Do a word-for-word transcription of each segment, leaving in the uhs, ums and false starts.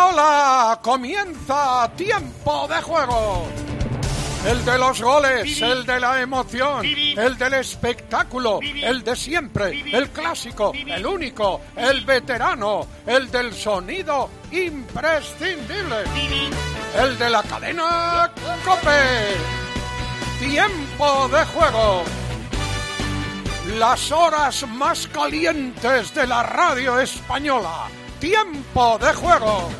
Hola, comienza Tiempo de Juego. El de los goles, el de la emoción, el del espectáculo, el de siempre, el clásico, el único, el veterano, el del sonido imprescindible, el de la cadena COPE. Tiempo de Juego. Las horas más calientes de la radio española. Tiempo de Juego.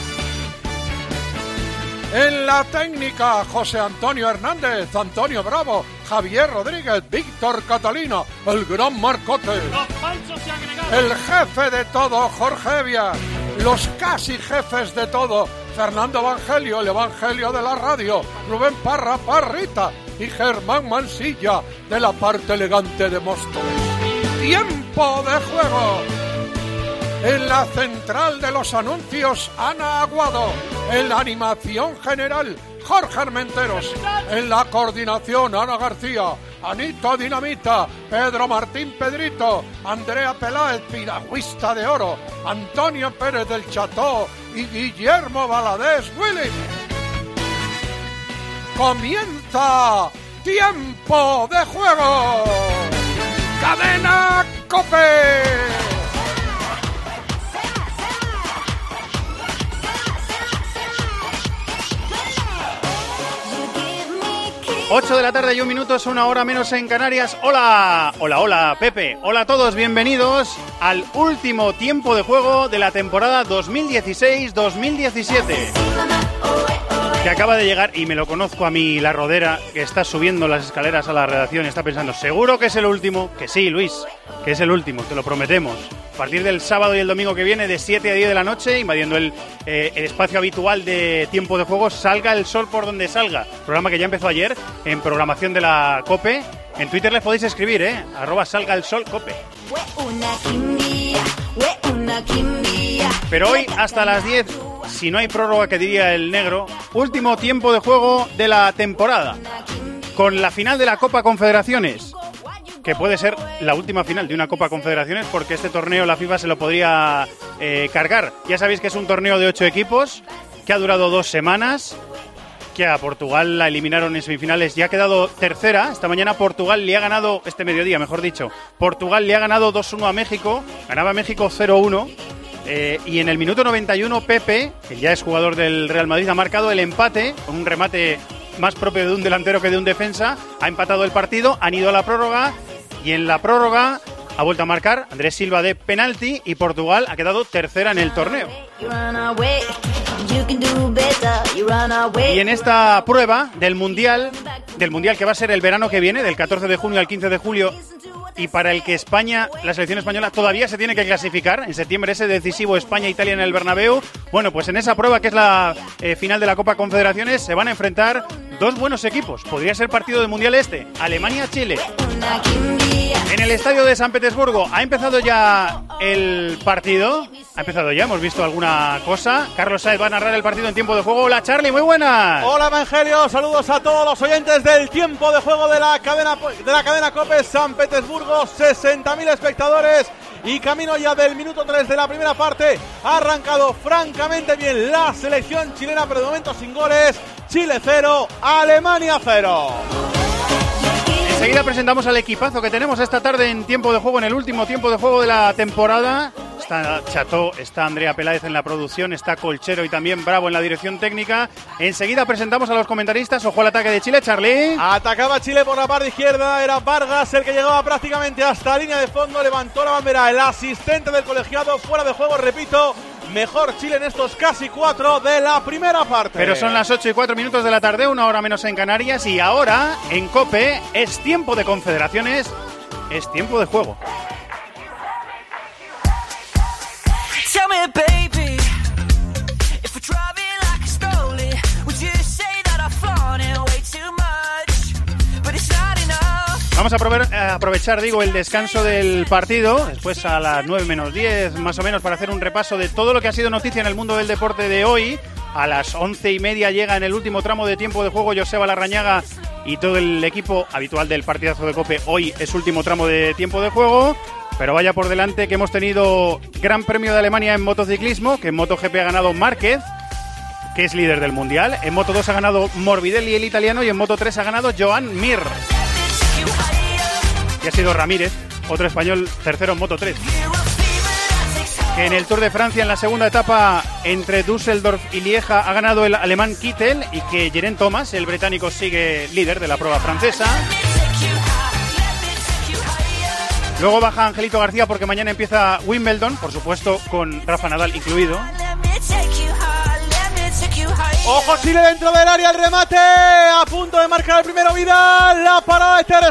En la técnica, José Antonio Hernández, Antonio Bravo, Javier Rodríguez, Víctor Catalina, el gran Marcote. El jefe de todo, Jorge Evia. Los casi jefes de todo, Fernando Evangelio, el Evangelio de la radio, Rubén Parra, Parrita y Germán Mansilla, de la parte elegante de Móstoles. Tiempo de Juego. En la central de los anuncios, Ana Aguado. En la animación general, Jorge Armenteros. En la coordinación, Ana García, Anita Dinamita, Pedro Martín Pedrito, Andrea Peláez, piragüista de oro, Antonio Pérez del Cható y Guillermo Valadez Willy. Comienza Tiempo de Juego. Cadena COPE. ocho de la tarde y un minuto, es una hora menos en Canarias. Hola, hola, hola, Pepe. Hola a todos, bienvenidos al último Tiempo de Juego de la temporada dos mil dieciséis dos mil diecisiete. Que acaba de llegar y me lo conozco a mí, la rodera, que está subiendo las escaleras a la redacción y está pensando, ¿seguro que es el último? Que sí, Luis, que es el último, te lo prometemos. A partir del sábado y el domingo que viene, de siete a diez de la noche, invadiendo el, eh, el espacio habitual de Tiempo de Juego, Salga el Sol por donde salga. Programa que ya empezó ayer en programación de la COPE. En Twitter les podéis escribir, ¿eh? Arroba Salga el Sol COPE. Pero hoy, hasta las diez, si no hay prórroga, que diría el negro, último Tiempo de Juego de la temporada. Con la final de la Copa Confederaciones, que puede ser la última final de una Copa Confederaciones, porque este torneo la FIFA se lo podría eh, cargar. Ya sabéis que es un torneo de ocho equipos, que ha durado dos semanas, que a Portugal la eliminaron en semifinales y ha quedado tercera. Esta mañana Portugal le ha ganado, este mediodía mejor dicho, Portugal le ha ganado dos uno a México, ganaba México cero uno. Eh, y en el minuto noventa y uno Pepe, que ya es jugador del Real Madrid, ha marcado el empate con un remate más propio de un delantero que de un defensa. Ha empatado el partido, han ido a la prórroga y en la prórroga ha vuelto a marcar Andrés Silva de penalti y Portugal ha quedado tercera en el torneo. Y en esta prueba del Mundial, del Mundial que va a ser el verano que viene, del catorce de junio al quince de julio, y para el que España, la selección española, todavía se tiene que clasificar, en septiembre ese decisivo España-Italia en el Bernabéu. Bueno, pues en esa prueba, que es la eh, final de la Copa Confederaciones, se van a enfrentar dos buenos equipos. Podría ser partido del Mundial este, Alemania-Chile. En el estadio de San Petersburgo ha empezado ya el partido. Ha empezado ya, hemos visto alguna cosa. Carlos Saez va a narrar el partido en Tiempo de Juego. Hola, Charlie, muy buenas. Hola, Evangelio, saludos a todos los oyentes del Tiempo de Juego de la cadena de la cadena COPE San Petersburgo. sesenta mil espectadores y camino ya del minuto tres de la primera parte. Ha arrancado francamente bien la selección chilena, pero de momento sin goles. Chile cero, Alemania cero. Enseguida presentamos al equipazo que tenemos esta tarde en Tiempo de Juego, en el último Tiempo de Juego de la temporada. Está Cható, está Andrea Peláez en la producción, está Colchero y también Bravo en la dirección técnica. Enseguida presentamos a los comentaristas. Ojo al ataque de Chile, Charlie. Atacaba Chile por la parte izquierda, era Vargas el que llegaba prácticamente hasta la línea de fondo, levantó la bandera, el asistente del colegiado, fuera de juego, repito. Mejor Chile en estos casi cuatro de la primera parte. Pero son las ocho y cuatro minutos de la tarde, una hora menos en Canarias. Y ahora, en COPE, es tiempo de confederaciones, es tiempo de juego. Tell me, baby, if we're driving like I stole it, would you say that I flaunt it way too much? But it's not enough. Vamos a proveer, a aprovechar, digo, el descanso del partido, después a las nueve menos diez, más o menos, para hacer un repaso de todo lo que ha sido noticia en el mundo del deporte de hoy. A las once y media llega en el último tramo de Tiempo de Juego Joseba Larrañaga y todo el equipo habitual del partidazo de COPE. Hoy es último tramo de Tiempo de Juego. Pero vaya por delante que hemos tenido Gran Premio de Alemania en motociclismo, que en MotoGP ha ganado Márquez, que es líder del Mundial. En Moto dos ha ganado Morbidelli, el italiano, y en Moto tres ha ganado Joan Mir. Y ha sido Ramírez, otro español, tercero en Moto tres. Que en el Tour de Francia, en la segunda etapa entre Düsseldorf y Lieja, ha ganado el alemán Kittel, y que Geraint Thomas, el británico, sigue líder de la prueba francesa. Luego baja Angelito García porque mañana empieza Wimbledon, por supuesto con Rafa Nadal incluido. Ojo, Chile dentro del área, el remate, a punto de marcar el primero Vidal, la parada de Ter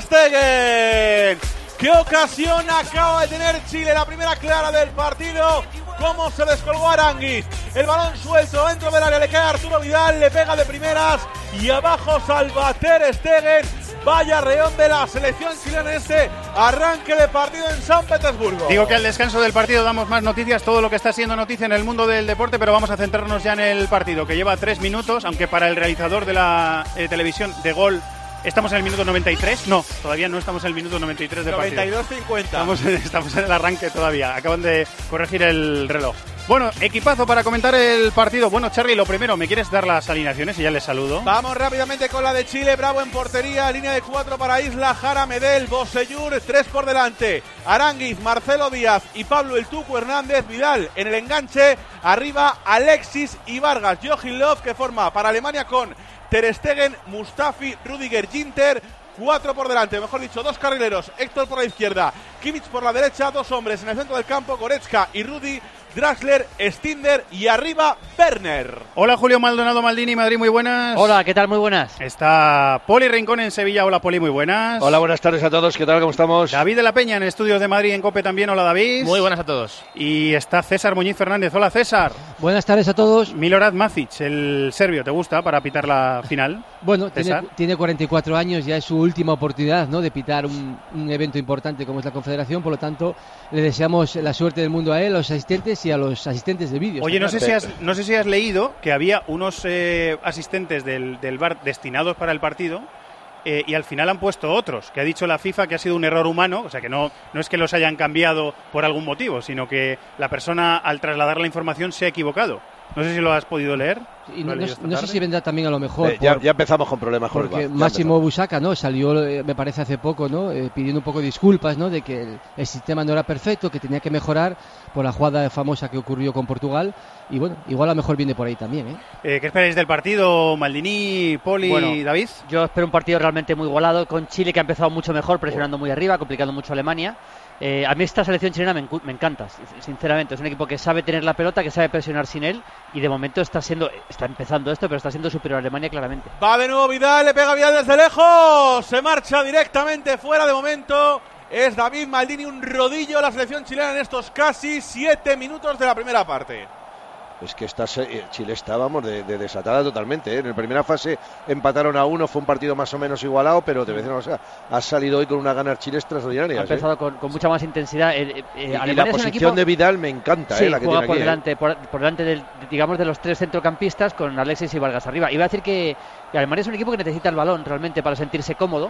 Stegen. ¿Qué ocasión acaba de tener Chile? La primera clara del partido. Cómo se descolgó Aránguiz. El balón suelto dentro del área, le cae a Arturo Vidal, le pega de primeras y abajo salva Ter Stegen. Vaya reón de la selección chilena en este arranque de partido en San Petersburgo. Digo que al descanso del partido damos más noticias, todo lo que está siendo noticia en el mundo del deporte, pero vamos a centrarnos ya en el partido, que lleva tres minutos, aunque para el realizador de la eh, televisión de Gol estamos en el minuto noventa y tres. No, todavía no estamos en el minuto noventa y tres del partido. noventa y dos cincuenta. Estamos, estamos en el arranque todavía. Acaban de corregir el reloj. Bueno, equipazo para comentar el partido. Bueno, Charly, lo primero, ¿me quieres dar las alineaciones y ya les saludo? Vamos rápidamente con la de Chile. Bravo en portería, línea de cuatro para Isla, Jara, Medel, Bosellur, tres por delante. Aránguiz, Marcelo Díaz y Pablo El Tucu Hernández. Vidal en el enganche. Arriba Alexis y Vargas. Joachim Löw, que forma para Alemania con Ter Stegen, Mustafi, Rüdiger, Ginter. Cuatro por delante, mejor dicho, dos carrileros. Héctor por la izquierda, Kimmich por la derecha. Dos hombres en el centro del campo, Goretzka y Rudi, Draxler, Stinder y arriba Werner. Hola, Julio Maldonado Maldini, Madrid, muy buenas. Hola, ¿qué tal? Muy buenas. Está Poli Rincón en Sevilla. Hola, Poli, muy buenas. Hola, buenas tardes a todos. ¿Qué tal? ¿Cómo estamos? David de la Peña en Estudios de Madrid en COPE también. Hola, David. Muy buenas a todos. Y está César Muñiz Fernández. Hola, César. Buenas tardes a todos. Milorad Macic, el serbio, ¿te gusta para pitar la final? Bueno, tiene, tiene cuarenta y cuatro años, ya es su última oportunidad, ¿no?, de pitar un, un evento importante como es la Confederación, por lo tanto le deseamos la suerte del mundo a él, a los asistentes y a los asistentes de vídeos. Oye, no sé, si has, no sé si has leído que había unos eh, asistentes del, del V A R destinados para el partido eh, y al final han puesto otros, que ha dicho la FIFA que ha sido un error humano, o sea que no, no es que los hayan cambiado por algún motivo, sino que la persona al trasladar la información se ha equivocado. No sé si lo has podido leer. Y no, no, no sé si vendrá también a lo mejor. Eh, ya, por, ya empezamos con problemas con porque Máximo Busacca, ¿no?, salió, eh, me parece hace poco, ¿no?, eh, pidiendo un poco de disculpas, ¿no?, de que el, el sistema no era perfecto, que tenía que mejorar por la jugada famosa que ocurrió con Portugal. Y bueno, igual a lo mejor viene por ahí también, ¿eh? eh ¿Qué esperáis del partido, Maldini, Poli, bueno, David? Yo espero un partido realmente muy igualado, con Chile que ha empezado mucho mejor, presionando muy arriba, complicando mucho a Alemania. Eh, a mí esta selección chilena me, me encanta, sinceramente. Es un equipo que sabe tener la pelota, que sabe presionar sin él, y de momento está siendo, está empezando esto, pero está siendo superior a Alemania claramente. Va de nuevo Vidal, le pega Vidal desde lejos, se marcha directamente fuera de momento. Es David Maldini, un rodillo a la selección chilena en estos casi siete minutos de la primera parte. Es que esta, Chile está, vamos, de, de desatada totalmente, ¿eh? En la primera fase empataron a uno, fue un partido más o menos igualado, pero te voy a decir una cosa, ha salido hoy con una ganas Chile extraordinaria. Ha empezado ¿eh? con, con mucha más intensidad. Eh, eh, y, y la posición equipo, de Vidal me encanta, sí, ¿eh? La que juega tiene por aquí, delante, ¿eh? por, por delante del, digamos, de los tres centrocampistas con Alexis y Vargas arriba. Iba a decir que, que Alemania es un equipo que necesita el balón realmente para sentirse cómodo.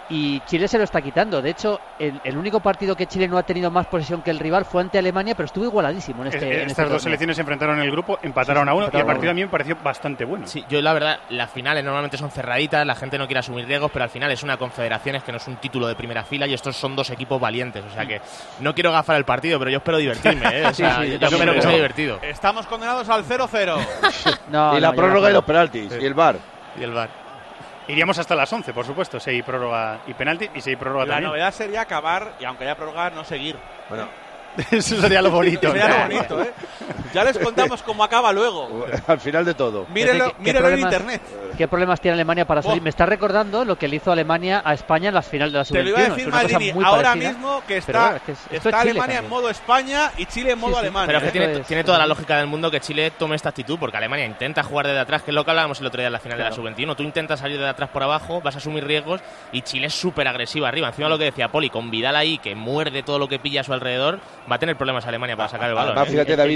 Y Chile se lo está quitando. De hecho, el, el único partido que Chile no ha tenido más posesión que el rival fue ante Alemania, pero estuvo igualadísimo en este. Es, en estas este dos torneo. selecciones se enfrentaron en el grupo, empataron sí, a uno y el partido a mí me pareció bastante bueno. Sí, yo la verdad, las finales normalmente son cerraditas, la gente no quiere asumir riesgos, pero al final es una confederación, que no es un título de primera fila y estos son dos equipos valientes. O sea que no quiero gafar el partido, pero yo espero divertirme, ¿eh? O sea, sí, sí, yo, yo espero que sea divertido. Estamos condenados al cero cero. no, y la no, prórroga y los penaltis, sí. y el V A R. Y el V A R. Iríamos hasta las once, por supuesto, si hay prórroga y penalti, y si hay prórroga la también. La novedad sería acabar, y aunque haya prórroga, no seguir. Bueno, eso sería lo bonito. Sería lo bonito, ¿eh? Ya les contamos cómo acaba luego. Al final de todo. Mírenlo, mírenlo en internet. ¿Qué problemas tiene Alemania para salir? Oh. Me está recordando lo que le hizo Alemania a España en las finales de la sub veintiuno. Te lo iba a decir, Maldini, ahora parecida, mismo que está, bueno, es que es, está Chile Alemania también. en modo España y Chile en modo sí, sí. Alemania. Pero es que ¿eh? tiene, tiene toda la lógica del mundo que Chile tome esta actitud, porque Alemania intenta jugar desde atrás, que es lo que hablábamos el otro día en la final claro. de la sub veintiuno. Tú intentas salir de atrás por abajo, vas a asumir riesgos, y Chile es súper agresiva arriba. Encima lo que decía Poli, con Vidal ahí, que muerde todo lo que pilla a su alrededor, va a tener problemas Alemania para sacar el balón. Además, ¿eh? fíjate, David, dónde se que...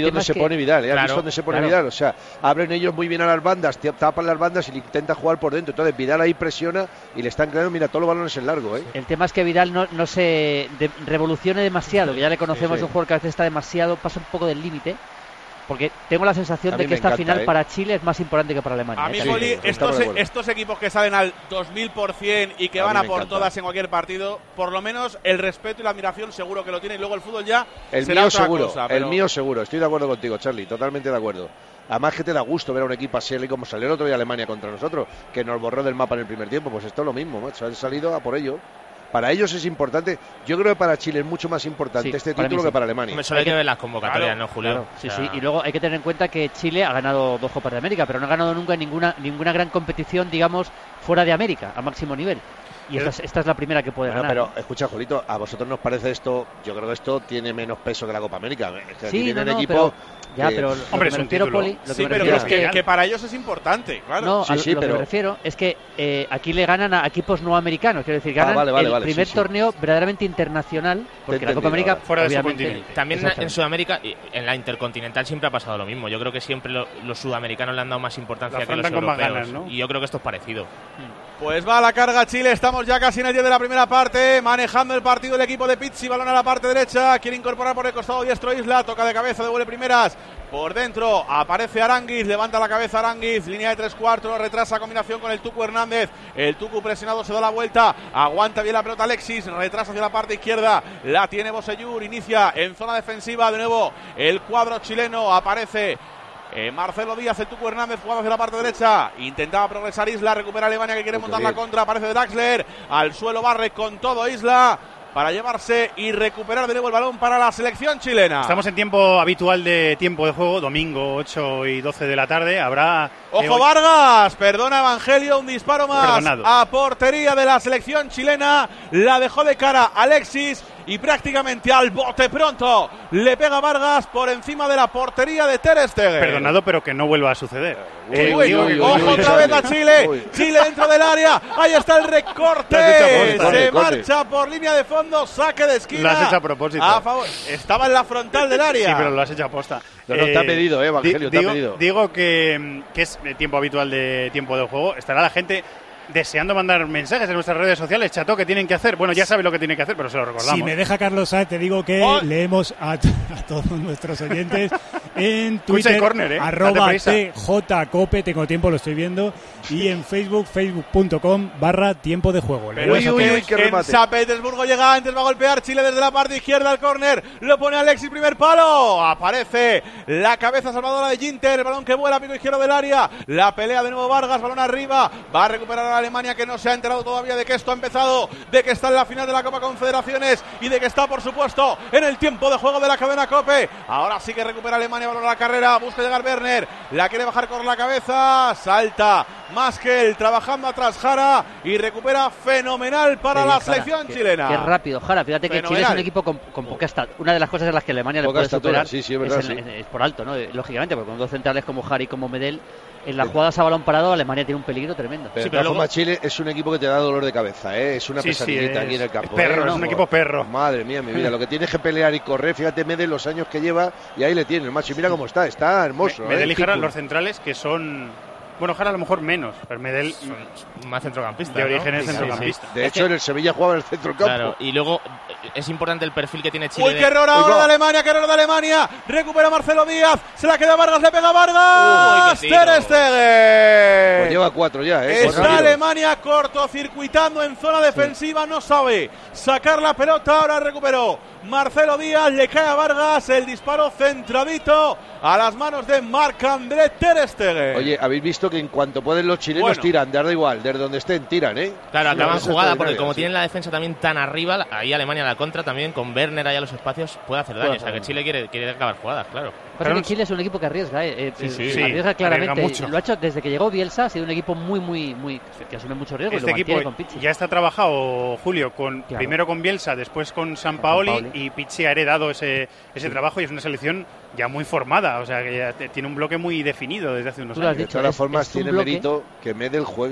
pone Vidal, ¿eh? ¿Has claro, visto dónde se pone claro. Vidal? O sea, abren ellos muy bien a las bandas, tapan las bandas y le intenta jugar por dentro. Entonces Vidal ahí presiona y le están creando, mira, todos los balones en largo, ¿eh? El tema es que Vidal no, no se de- revolucione demasiado, que ya le conocemos, Sí, sí. es un jugador que a veces está demasiado, pasa un poco del límite, porque tengo la sensación A de mí que me esta encanta, final ¿eh? para Chile es más importante que para Alemania. A mí, ¿eh? Sí, Poli, sí, estamos estos, de acuerdo. estos equipos que salen al dos mil por ciento y que A van mí a me por encanta. todas en cualquier partido, por lo menos el respeto y la admiración seguro que lo tiene. Y luego el fútbol ya El será mío otra seguro, cosa, el pero- mío seguro. Estoy de acuerdo contigo, Charlie, totalmente de acuerdo. Además que te da gusto ver a un equipo así como salió el otro día Alemania contra nosotros, que nos borró del mapa en el primer tiempo. Pues esto es lo mismo, macho. Han salido a por ello. Para ellos es importante. Yo creo que para Chile es mucho más importante Sí, este para título mí sí. que para Alemania. Hombre, solo hay que ver las convocatorias, Claro, ¿no, Julio? Claro, sí, O sea, sí, y luego hay que tener en cuenta que Chile ha ganado dos Copas de América, pero no ha ganado nunca ninguna ninguna gran competición, digamos, fuera de América, a máximo nivel. Y esta, es- esta es la primera que puede Bueno, ganar. pero escucha, Jolito, ¿a vosotros nos parece esto? Yo creo que esto tiene menos peso que la Copa América. Es que aquí Sí, no, vienen no, equipos pero, ya, que- pero lo Hombre, que es me un refiero, título. Poli, lo Sí, que me pero refiero que, es que- que, que para ellos es importante, claro. no, Sí, a lo, sí, lo que pero- me refiero es que eh, aquí le ganan a equipos no americanos, quiero decir, ganan Ah, vale, vale, el vale, primer sí, sí. torneo verdaderamente internacional, porque la entendido Copa América ahora. Fuera de su obviamente- continente. También en Exactamente. Sudamérica, y en la Intercontinental siempre ha pasado lo mismo. Yo creo que siempre lo- los sudamericanos le han dado más importancia Lo que los afrontan con más europeos. ganas, ¿no? Y yo creo que esto es parecido. Pues va a la carga Chile, estamos ya casi en el diez de la primera parte, manejando el partido el equipo de Pizzi, balón a la parte derecha, quiere incorporar por el costado diestro Isla, toca de cabeza, devuelve primeras, por dentro aparece Aránguiz, levanta la cabeza Aránguiz, línea de tres cuartos, retrasa combinación con el Tucu Hernández, el Tucu presionado se da la vuelta, aguanta bien la pelota Alexis, retrasa hacia la parte izquierda, la tiene Bosellur, inicia en zona defensiva, de nuevo el cuadro chileno, aparece Eh, Marcelo Díaz, el Tucu Hernández jugando hacia la parte derecha, intentaba progresar Isla, recupera Alemania que quiere Muy montar bien. la contra, aparece Draxler, al suelo barre con todo Isla para llevarse y recuperar de nuevo el balón para la selección chilena. Estamos en tiempo habitual de tiempo de juego, domingo ocho y doce de la tarde. Habrá... eh, Ojo hoy- Vargas, perdona Evangelio, un disparo más Perdonado. a portería de la selección chilena, la dejó de cara Alexis y prácticamente al bote pronto le pega Vargas por encima de la portería de Ter Stegen. Perdonado, pero que no vuelva a suceder. Uy, Eh, Uy, digo que- ojo uy, uy, otra vez a Charlie. Chile, Uy. Chile dentro del área, ahí está el recorte, Lo has hecho a propósito. se Corre, corre. marcha por línea de fondo, saque de esquina. Lo has hecho a propósito. A favor, estaba en la frontal del área. Sí, pero lo has hecho a posta. No, no, te ha pedido, eh, Evangelio, di- te ha digo, pedido. Digo que, que es eh, tiempo habitual de tiempo de juego. Estará la gente deseando mandar mensajes en nuestras redes sociales. Chato, ¿qué tienen que hacer? Bueno, ya sabe lo que tiene que hacer, pero se lo recordamos. Si me deja Carlos Saez, te digo que ¡Oh! leemos a, t- a todos nuestros oyentes en Escucha Twitter, el córner, ¿eh? arroba Date prisa. tjcope, tengo tiempo, lo estoy viendo, y en Facebook, facebook.com barra tiempo de juego. Pero Uy, es uy, que uy, qué en remate. San Petersburgo llega antes, va a golpear Chile desde la parte izquierda al córner, lo pone Alexis, primer palo, aparece la cabeza salvadora de Ginter, el balón que vuela a pico izquierdo del área, la pelea de nuevo Vargas, balón arriba, va a recuperar a la Alemania que no se ha enterado todavía de que esto ha empezado, de que está en la final de la Copa Confederaciones y de que está por supuesto en el tiempo de juego de la cadena COPE. Ahora sí que recupera Alemania, balón a la carrera, busca llegar Werner, la quiere bajar con la cabeza, salta Maskel trabajando atrás Jara y recupera fenomenal para Qué la bien, Jara, selección qué- chilena. Qué rápido, Jara. Fíjate que Chile es Fenomenal. un equipo con, con poca estatura. Una de las cosas en las que Alemania le Poca puede estatura, superar sí, sí, es verdad, es, en- sí. es por alto, ¿no? Lógicamente, porque con dos centrales como Jara y como Medel, en las jugadas a balón parado, Alemania tiene un peligro tremendo. Pero Sí, de pero todas formas, luego- Chile es un equipo que te da dolor de cabeza, ¿eh? Es una Sí, sí, pesadillita es- aquí en el es campo. perro, ¿eh? es un equipo perro. Madre mía, mi vida. Lo que tienes que pelear y correr, fíjate, Medel, los años que lleva, y ahí le tiene el macho. Y mira cómo está, está hermoso. Me- Medel ¿eh? y Jara, los centrales, que son... Bueno, Jara a lo mejor menos, pero Medel Son más centrocampistas. de ¿no? origen es Sí, sí, centrocampista. De Es hecho, que- en el Sevilla jugaba en el centro campo. Claro, y luego eh, es importante el perfil que tiene Chile. Uy, de- qué error Uy, ahora va. de Alemania, qué error de Alemania. Recupera Marcelo Díaz, se la queda Vargas, le pega Vargas. Uy, qué tiro. Ter Stegen. Pues lleva cuatro ya, ¿eh? Cuatro Está tiros. Alemania cortocircuitando en zona defensiva, no sabe sacar la pelota, ahora recuperó Marcelo Díaz, le cae a Vargas, el disparo centradito a las manos de Marc-André Ter Stegen. Oye, habéis visto que en cuanto pueden los chilenos Bueno. tiran, de da igual, desde donde estén, tiran, ¿eh? Claro, Sí, acaban es jugada porque extraordinario, como sí. tienen la defensa también tan arriba, ahí Alemania a la contra también con Werner allá a los espacios puede hacer daño. Puede O sea que hacer Chile quiere, quiere acabar jugadas, claro. Pasa Pero que Chile es un equipo que arriesga, eh, eh, Sí, sí, eh, sí, arriesga claramente. arriesga mucho. Lo ha hecho desde que llegó Bielsa, ha sido un equipo muy, muy, muy que asume mucho riesgo Este y lo equipo mantiene con Pizzi. ya está trabajado, Julio, con Claro. primero con Bielsa, después con San Con Paoli, Sampaoli. y Pizzi ha heredado ese, ese trabajo y es una selección ya muy formada, o sea que ya te- tiene un bloque muy definido desde hace unos Tú lo has años. De dicho, todas es- formas, es un tiene bloque. mérito que Medel juegue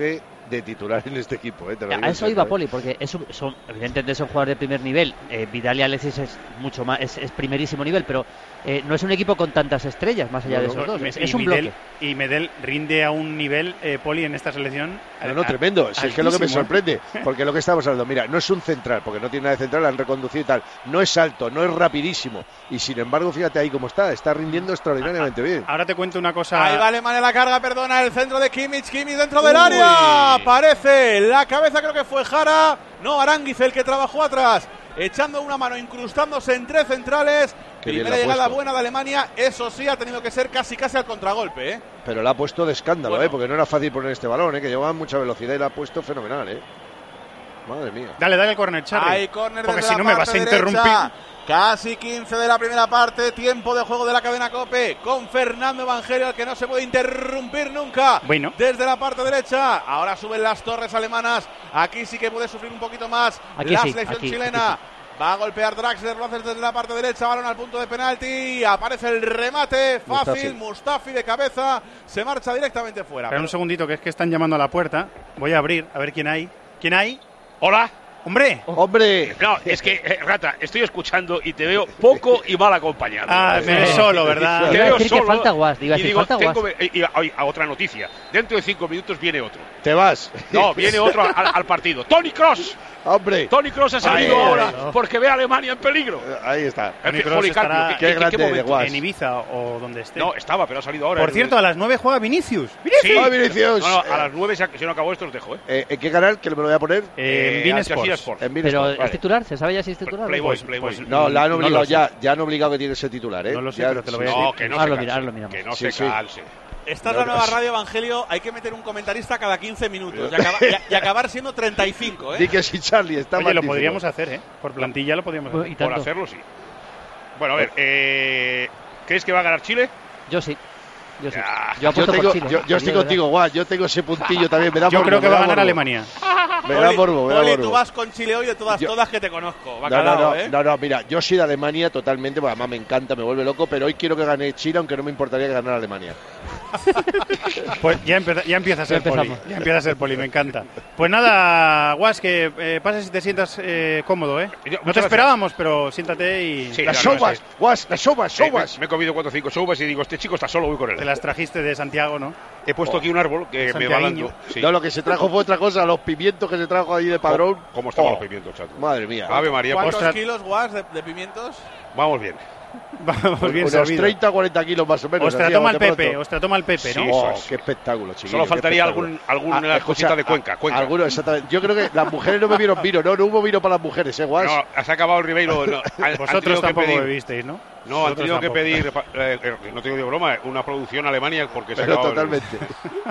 de titular en este equipo. ¿eh? Te lo A digo eso en iba serio, Poli, porque es un, son, evidentemente son jugadores de primer nivel. Eh, Vidal y Alexis es mucho más, es, es primerísimo nivel, pero eh, no es un equipo con tantas estrellas más allá no, de no, esos no, dos. y, Es, y es un Medel, bloque. Y Medel rinde a un nivel, eh, Poli, en esta selección. No, no, tremendo. Si es que es lo que me sorprende, porque lo que estamos hablando, mira, no es un central, porque no tiene nada de central, la han reconducido y tal. No es alto, no es rapidísimo. Y sin embargo, fíjate ahí cómo está, está rindiendo extraordinariamente bien. Ahora te cuento una cosa. Ahí va Alemania la carga, perdona, el centro de Kimmich, Kimmich dentro del Uy. área. Aparece la cabeza, creo que fue Jara. No, Aránguiz el que trabajó atrás, echando una mano, incrustándose en tres centrales. Qué bien Primera la ha llegada puesto. buena de Alemania, eso sí, ha tenido que ser casi casi al contragolpe, ¿eh? Pero la ha puesto de escándalo, Bueno. ¿eh? Porque no era fácil poner este balón, ¿eh? Que llevaba mucha velocidad y la ha puesto fenomenal, ¿eh? Madre mía. Dale, dale el córner, Charlie. Hay córner porque desde si la no me vas parte a interrumpir. derecha. Casi quince de la primera parte, tiempo de juego de la cadena COPE con Fernando Evangelio, al que no se puede interrumpir nunca. Bueno. Desde la parte derecha, ahora suben las torres alemanas. Aquí sí que puede sufrir un poquito más Aquí la sí, selección aquí, chilena. aquí Va a golpear Draxler, lo hace desde la parte derecha, balón al punto de penalti. Aparece el remate, fácil, Mustafi, Mustafi de cabeza, se marcha directamente fuera. Espera un segundito, que es que están llamando a la puerta. Voy a abrir, a ver quién hay. ¿Quién hay? Hola. ¡Hombre! ¡Hombre! No, es que, eh, Rata, estoy escuchando y te veo poco y mal acompañado. Ah, me ves solo, ¿verdad? Te Iba a veo decir que solo falta Guas, iba a y decir, digo, falta tengo, Guas. y, y, y, a otra noticia. Dentro de cinco minutos viene otro. Te vas. No, viene otro al, al partido. Tony Kroos. ¡Hombre! Tony Kroos ha salido Ay, ahora no. porque ve a Alemania en peligro. Ahí está. Tony Eh, Kroos Policarpio, estará- ¿qué- Qué qué- qué grande de momento? Guas. En Ibiza o donde esté. No, estaba, pero ha salido ahora. Por cierto, a las nueve juega Vinicius. Sí. ¡Ah, Vinicius! No, no, a las nueve, si no acabó esto, os dejo, ¿eh? Eh, ¿En qué canal? Que me lo voy a poner. Eh, en Eh, Bein Al Jazeera Sports. Sports. En Bein Pero Sports, ¿es vale. titular? ¿Se sabe ya si es titular? Playboy, Pues- Playboy. pues- No, la han No obligado lo sé. ya, ya han obligado que tiene que ser titular, ¿eh? No lo sé, Ya- pero te lo voy a No, decir. que no Ahora se lo mira- canse. ahora lo miramos. Que no Sí, se sí. calse. Esta es No, la nueva no. radio Evangelio, hay que meter un comentarista cada quince minutos y, acaba- y- y acabar siendo treinta y cinco, ¿eh? Di que sí, Charlie, está Oye, lo magnífico. podríamos hacer, ¿eh? Por plantilla lo podríamos Pues, hacer. y Por tanto. hacerlo, sí. Bueno, a ver, eh, ¿crees que va a ganar Chile? Yo sí. Yo sí. Ya. Yo Yo, apuesto tengo, por Chile. yo, yo estoy de verdad. contigo, Guas. Yo tengo ese puntillo también. Me da Yo morbo, creo que me va a da ganar morbo. Alemania. Me da morbo, me da Poli, morbo. tú vas con Chile hoy de todas, Yo- todas que te conozco. Va No, no, calado, no, ¿eh? no, no, mira, yo soy de Alemania totalmente, porque además me encanta, me vuelve loco, pero hoy quiero que gane Chile, aunque no me importaría que ganara Alemania. Pues ya, empeza- ya empieza a ser Ya poli. empezamos. Ya empieza a ser poli, me encanta. Pues nada, Guas, que eh, pases y te sientas eh, cómodo, ¿eh? Yo- No muchas te gracias. esperábamos, esperábamos, pero siéntate y Sí. Las no, no, sobas, sí. Guas, las sobas, Eh, me, sobas. me he comido cuatro o cinco sobas y digo, este chico está solo, voy con él. te las trajiste de Santiago, ¿no? He puesto aquí un árbol que me va Santiaguiño. dando. Sí. No, lo que se trajo fue otra cosa, los pimientos que se trajo ahí de padrón. ¿Cómo, cómo estaban Oh, los pimientos, chato? Madre mía. Ave María, pues, ¿Cuántos Ostras. kilos, Guas, de, de pimientos? vamos bien. Vamos bien Unos servido. treinta a cuarenta kilos más o menos. Ostra, así, toma a el bote Pepe, pronto. ostra, toma el Pepe, Sí, ¿no? eso Oh, es. qué espectáculo, chiquillo. Solo qué faltaría espectáculo. algún, alguna Ah, escucha, cosita de a- Cuenca. Cuenca. Alguno, exactamente. Yo creo que las mujeres no bebieron vino, no, no hubo vino para las mujeres, ¿eh, Guas? No, has acabado el Ribeiro. No, han- han tenido Vosotros que tampoco pedir- bebisteis, ¿no? No, han Vosotros tenido que tampoco. pedir, eh, eh, no te digo de broma, una producción a Alemania porque se ha Pero acabado el- totalmente.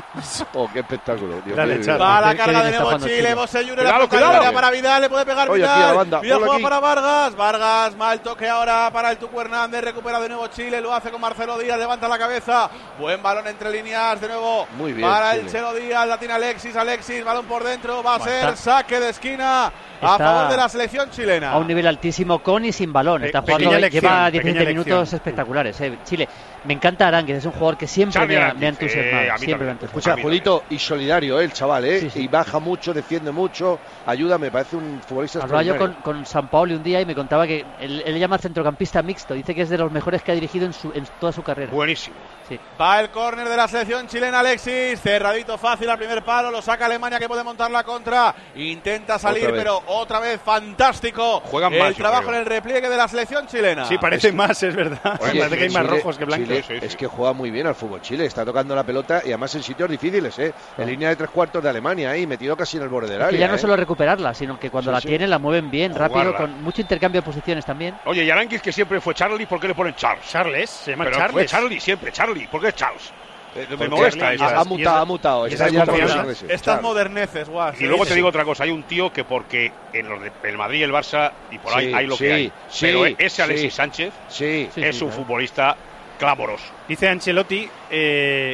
Oh, qué espectáculo. Dios Dale, mío. Charlie. Va a la Qué- qué carga bien de está nuevo jugando Chile, Chile. Bosellure, Cuidado, la cuidado. pelota para Vidal, le puede pegar Oye, aquí Vidal. a la banda, Vidal ponlo juega aquí. para Vargas, Vargas, mal toque ahora para el Tucu Hernández, recupera de nuevo Chile, lo hace con Marcelo Díaz, levanta la cabeza, buen balón entre líneas, de nuevo Muy bien, para Chile. el Chelo Díaz, la tiene Alexis, Alexis, balón por dentro, va a Bueno, ser está- saque de esquina a está favor de la selección chilena. A un nivel altísimo con y sin balón. Pe- Está pequeña jugando, lección, lleva pequeña diecisiete lección. minutos espectaculares. eh. Chile, me encanta Aránguiz, es un jugador que siempre Charlie me ha, Aránguiz, me ha entusiasmado. eh, a mí siempre me ha también. entusiasmado. Escucha, A mí Julito, y solidario, ¿eh? El chaval, ¿eh? Sí, sí. Y baja mucho, defiende mucho, ayuda, me parece un futbolista Hablaba yo con, extraordinario. con San Paoli un día y me contaba que él, él le llama centrocampista mixto. Dice que es de los mejores que ha dirigido en, su, en toda su carrera. Buenísimo. Sí. Va el córner de la selección chilena, Alexis, cerradito fácil al primer palo, lo saca Alemania que puede montar la contra, intenta salir, Otra vez. pero otra vez fantástico Juegan el más, yo trabajo creo. en el repliegue de la selección chilena. Sí, parece más, es verdad. Oye, Parece que hay más Chile- rojos que blancos. Chile Sí, sí, es sí. que juega muy bien al fútbol Chile, está tocando la pelota y además en sitios difíciles, ¿eh? En línea de tres cuartos de Alemania, ahí metido casi en el borde del Que área. ya no ¿eh? solo recuperarla, sino que cuando Sí, la sí. tienen la mueven bien, rápido, Jugarla. con mucho intercambio de posiciones también. Oye, y Aránguiz, que siempre fue Charlie, ¿por qué le ponen Charles? Charles, se llama Pero Charles. fue Charlie siempre, Charlie. ¿Por qué es Charles? Eh, me Porque molesta Charlie- eso. Ha, ha esas- y mutado, esas- ha mutado. y está esas ya con confianzas. los ingleses. Estas Charles. moderneces, guau. Y luego te digo otra cosa, hay un tío que porque en los de, el Madrid y el Barça y por ahí Sí, hay lo sí, que hay, sí, pero ese Alexis sí. Sánchez Sí, Sí, es sí, un claro. futbolista clamoroso. Dice Ancelotti eh,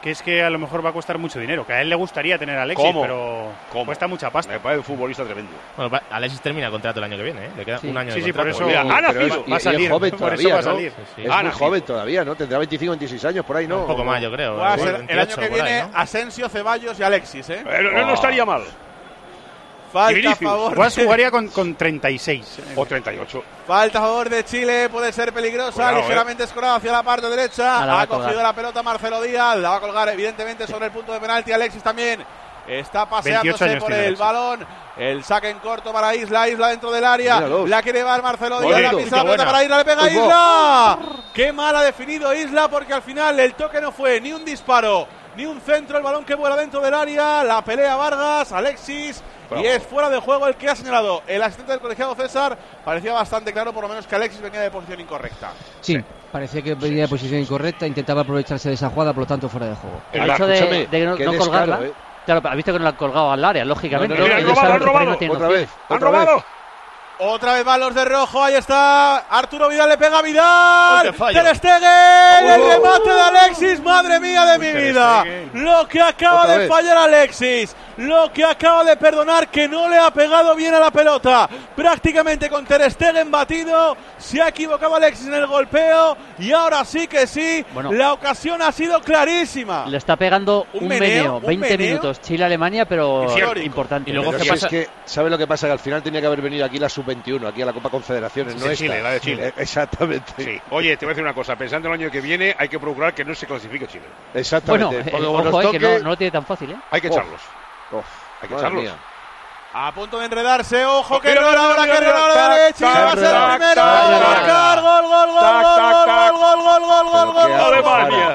que es que a lo mejor va a costar mucho dinero, que a él le gustaría tener a Alexis, ¿Cómo? pero ¿Cómo? cuesta mucha pasta. Me parece un futbolista tremendo. Bueno, Alexis termina contrato el año que viene, ¿eh? Le queda Sí. un año Sí, de sí, por contrato. eso- Mira, ha Pero nacido. es, y- va a salir, y es joven por todavía, eso va a ¿no? salir. Sí, sí. Es Ah, muy nacido. joven todavía, ¿no? Tendrá veinticinco, veintiséis años por ahí, ¿no? Un poco más, yo creo. Va a ser el veintiocho, año que por ahí, viene ¿no? Asensio, Ceballos y Alexis, ¿eh? Eh, no, no estaría mal. Falta a Vinicius. favor, Guas de, jugaría con, con treinta y seis. O treinta y ocho. falta a favor de Chile, puede ser peligrosa, Cuidado, ligeramente escorada hacia la parte derecha. Ah, la va Ha a colgar. cogido la pelota Marcelo Díaz, la va a colgar evidentemente sobre el punto de penalti. Alexis también está veintiocho paseándose años por tiene el Alexis. balón. El saque en corto para Isla, Isla dentro del área. Míralo. La quiere llevar Marcelo Díaz, Bonito. la pisa la Qué pelota buena. para Isla, le pega a Fútbol. Isla. Qué mal ha definido Isla porque al final el toque no fue ni un disparo, ni un centro, el balón que vuela dentro del área. La pelea Vargas, Alexis. Bravo. Y es fuera de juego el que ha señalado el asistente del colegiado César. Parecía bastante claro, por lo menos, que Alexis venía de posición incorrecta. Sí, parecía que venía de posición incorrecta, intentaba aprovecharse de esa jugada, por lo tanto fuera de juego. Ha dicho de, Escúchame, de no, qué no descaro, colgarla. ¿eh? Claro, ha visto que no la ha colgado al área, lógicamente. No, no, no, Ellos han robado, saben han que por ahí robado. no tienen Otra opción. vez, ¡Han otra vez. robado! Otra vez Valos de rojo, ahí está Arturo Vidal, le pega a Vidal. Uy, qué fallo. Ter Stegen, el Oh. remate de Alexis, madre mía de mi Ter vida. Stegen. Lo que acaba Otra de vez. fallar Alexis, lo que acaba de perdonar, que no le ha pegado bien a la pelota. Prácticamente con Ter Stegen batido, se ha equivocado Alexis en el golpeo y ahora sí que sí, Bueno. la ocasión ha sido clarísima. Le está pegando Un un, meneo, meneo, un veinte meneo. minutos. Chile-Alemania, pero Histórico. importante. Y luego, Pero ¿qué si pasa? es que, ¿sabes lo que pasa? Que al final tenía que haber venido aquí la sub veintiuno, aquí a la Copa Confederaciones, Sí, no de esta. Chile, la de Chile. Eh, Exactamente. Sí. Oye, te voy a decir una cosa. Pensando en el año que viene, hay que procurar que no se clasifique Chile. Bueno, Exactamente. eh, Porque como ojo, nos eh, que toque- no, no lo tiene tan fácil, ¿eh? Hay que Oh. echarlos. Uf, Hay que madre echarlos. mía. A punto de enredarse, ojo, que Mira, error mira, ahora, mira, que error a la tac, derecha, tac, va a ser el tac, primero, tac, va a tac, marcar, gol, gol, gol, tac, gol, tac, gol, tac. gol, gol, gol, gol, Pero gol, qué gol, Alemania.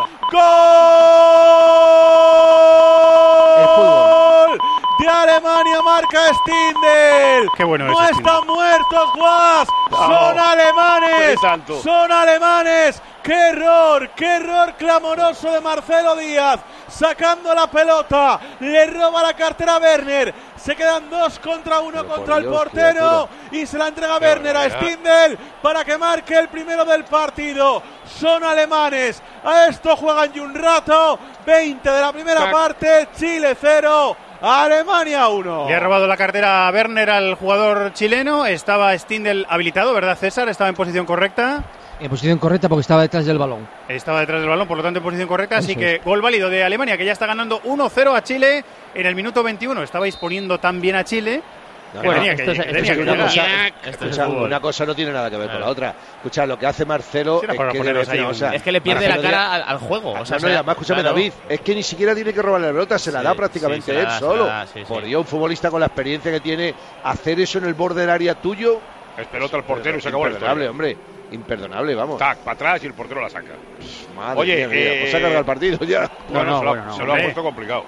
gol, El fútbol. de Alemania, marca Stindl. Qué bueno es No Stindl. están muertos, Guas, son No, alemanes, ni tanto. son alemanes. ¡Qué error! ¡Qué error clamoroso de Marcelo Díaz! Sacando la pelota, le roba la cartera a Werner. Se quedan dos contra uno Pero por contra el Dios, portero y se la entrega Qué Werner a barbaridad. Stindl para que marque el primero del partido. Son alemanes, a esto juegan y un rato. veinte de la primera Tac. parte, Chile cero, Alemania uno. Le ha robado la cartera a Werner al jugador chileno. Estaba Stindl habilitado, ¿verdad, César? Estaba en posición correcta. En posición correcta porque estaba detrás del balón. Estaba detrás del balón, por lo tanto en posición correcta. Así Eso que es. gol válido de Alemania, que ya está ganando uno cero a Chile en el minuto veintiuno. Estabais poniendo tan bien a Chile. No, que no, tenía esto que, es- que esto tenía es que una llegar. cosa, Esto es escucha, fútbol. una cosa no tiene nada que ver con Claro. la otra. Escucha, lo que hace Marcelo Sí, era es para que poneros debe- ahí o sea, Es que le pierde la Marcelo cara Díaz- al, al juego. O sea, no, no, y además, escúchame, claro. David, es que ni siquiera tiene que robarle la pelota, se la Sí, da prácticamente sí, se la él da, se solo. la da, sí, sí. Por Dios, un futbolista con la experiencia que tiene, hacer eso en el borde del área tuyo. Es pelota al portero y se acabó la Imperdonable, historia. hombre. Imperdonable, vamos. Tac, para atrás y el portero la saca. Madre Oye, mía, mira, eh, pues se ha cargado el partido ya. No, no, se lo, ha- bueno, no, se lo ha hombre. puesto complicado.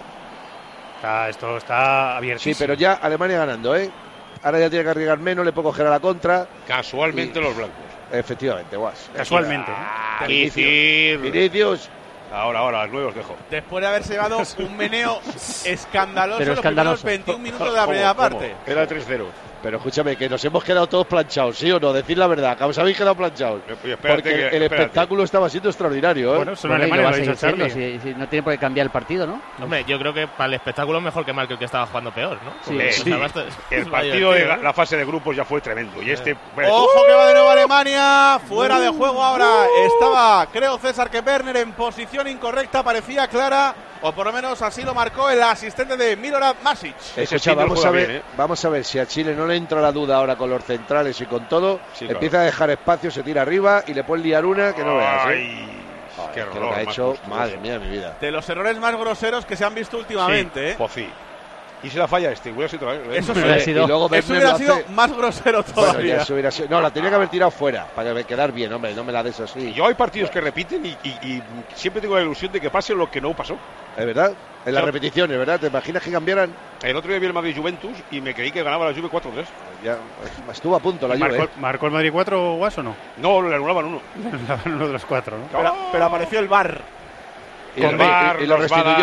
Está- esto está abierto. Sí, pero ya Alemania ganando, ¿eh? Ahora ya tiene que arriesgar menos, le puede coger a la contra. Casualmente Y- los blancos. Efectivamente, guas. Casualmente. ¿eh? Ah, Vinicius. Kicir. Vinicius. Ahora, ahora, los nuevos dejo. Después de haberse llevado un meneo escandaloso Pero en los escandaloso. primeros veintiún minutos de la primera ¿Cómo? parte. Era tres cero. Pero escúchame, que nos hemos quedado todos planchados, ¿sí o no? Decir la verdad, que os habéis quedado planchados. Oye, espérate Porque que- el espérate. espectáculo estaba siendo extraordinario, ¿eh? Bueno, son Bueno, y lo alemanes, va a lo ha seguir dicho siendo, Charlie. si, si no tiene por qué cambiar el partido, ¿no? Hombre, yo creo que para el espectáculo es mejor que marque el que estaba jugando peor, ¿no? Sí, Porque, sí. o sea, basta- El es partido de divertido, la, ¿no? la fase de grupos ya fue tremendo. Y este. bueno, Ojo que va de nuevo Alemania, fuera de juego ahora. Estaba, creo César, que Werner en posición incorrecta, parecía clara, o por lo menos así lo marcó el asistente de Milorad Masic. ese Escucha, Stindl vamos juega a ver, bien, ¿eh? vamos a ver si a Chile no le entra la duda ahora con los centrales y con todo, Sí, claro. empieza a dejar espacio, se tira arriba y le puede liar una que no veas, ¿eh? Ay, Joder, qué es que error. lo que ha más hecho, monstruoso. madre mía, mi vida. De los errores más groseros que se han visto últimamente, ¿eh? Pues sí. Y si la falla este, hubiera sido otra vez. Eso ¿eh? sí. Hubiera sido- Y luego Eso Werner hubiera lo sido hace- más grosero Bueno, todavía. ya eso hubiera sido- No, la tenía que haber tirado fuera para que quedar bien, hombre, no me la des así. Yo hay partidos que repiten y, y- y siempre tengo la ilusión de que pase lo que no pasó. Es verdad, en las Yo- repeticiones, ¿verdad? ¿Te imaginas que cambiaran? El otro día vi el Madrid Juventus y me creí que ganaba la Juve cuatro tres. Ya, estuvo a punto la ¿Marcó, Juve. ¿eh? ¿Marcó el Madrid cuatro Guas o no? No, le anulaban uno. Uno de los cuatro, ¿no? Pero, pero apareció el V A R. Y, el lo- V A R y- y lo nos va a restituyó. dar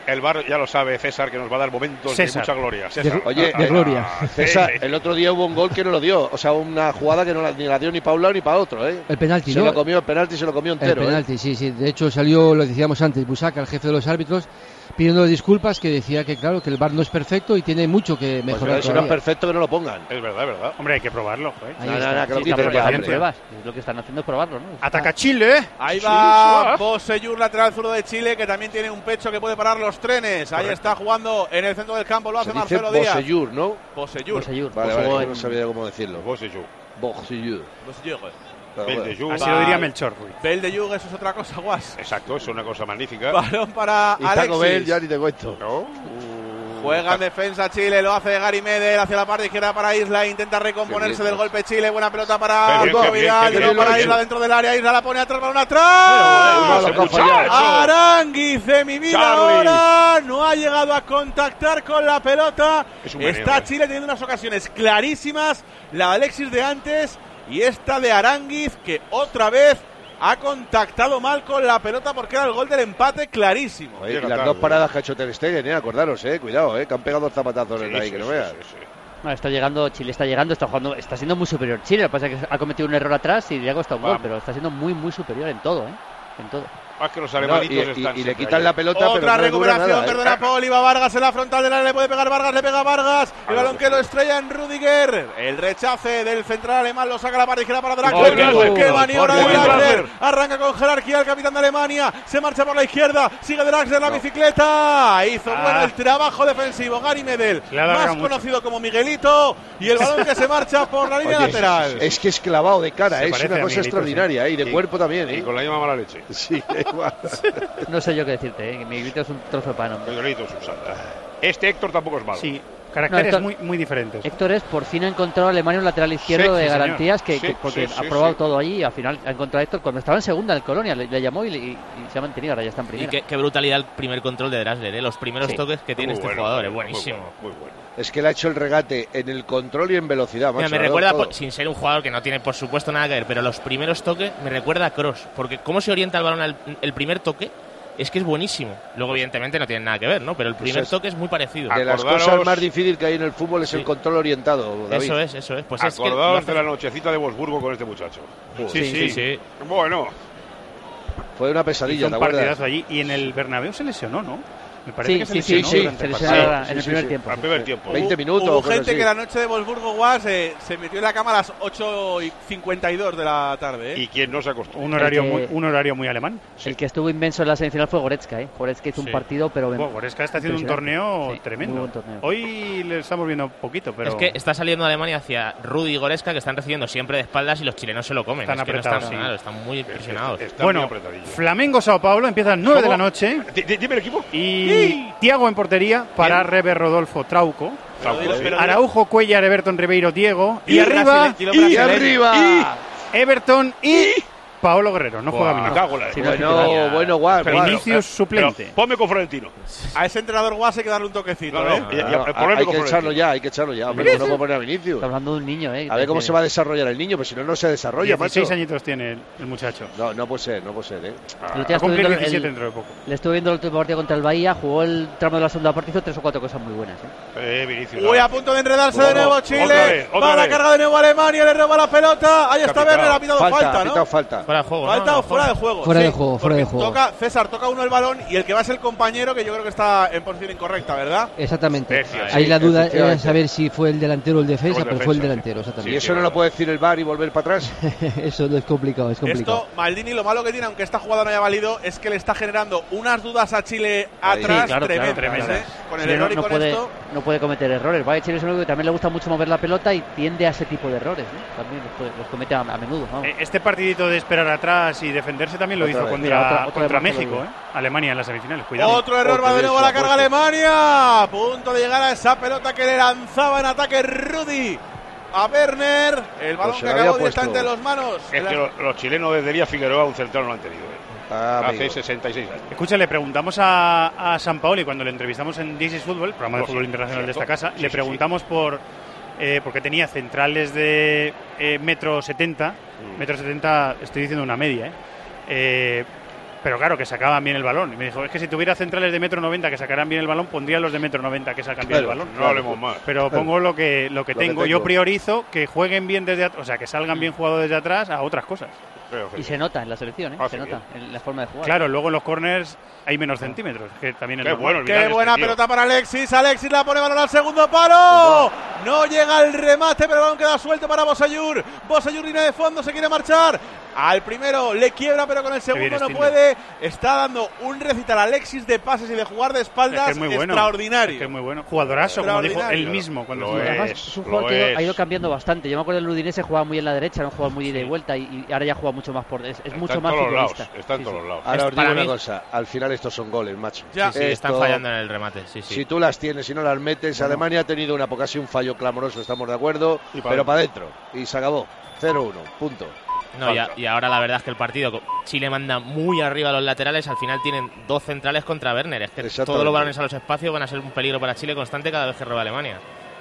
el V A R ya lo sabe César, que nos va a dar momentos César. de mucha gloria. César. De, Oye, de gloria. César, el otro día hubo un gol que no lo dio. O sea, una jugada que no la, ni la dio ni para un lado ni para otro, ¿eh? El penalti, Se ¿no? lo comió, el penalti se lo comió El entero. penalti, ¿eh? sí, sí. De hecho salió, lo decíamos antes, Busaca, el jefe de los árbitros, pidiendo disculpas, que decía que claro, que el V A R no es perfecto y tiene mucho que Pues mejorar si no es todavía. perfecto que no lo pongan. Es verdad, es verdad. Hombre, hay que probarlo. ¿eh? Ahí No, no, está. no, que lo Sí, quiten está, ya, hacen hombre. pruebas. Es lo que están haciendo es probarlo, ¿no? Ataca Chile. Ahí Sí, va sí. Bosellur, lateral zurdo de Chile, que también tiene un pecho que puede parar los trenes. Ahí está jugando en el centro del campo, lo hace Se dice Marcelo Díaz. Bosellur, ¿no? Bosellur. Bosellur. Vale, Jugó vale, en- no sabía cómo decirlo. Vos y yo. Bosellur. Bosellur. Pero El bueno. de Jung. Así Vale. lo diría Melchor Ruiz. Bell de Jung, eso es otra cosa, Guas. Exacto, es una cosa magnífica. Balón para Y Taco Bell Alexis. ya ni te cuento. ¿No? Juega en defensa Chile, lo hace Gary Medel hacia la parte izquierda para Isla, intenta recomponerse Qué bien, del golpe Chile, buena pelota para Qué bien, Arturo qué bien, Vidal, qué de bien, nuevo para qué Isla bien. dentro del área, Isla la pone atrás, balón Pero atrás. bueno, lo que ha fallado. Aránguiz de mi vida Charlie. ahora no ha llegado a contactar con la pelota. Es un veneno, Está eh. Chile teniendo unas ocasiones clarísimas, la de Alexis de antes y esta de Aránguiz, que otra vez ha contactado mal con la pelota porque era el gol del empate clarísimo. Oye, y Llega las tarde. dos paradas que ha hecho Ter Stegen, eh, acordaros, eh, cuidado, eh, que han pegado dos zapatazos en Sí, ahí, sí, que no sí, veas. sí, sí. Bueno, está llegando, Chile está llegando, está jugando, está siendo muy superior Chile. Lo que pasa es que ha cometido un error atrás y le ha costado un gol, Vamos. pero está siendo muy, muy superior en todo, ¿eh? En todo. Más que los No, y, alemanitos y- están y le siempre quitan ahí. la pelota, pero Otra no le dura recuperación, nada, eh. perdona Paul, iba Vargas en la frontal del área, le puede pegar Vargas, le pega Vargas, el balón que lo estrella en Rudiger, el rechace del central alemán, lo saca a la parte izquierda para Draxler, ¡Oh, Draxler! qué maniobra ¡Oh, de qué Draxler, Draxler! arranca con jerarquía el capitán de Alemania, se marcha por la izquierda, sigue Draxler la bicicleta, hizo Ah. bueno el trabajo defensivo, Gary Medel, Le ha alargado más mucho. conocido como Miguelito, y el balón que se marcha por la línea Oye, lateral. Es que es clavado de cara, Se es parece una a cosa Miguelito, extraordinaria, eh, y de Y- cuerpo también, Y eh. con la misma mala leche. Sí, igual. No sé yo qué decirte, ¿eh? Que mi grito es un trozo de pan, hombre. Miguelito Susana. Este Héctor tampoco es malo. Sí, caracteres No, esto- muy, muy diferentes. Héctor es, por fin ha encontrado a Alemania un lateral izquierdo Sí, de sí, señor. garantías que, Sí, que- porque sí, ha sí, probado sí. todo allí y al final ha encontrado a Héctor cuando estaba en segunda en el Colonia, le, le llamó y, le- y- y se ha mantenido, ahora ya está en Y primera. qué, qué brutalidad el primer control de Draxler, ¿eh? Los primeros Sí. toques que tiene Muy este bueno, jugador, es muy bueno, buenísimo. Muy bueno. Es que le ha hecho el regate en el control y en velocidad, Mira, macho, me lo ha dado recuerda, todo. por- sin ser un jugador que no tiene por supuesto nada que ver, pero los primeros toques me recuerda a Kroos, porque cómo se orienta el balón al el primer toque es que es buenísimo. Luego evidentemente no tiene nada que ver, ¿no? Pero el Pues primer es- toque es muy parecido. De las Acordaros- cosas más difíciles que hay en el fútbol es Sí. el control orientado, David. Eso es, eso es. Pues es que lo Acordaos hace- de la nochecita de Wolfsburgo con este muchacho. Sí, sí, sí, sí. Bueno, Fue una Hizo pesadilla, un ¿te acuerdas? partidazo allí. Y en el Bernabéu se lesionó, ¿no? Me parece Sí, que se sí, sí, lesionó sí, durante se el lesionó partido. en Sí, el sí, primer sí. tiempo. al sí, primer sí. tiempo. veinte minutos. Hubo cosas gente así. que la noche de Wolfsburgo Guas eh, se metió en la cama a las ocho y cincuenta y dos de la tarde. ¿eh? ¿y quién no se acostó? Un horario, El que- muy, un horario muy alemán. El que estuvo inmenso en la semifinal fue Goretzka, ¿eh? Goretzka hizo Sí. un partido, pero... Bueno, Goretzka está haciendo un impresionante. torneo Sí, tremendo. muy buen torneo. Hoy le estamos viendo poquito, pero Es que está saliendo Alemania hacia Rudy y Goretzka, que están recibiendo siempre de espaldas y los chilenos se lo comen. Están Es que no apretados, están, sí. claro, están muy presionados. Está bueno, muy apretadillo. Flamengo-Sao Paulo empieza a las nueve de ¿Cómo? la noche. Di- di- Dime el equipo. Y Thiago en portería para Rebe Rodolfo Trauco. Pero dilo- pero dilo- Araujo, Cuellar, Everton, Ribeiro, Diego. Y, Y arriba, brasile- y lo ¡Y brasileño. arriba! Everton y Paolo Guerrero. No juega Buah, Vinicius. me cago en la Sí, leche. no, Bueno, bueno, guau, Pero guau. Vinicius Pero suplente. ponme con Florentino. A ese entrenador Guas hay que darle un toquecito. No, no, ¿eh? ya- No, ya, no, ponle hay con que Florentino. echarlo ya, hay que echarlo ya. Hombre, no puedo poner a Vinicius. Está hablando de un niño, ¿eh? A ver cómo Que- se va a desarrollar el niño, pues si no, no se desarrolla, macho. dieciséis añitos tiene el, el muchacho. No, no puede ser, no puede ser, ¿eh? El otro Va día a estuve cumplir viendo el- diecisiete dentro de poco. Le estuve viendo el último partido contra el Bahía, jugó el tramo de la segunda parte, hizo tres o cuatro cosas muy buenas. ¿eh? Eh, Vinicius. Uy, a punto de enredarse Bueno, de nuevo otra Chile. vez, otra Va a la vez. carga de nuevo Alemania, le roba la pelota. Ahí está Capitán. Werner, ha pitado Falta, falta, ha ¿no? pitado falta. Fuera de juego, ¿no? Falta No, o fuera de juego. Fuera Sí, de juego, fuera de porque juego. Toca, César, toca uno el balón y el que va es el compañero, que yo creo que está en posición incorrecta, ¿verdad? Exactamente. Bestia, Ahí sí, la duda era efectivamente. saber si fue el delantero o el defensa, O el pero fue el defensa, delantero, ¿Y exactamente. eso no lo puede decir el V A R y volver para atrás? Eso no es complicado, es complicado. Esto, Maldini, lo malo que tiene, aunque esta jugada no haya valido, es que le está generando unas dudas a Chile Ahí. atrás Sí, claro, tremendas. claro, ¿eh? claro. Con el Chile no, error y no con puede, esto. no puede cometer errores. Vaya, Chile es un único que también le gusta mucho mover la pelota y tiende a ese tipo de errores, ¿no? También los, puede- los comete a, a menudo. vamos. Eh, Este partidito de esperar atrás y defenderse también lo Otra hizo vez. contra, Mira, otra- otra contra vez México, lo ¿eh? Alemania en las semifinales. Cuidado. Otro error, Porque va de bien nuevo a se la la carga ha puesto. Alemania. A punto de llegar a esa pelota que le lanzaba en ataque Rudy a Werner. El balón Pues se que la acabó había puesto. directamente en los manos. Es que los, los chilenos desde Elías Figueroa un central no lo han tenido. eh. Ah, Hace amigo. sesenta y seis años. Escucha, le preguntamos a, a San Paoli cuando le entrevistamos en This is Football, el programa de Oh, sí, fútbol internacional de esta cierto. casa, Sí, le sí, preguntamos por eh, porque tenía centrales de eh, metro setenta, Mm. metro setenta, estoy diciendo una media, ¿eh? Eh, Pero claro, que sacaban bien el balón. Y me dijo, es que si tuviera centrales de metro noventa que sacaran bien el balón, pondría los de metro noventa que sacan bien Claro, el balón. No hablemos más. Pero Claro. pongo lo que, lo que, Lo que tengo. tengo. Yo priorizo que jueguen bien desde atrás, o sea, que salgan bien jugados desde atrás a otras cosas. Creo que Y sí. se nota en la selección, ¿eh? Ah, se sí, nota en la forma de jugar. Claro, luego en los corners hay menos centímetros, que también es Qué normal. bueno el Qué Vidal buena este, tío. pelota para Alexis. Alexis la pone balón al segundo palo. No llega el remate, pero el balón queda suelto para Bosellur. Bosellur línea de fondo, se quiere marchar. Al primero le quiebra, pero con el segundo bien no Stindl. puede. Está dando un recital a Alexis de pases y de jugar de Es espaldas que es muy bueno. extraordinario. Es que es muy bueno. Jugadorazo, como dijo Extraordinario. él mismo cuando Lo fue. es. Además, es un lo jugador que es. ha ido cambiando bastante. Yo me acuerdo del Udinese jugaba muy en la derecha, era un jugador muy de ida y vuelta y, y ahora ya juega mucho más por es, es Está mucho en más todos los lados. futbolista. Está en Sí, todos sí. los lados. Ahora Es os digo para una mí- cosa, al final estos son goles, macho. Ya. Sí, están Esto- fallando en el remate. Sí, sí. Si tú las tienes y no las metes, Alemania ha tenido una casi un fallo clamoroso, estamos de acuerdo, Y pa' pero para adentro. Y se acabó. cero uno, punto. No, y, a- Falta. y ahora la verdad es que el partido, co- Chile manda muy arriba a los laterales, al final tienen dos centrales contra Werner. Es que Exactamente. todos los balones a los espacios van a ser un peligro para Chile constante cada vez que roba Alemania.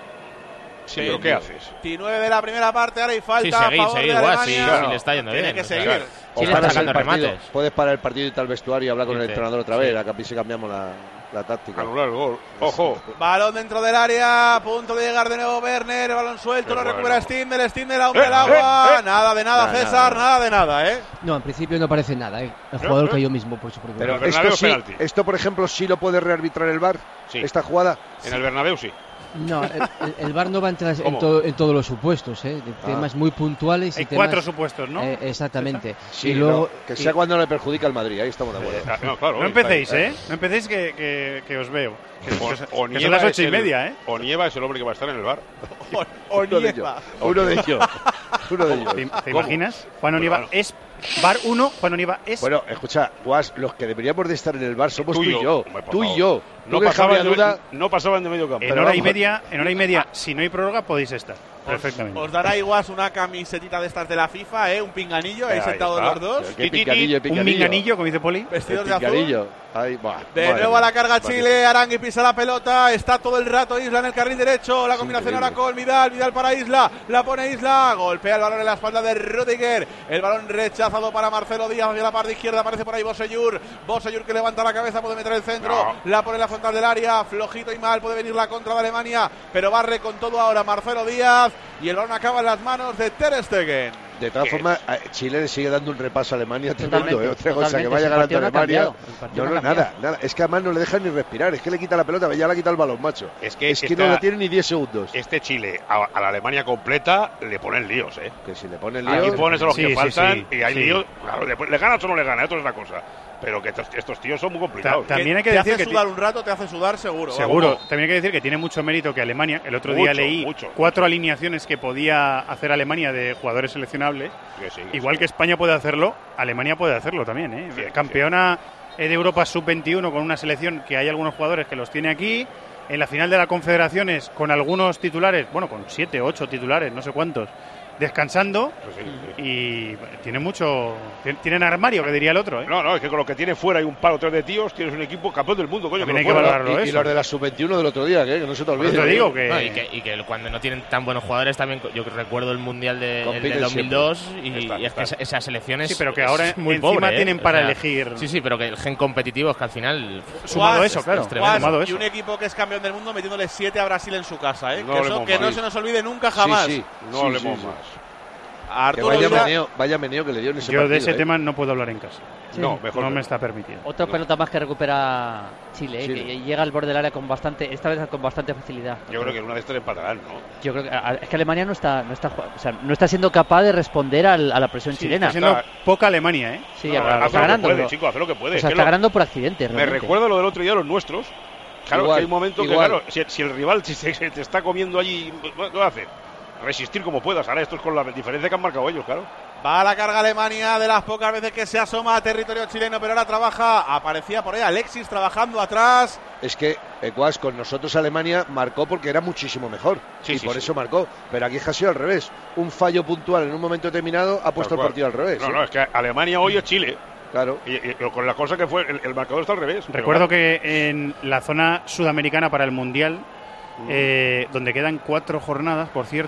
Sí, pero ¿qué haces? veintinueve de la primera parte, ahora hay falta Sí, a seguir, favor seguir, de guau, sí, Alemania. sí le está yendo Tiene bien. que o sea, seguir. O Chile paras está el sacando partido, remates. puedes parar el partido y irte al vestuario y hablar con el Dice, entrenador otra sí. vez, a que si cambiamos la, la táctica. Anular el gol. Ojo. Balón dentro del área, a punto de llegar de nuevo Werner, balón suelto, Qué lo bueno. recupera Stindl, Stindl aún el Eh, agua, eh, eh. nada de nada, Nada, César, nada. nada de nada, ¿eh? No, en principio no parece nada, ¿eh? El jugador eh. cayó mismo por su propio Pero el Bernabéu esto sí, penalti. esto por ejemplo sí lo puede rearbitrar el V A R, Sí. esta jugada. En el Bernabéu sí. No, el, el- el V A R no va a entrar en, ¿Cómo? todo- en todos los supuestos, ¿eh? De temas muy puntuales y Hay temas- cuatro supuestos, ¿no? Eh, exactamente. Sí, y luego, no, que sea y- cuando le perjudica al Madrid, ahí estamos de acuerdo. Ah, no, claro, No está empecéis, ahí. ¿eh? No empecéis que, que, que os veo. Que, O, que son- o que Nieva son las es ocho y el- media, ¿eh? O Nieva es el hombre que va a estar en el bar. O, o Uno de ellos. Nieva. Uno de ellos. Uno de ellos. ¿Te, te ¿Cómo? imaginas? Juan Pero Oniva bueno. es bar uno, Juan Oniva es... Bueno, escucha, Guas, los que deberíamos de estar en el bar somos tú, y yo. Hombre, por Tú y favor. yo. No Tú que pasaban, cabía de, duda. no pasaban de medio campo. en pero hora y vamos. media, en hora y media, si no hay prórroga, podéis estar. Perfectamente. Os dará igual una camisetita de estas de la FIFA, ¿eh? Un pinganillo, ahí Ahí sentados está. los dos. Qué Ti, ti, ti. picadillo, Un picadillo. minganillo, como dice Poli. Vestidos El de azul. picadillo. Ahí, buah, De madre nuevo a la mía. carga Vale. Chile, Arangui pisa la pelota, está todo el rato Isla en el carril derecho, la combinación increíble. ahora con Vidal, Vidal para Isla, la pone Isla, golpea el balón en la espalda de Rudiger, el balón rechazado para Marcelo Díaz hacia la parte izquierda, aparece por ahí Bosellur, Bosellur que levanta la cabeza, puede meter el centro, No. la pone en la frontal del área, flojito y mal, puede venir la contra de Alemania, pero barre con todo ahora Marcelo Díaz y el balón acaba en las manos de Ter Stegen. De todas formas, a- Chile le sigue dando un repaso a Alemania tremendo, Totalmente, ¿eh? Otra cosa, que totalmente. vaya Ese ganando partido no ha Alemania. cambiado, el partido No, no no, ha cambiado. nada, nada. Es que además no le dejan ni respirar. Es que le quita la pelota, ya le ha quitado el balón, macho. Es que, Es que esta- no la tiene ni diez segundos. este Chile a, a la Alemania completa le ponen líos, ¿eh? Que si le pone el Aquí lío. pones a los Sí, que sí, faltan sí, y hay sí. líos. Claro, después, ¿le ganas o no le ganas? Esto es otra cosa. Pero que estos, estos tíos son muy complicados. Ta- También hay que te decir hace que sudar un rato, te hace sudar seguro. Seguro. vamos. También hay que decir que tiene mucho mérito que Alemania, el otro Mucho, día leí mucho, cuatro alineaciones que podía hacer Alemania de jugadores seleccionables. Que sí, que Igual sí. que España puede hacerlo, Alemania puede hacerlo también. ¿eh? Sí, Campeona eh, de Europa sub veintiuno con una selección que hay algunos jugadores que los tiene aquí. En la final de la Confederaciones con algunos titulares, bueno, con siete, ocho titulares, no sé cuántos, descansando. Pues sí, sí. Y tiene mucho. Tienen armario, que diría el otro. ¿eh? No, no, es que con lo que tiene fuera hay un par o tres de tíos, tienes un equipo campeón del mundo, coño. También que hay lo que fuera- valorarlo, y, y eso. los de la sub veintiuno del otro día, que, que no se te Por olvide. eso digo ¿eh? que. No, y, que, y que cuando no tienen tan buenos jugadores también, yo recuerdo el Mundial de, el Compiten del dos mil dos y, Están, y es que están. esa, esa selección es Sí, pero que ahora es muy encima pobre, ¿eh? tienen O para sea, elegir. Sí, sí, pero que el gen competitivo es que al final... Sumado Guas, eso, claro. es tremendo. Guas, Sumado y eso. un equipo que es campeón del mundo metiéndole siete a Brasil en su casa, ¿eh? No que eso, hablemos que no mal. se nos olvide nunca jamás. Sí, sí. No Sí, hablemos sí, sí. más. Que Arturo vaya Vidal- meneo, vaya meneo que le dio en ese Yo partido. de ese ¿eh? tema no puedo hablar en casa. Sí. No, mejor No que me no. está permitido. Otra pelota más que recupera Chile, ¿eh? Chile. que llega al borde del área con bastante, esta vez con bastante facilidad. Yo creo que en una de estas empatarán, ¿no? Yo creo que a- es que Alemania no está, no está, jugando- o sea, no está siendo capaz de responder al- a la presión Sí, chilena. está siendo Está- poca Alemania, ¿eh? Sí, No, ya, hace está lo que ganando. puede, pero- chico, hace lo que puede. o Es sea, que está lo- ganando por accidente. Me realmente. recuerda lo del otro día de los nuestros. Claro, Igual, que hay un momento que, igual. claro, si, si el rival si se, se te está comiendo allí, ¿qué va a hacer? Resistir como puedas. Ahora esto es con la diferencia que han marcado ellos, claro. Va a la carga Alemania, de las pocas veces que se asoma a territorio chileno, pero ahora trabaja, aparecía por ahí Alexis trabajando atrás. Es que Ecuas con nosotros Alemania marcó porque era muchísimo mejor. Sí, y sí, por sí. eso marcó. Pero aquí ha sido al revés. Un fallo puntual en un momento determinado ha puesto Tal el cual. partido al revés. No, ¿eh? no, es que Alemania hoy es Chile. Claro. Y, y- y con la cosa que fue, el, el marcador está al revés. Pero Recuerdo claro, que en la zona sudamericana para el Mundial, eh, donde quedan cuatro jornadas, por cierto,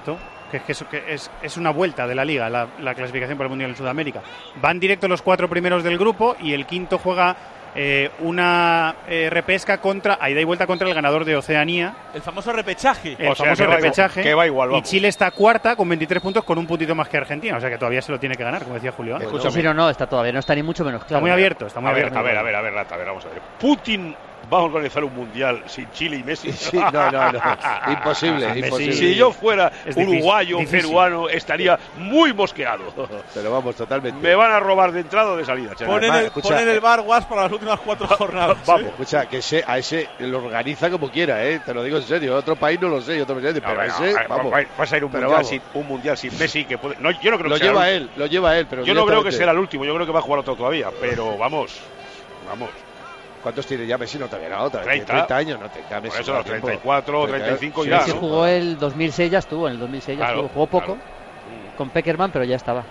que es que, es, que es, es una vuelta de la Liga, la, la clasificación para el Mundial en Sudamérica. Van directo los cuatro primeros del grupo y el quinto juega eh, una eh, repesca contra, a ida y vuelta contra el ganador de Oceanía. El famoso repechaje. El O sea, famoso que va repechaje. igual, que va igual, y vamos. Chile está cuarta con veintitrés puntos, con un puntito más que Argentina, o sea que todavía se lo tiene que ganar, como decía Julio. Bueno, Escúchame. Sí, no, no, está todavía, no está ni mucho menos Está claro. muy abierto, está muy A ver, abierto. a ver, a ver, a ver, Rata, a ver, vamos a ver. Putin va a organizar un mundial sin Chile y Messi. Sí, no, no, no. Imposible, Messi- imposible. Si yo fuera Es difícil, uruguayo, difícil. peruano, estaría muy mosqueado. Pero vamos, totalmente. Me van a robar de entrada o de salida, chaval. Ponen Además, el, escucha, ponen el eh, bar Guas para las últimas cuatro jornadas. Vamos. Escucha, que ese, a ese lo organiza como quiera, ¿eh? Te lo digo en serio. Otro país no lo sé, otro país, pero A a ver, ese, a ver, vamos. va- vas a ir un Pero mundial, vamos. sin, un mundial sin Messi que puede. No, yo no creo Lo que sea lleva el- él, lo lleva él, pero Yo no creo que directamente. será el último. Yo creo que va a jugar otro todavía. Pero vamos, vamos. ¿Cuántos tiene ya Messi? No todavía no, todavía tiene treinta. treinta años, no tenga Por Messi. eso no, los tiempo. treinta y cuatro, treinta, treinta y cinco sí, ya, Sí, ¿no? jugó el dos mil seis, ya estuvo, en el dos mil seis ya Claro, estuvo, jugó poco claro. con Peckerman, pero ya estaba.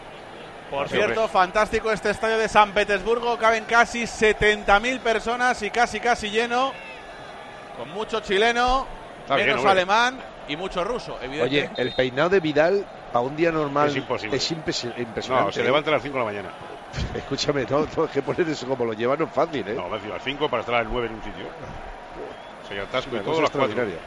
Por Sí, cierto, hombre. fantástico este estadio de San Petersburgo. Caben casi setenta mil personas y casi casi lleno. Con mucho chileno, Está bien, menos hombre. alemán y mucho ruso, Oye, evidentemente. el peinado de Vidal para un día normal Es imposible. es impres- impresionante. No, se levanta a las cinco de la mañana. Escúchame, no, no, es que poner eso como lo llevan no es fácil, ¿eh? No, me a las cinco para estar a las nueve en un sitio. Se atasco y Una todo cosa a las cuatro. extraordinaria.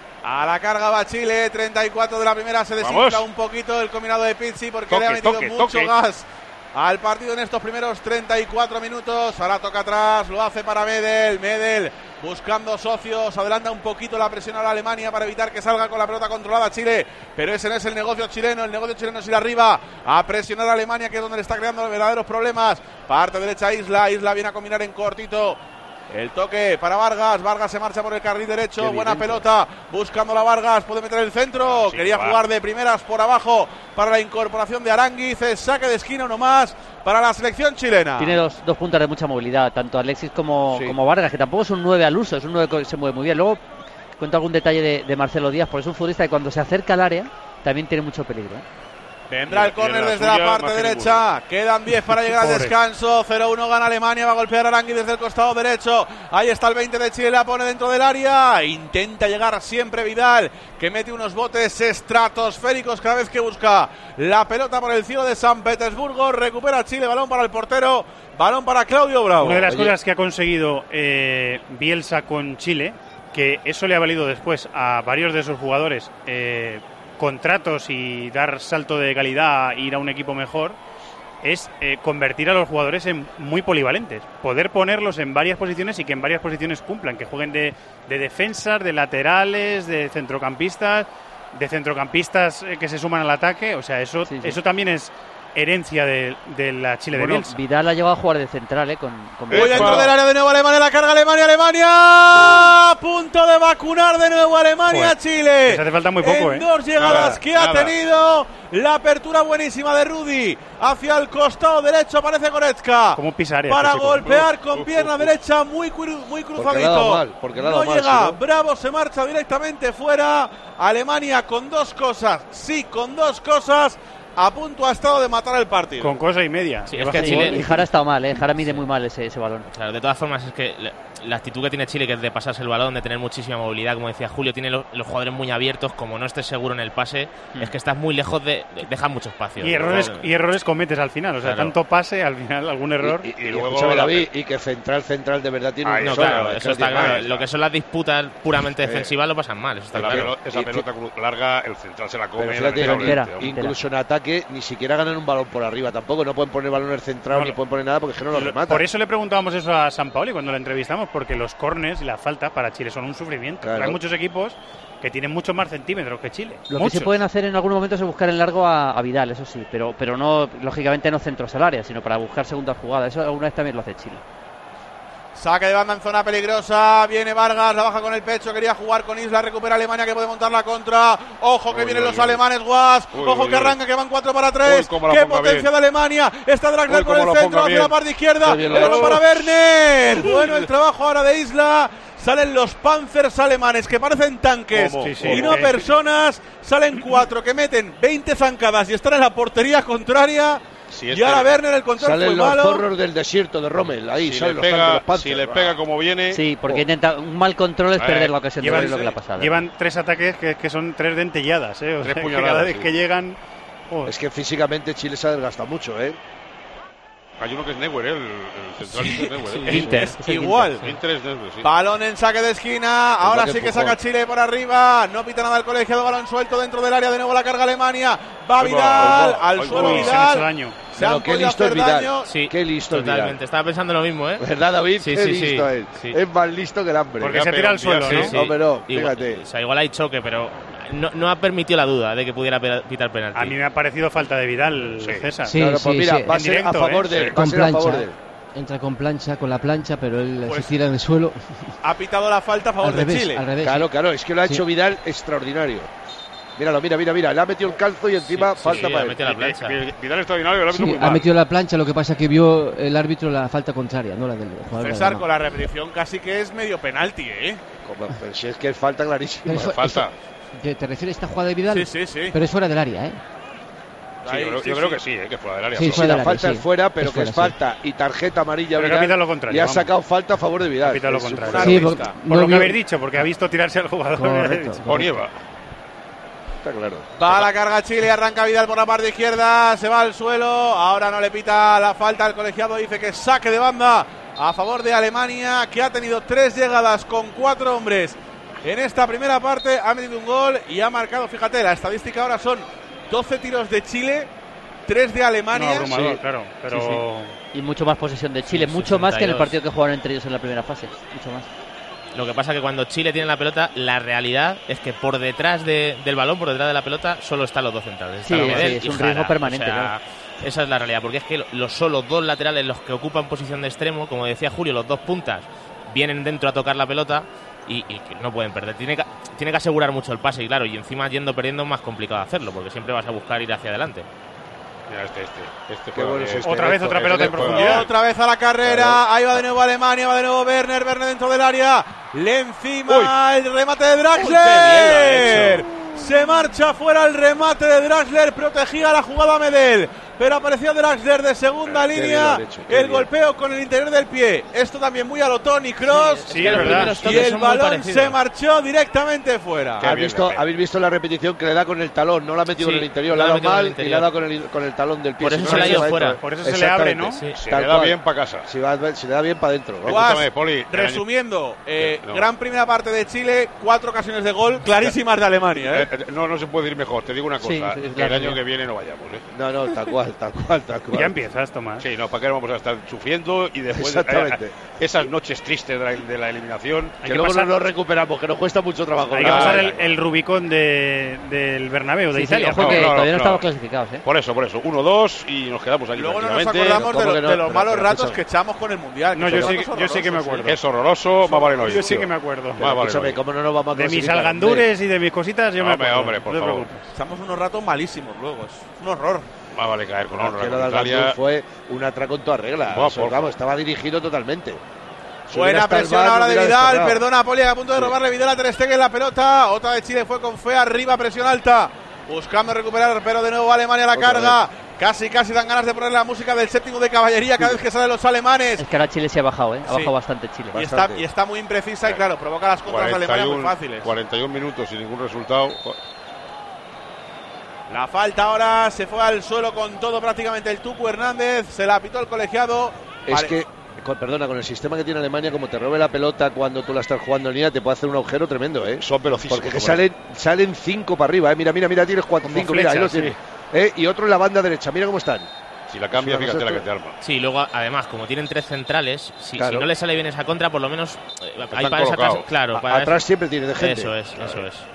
A la carga va Chile, treinta y cuatro de la primera, se desinfla Vamos. un poquito el combinado de Pizzi porque Toque, le ha metido toque, mucho toque. gas al partido en estos primeros treinta y cuatro minutos. Ahora toca atrás, lo hace para Medel, Medel buscando socios, adelanta un poquito la presión a la Alemania para evitar que salga con la pelota controlada Chile, pero ese no es el negocio chileno, el negocio chileno es ir arriba a presionar a Alemania, que es donde le está creando verdaderos problemas. Parte derecha Isla, Isla viene a combinar en cortito. El toque para Vargas, Vargas se marcha por el carril derecho, Qué buena evidencia. pelota, buscando a Vargas, puede meter el centro, Sí, quería va. jugar de primeras por abajo para la incorporación de Aránguiz, es saque de esquina uno más para la selección chilena. Tiene dos, dos puntas de mucha movilidad, tanto Alexis como, Sí. como Vargas, que tampoco es un nueve al uso, es un nueve que se mueve muy bien. Luego cuento algún detalle de, de Marcelo Díaz, porque es un futbolista que cuando se acerca al área también tiene mucho peligro, ¿eh? Vendrá el Tiene córner la desde la suya parte más que derecha. Quedan diez para llegar al Pobre. descanso. cero uno gana Alemania. Va a golpear Arangui desde el costado derecho. Ahí está el veinte de Chile. La pone dentro del área. Intenta llegar siempre Vidal, que mete unos botes estratosféricos cada vez que busca la pelota por el cielo de San Petersburgo. Recupera Chile. Balón para el portero. Balón para Claudio Bravo. Una de las Oye. cosas que ha conseguido eh, Bielsa con Chile, que eso le ha valido después a varios de sus jugadores eh, contratos y dar salto de calidad, ir a un equipo mejor, es eh, convertir a los jugadores en muy polivalentes, poder ponerlos en varias posiciones y que en varias posiciones cumplan, que jueguen de, de defensas, de laterales, de centrocampistas, de centrocampistas eh, que se suman al ataque. O sea, eso, Sí, sí. eso también es herencia de, de la Chile de Bueno, Bielsa. Vidal ha llegado a jugar de central, ¿eh? Con, con Muy Epa. dentro del área de nuevo Alemania, la carga Alemania, Alemania, a punto de vacunar de nuevo Alemania, Joder, Chile. les hace falta muy poco, en ¿eh? dos llegadas Nada, que ha nada. tenido, la apertura buenísima de Rudy hacia el costado derecho, aparece Goretzka Como un pisarea para este chico. golpear Uf, con uf, pierna uf, derecha muy, cru- muy Porque le ha dado cruzadito. mal, porque le ha dado no mal, llega, si no- Bravo se marcha directamente fuera. Alemania con dos cosas, sí, con dos cosas. A punto ha estado de matar el partido. Con cosa y media. Sí, Que es baja que el Chile- gol. Y Jara ha estado mal, ¿eh? Jara mide muy mal ese, ese balón. Claro, de todas formas es que la, la actitud que tiene Chile, que es de pasarse el balón, de tener muchísima movilidad, como decía Julio, tiene los, los jugadores muy abiertos, como no estés seguro en el pase, es que estás muy lejos de, de dejar mucho espacio. Y errores, y errores cometes al final, o sea, Claro. tanto pase, al final algún error. Y, y- y Y luego escúchame, la- David, y que central, central de verdad tiene Ahí un No, solo, claro, es que eso no está tiene claro. más. Lo que son las disputas puramente Eh, defensivas lo pasan mal, eso está La claro. pelo- esa Y- pelota cru- larga, el central se la come. Pero fíjate, lamentablemente, entera. hombre. incluso en ataque ni siquiera ganan un balón por arriba tampoco, no pueden poner balones centrados No, ni lo- pueden poner nada porque es que no lo Lo- rematan. Por eso le preguntábamos eso a San Paoli cuando lo entrevistamos, porque los corners y la falta para Chile son un sufrimiento. Claro. Hay muchos equipos que tienen muchos más centímetros que Chile. Lo que Muchos. sí pueden hacer en algún momento es buscar en largo a, a Vidal, eso sí, pero, pero no, lógicamente no centros al área, sino para buscar segundas jugadas. Eso alguna vez también lo hace Chile. Saque de banda en zona peligrosa. Viene Vargas, la baja con el pecho. Quería jugar con Isla. Recupera Alemania, que puede montar la contra. Ojo que Uy, vienen uy, los uy. alemanes, Guas. Uy, Ojo uy, que uy. arranca, que van cuatro para tres. Uy, cómo la Qué ponga potencia bien. de Alemania. Está Draxler Uy, por cómo el la centro, ponga hacia la bien. parte izquierda. Qué bien El lo balón ha para hecho. Werner. Bueno, el trabajo ahora de Isla. Salen los Panzers alemanes, que parecen tanques ¿Cómo? Sí, sí, y no eh. personas. Salen cuatro que meten veinte zancadas y están en la portería contraria. Si y este ahora Werner, el control Salen fue los malo. zorros del desierto de Rommel. Ahí si salen le los tanques, pega, los Panzers. si le pega como viene. Sí, porque Oh. intenta un mal control es Eh, perder la ocasión de llevan- ver lo que le ha pasado. Llevan tres ataques que, que son tres dentelladas, ¿eh? O Tres sea, que puñaladas, cada vez sí. que llegan... oh, Es que físicamente Chile se ha desgastado mucho, ¿eh? Hay uno que es Neuer, ¿eh? el, el central es Neuer. ¿eh? Sí, Inter. es Es el igual. Inter es Neuer, sí. Balón en saque de esquina. Ahora que sí que empujón. saca Chile por arriba. No pita nada el colegiado. Balón suelto dentro del área. De nuevo la carga Alemania. Va Ahí va, Vidal. ahí va, Al ahí suelo va. uy, se han hecho Vidal. daño. Se Pero han qué podido listo hacer es Vidal. daño. Sí, Qué listo el totalmente. Vidal. Estaba pensando lo mismo, ¿eh? ¿Verdad, David? Sí, Qué sí, sí. listo es. Sí. Es más listo que el hambre. Porque Ya se pega tira al un suelo, día, ¿no? sí, sí. No, pero, Igual- fíjate. o sea, igual hay choque, pero no, no ha permitido la duda de que pudiera pe- pitar penalti. A mí me ha parecido falta de Vidal, Sí. César. Sí, Claro, pues mira, sí. va a En ser directo, a favor ¿eh? de él. Va a Con ser a favor plancha. de él. Entra con plancha, con la plancha, pero él Pues- se tira en el suelo. Ha pitado la falta a favor Al de revés, Chile. al revés. Claro, claro, es que lo ha Sí. hecho Vidal extraordinario. Míralo, mira, mira, mira. Le ha metido el calzo y encima Sí, sí, falta sí, para ha él. metido la plancha. Vi- Vidal extraordinario, el árbitro Sí, muy ha mal. metido la plancha, lo que pasa que vio el árbitro la falta contraria, no la del jugador. de César, Adama. con la repetición casi que es medio penalti, ¿eh? Como- pero si es que es falta clarísima. Pero es fu- Falta. ¿Te, te refieres a esta jugada de Vidal? Sí, sí, sí. Pero es fuera del área, ¿eh? Sí, yo, creo- Sí, yo sí. creo que sí, ¿eh? que fuera del área. Sí, pero- Sí, fuera la del área, falta sí. es fuera, pero Es que es fuera, falta y tarjeta amarilla. Pero que ha Vidal, pitado lo contrario, y ha vamos. sacado falta a favor de Vidal. Ha pitado lo Es contrario. una Sí, risca. porque Por no lo que vio- habéis dicho, porque ha visto tirarse al jugador. Correcto. O nieva. Está claro. Va a la carga Chile, arranca Vidal por la parte izquierda, se va al suelo, ahora no le pita la falta, el colegiado dice que saque de banda a favor de Alemania, que ha tenido tres llegadas con cuatro hombres en esta primera parte, ha metido un gol y ha marcado, fíjate, la estadística ahora son doce tiros de Chile, tres de No, Alemania. abrumador, Sí. claro. Pero Sí, Y mucho más posesión de Chile, Sí, mucho más que en el sesenta y dos. partido que jugaron entre ellos en la primera fase. Mucho más. Lo que pasa es que cuando Chile tiene la pelota, la realidad es que por detrás de- del balón, por detrás de la pelota, solo están los dos centrales. Está Sí, Medel sí, es y un Jara. riesgo permanente, O sea, claro. esa es la realidad, porque es que los solo dos laterales, los que ocupan posición de extremo, como decía Julio, los dos puntas, vienen dentro a tocar la pelota y, y que no pueden perder. Tiene que, tiene que asegurar mucho el pase y claro, y encima yendo perdiendo es más complicado hacerlo, porque siempre vas a buscar ir hacia adelante. Mira, este, este. Este Qué juega bueno es bien. este. otra vez otra Este pelota en juega profundidad. Otra vez a la carrera, ahí va de nuevo Alemania, va de nuevo Werner, Werner dentro del área, le encima el remate de Draxler, Uy, qué bien lo ha se marcha fuera el remate de Draxler, protegía la jugada Medel, pero apareció Draxler de segunda Qué bien línea, lo han hecho, qué el bien. golpeo con el interior del pie, esto también muy a lo Tony Kroos, Sí, que es los verdad. primeros y toques el son muy balón parecidos. se marchó directamente fuera. Qué ¿Has bien, visto, qué bien. habéis visto la repetición que le da con el talón, no la ha metido Sí, en el interior, no le la ha ha dado metido en el mal y interior. le ha dado con el, con el talón del pie. Por Si eso no, se le ha no ido va fuera. dentro. Por eso se le abre, ¿no? Exactamente. Sí. Si Tal le da cual. bien para casa. Si, va, si le da bien para adentro. ¿no? Guas, Escúchame, Poli. el año- Resumiendo, eh, No. gran primera parte de Chile, cuatro ocasiones de gol clarísimas de Alemania. ¿eh? Eh, eh, No, no se puede ir mejor. Te digo una cosa. Sí, sí, que claro, el año sí. que viene no vayamos. ¿eh? No, no, tal cual, tal cual, tal cual. Ya empiezas, Tomás. Sí, no, ¿para qué vamos a estar sufriendo? Y después Exactamente. eh, esas noches tristes de la, de la eliminación. Hay Que que luego pasar- no nos recuperamos, que nos cuesta mucho trabajo. Hay que Ah, pasar ya, el, ya. el Rubicón de, del Bernabéu, de Sí, sí, Italia. ojo no, que no, todavía no, no. estamos clasificados, ¿eh? Por eso, por eso. uno dos y nos quedamos aquí. Luego no nos tranquilamente. acordamos de, ¿cómo lo- que no? de los Pero- malos pero ratos escúchame. que echamos con el Mundial. No, que yo son sí, ratos yo sí que me horrorosos, acuerdo. Es horroroso, más vale no ir, Yo sí tío. que me acuerdo. Pero Más vale escúchame, no ir. ¿cómo no nos vamos a De mis clasificar, algandures y de mis cositas, yo me Hombre, acuerdo. hombre, por no te favor. preocupes. Echamos unos ratos malísimos luego. Es un horror. Más vale caer con honra. Que lo con de Italia. Alcántara fue un atraco en toda regla. Buah, Eso, por- vamos, estaba dirigido totalmente. Si hubiera Buena estado el presión V A R, ahora de hubiera Vidal, despejado. perdona a Poli a punto de robarle Vidal a Ter Stegen la pelota, otra de Chile fue con fe arriba, presión alta, buscando recuperar, pero de nuevo Alemania a la Otra carga, casi casi dan ganas de poner la música del séptimo de caballería cada vez que salen los alemanes, Es que ahora Chile se ha bajado, ¿eh? Ha Sí. bajado bastante Chile. y está, bastante. y está muy imprecisa y claro, provoca las contras de Alemania muy fáciles. cuarenta y un minutos sin ningún resultado. La falta ahora se fue al suelo con todo prácticamente el Tucu Hernández, se la pitó el colegiado. Es Pare- que, con- perdona, con el sistema que tiene Alemania, como te robe la pelota cuando tú la estás jugando en línea, te puede hacer un agujero tremendo, ¿eh? Son velocísimos. Porque que como salen, salen cinco para arriba, ¿eh? Mira, mira, mira, tienes cuatro, Como cinco, mira, ahí flechas, los tienes. ¿Eh? Y otro en la banda derecha, mira cómo están. Si la cambia, Es una fíjate cosa la que te arma. Sí, luego además, como tienen tres centrales, si, Claro. si no le sale bien esa contra, por lo menos eh, hay Están para esa colocados. casa- claro, A- para atrás eso- siempre tiene de gente. Eso es, eso es.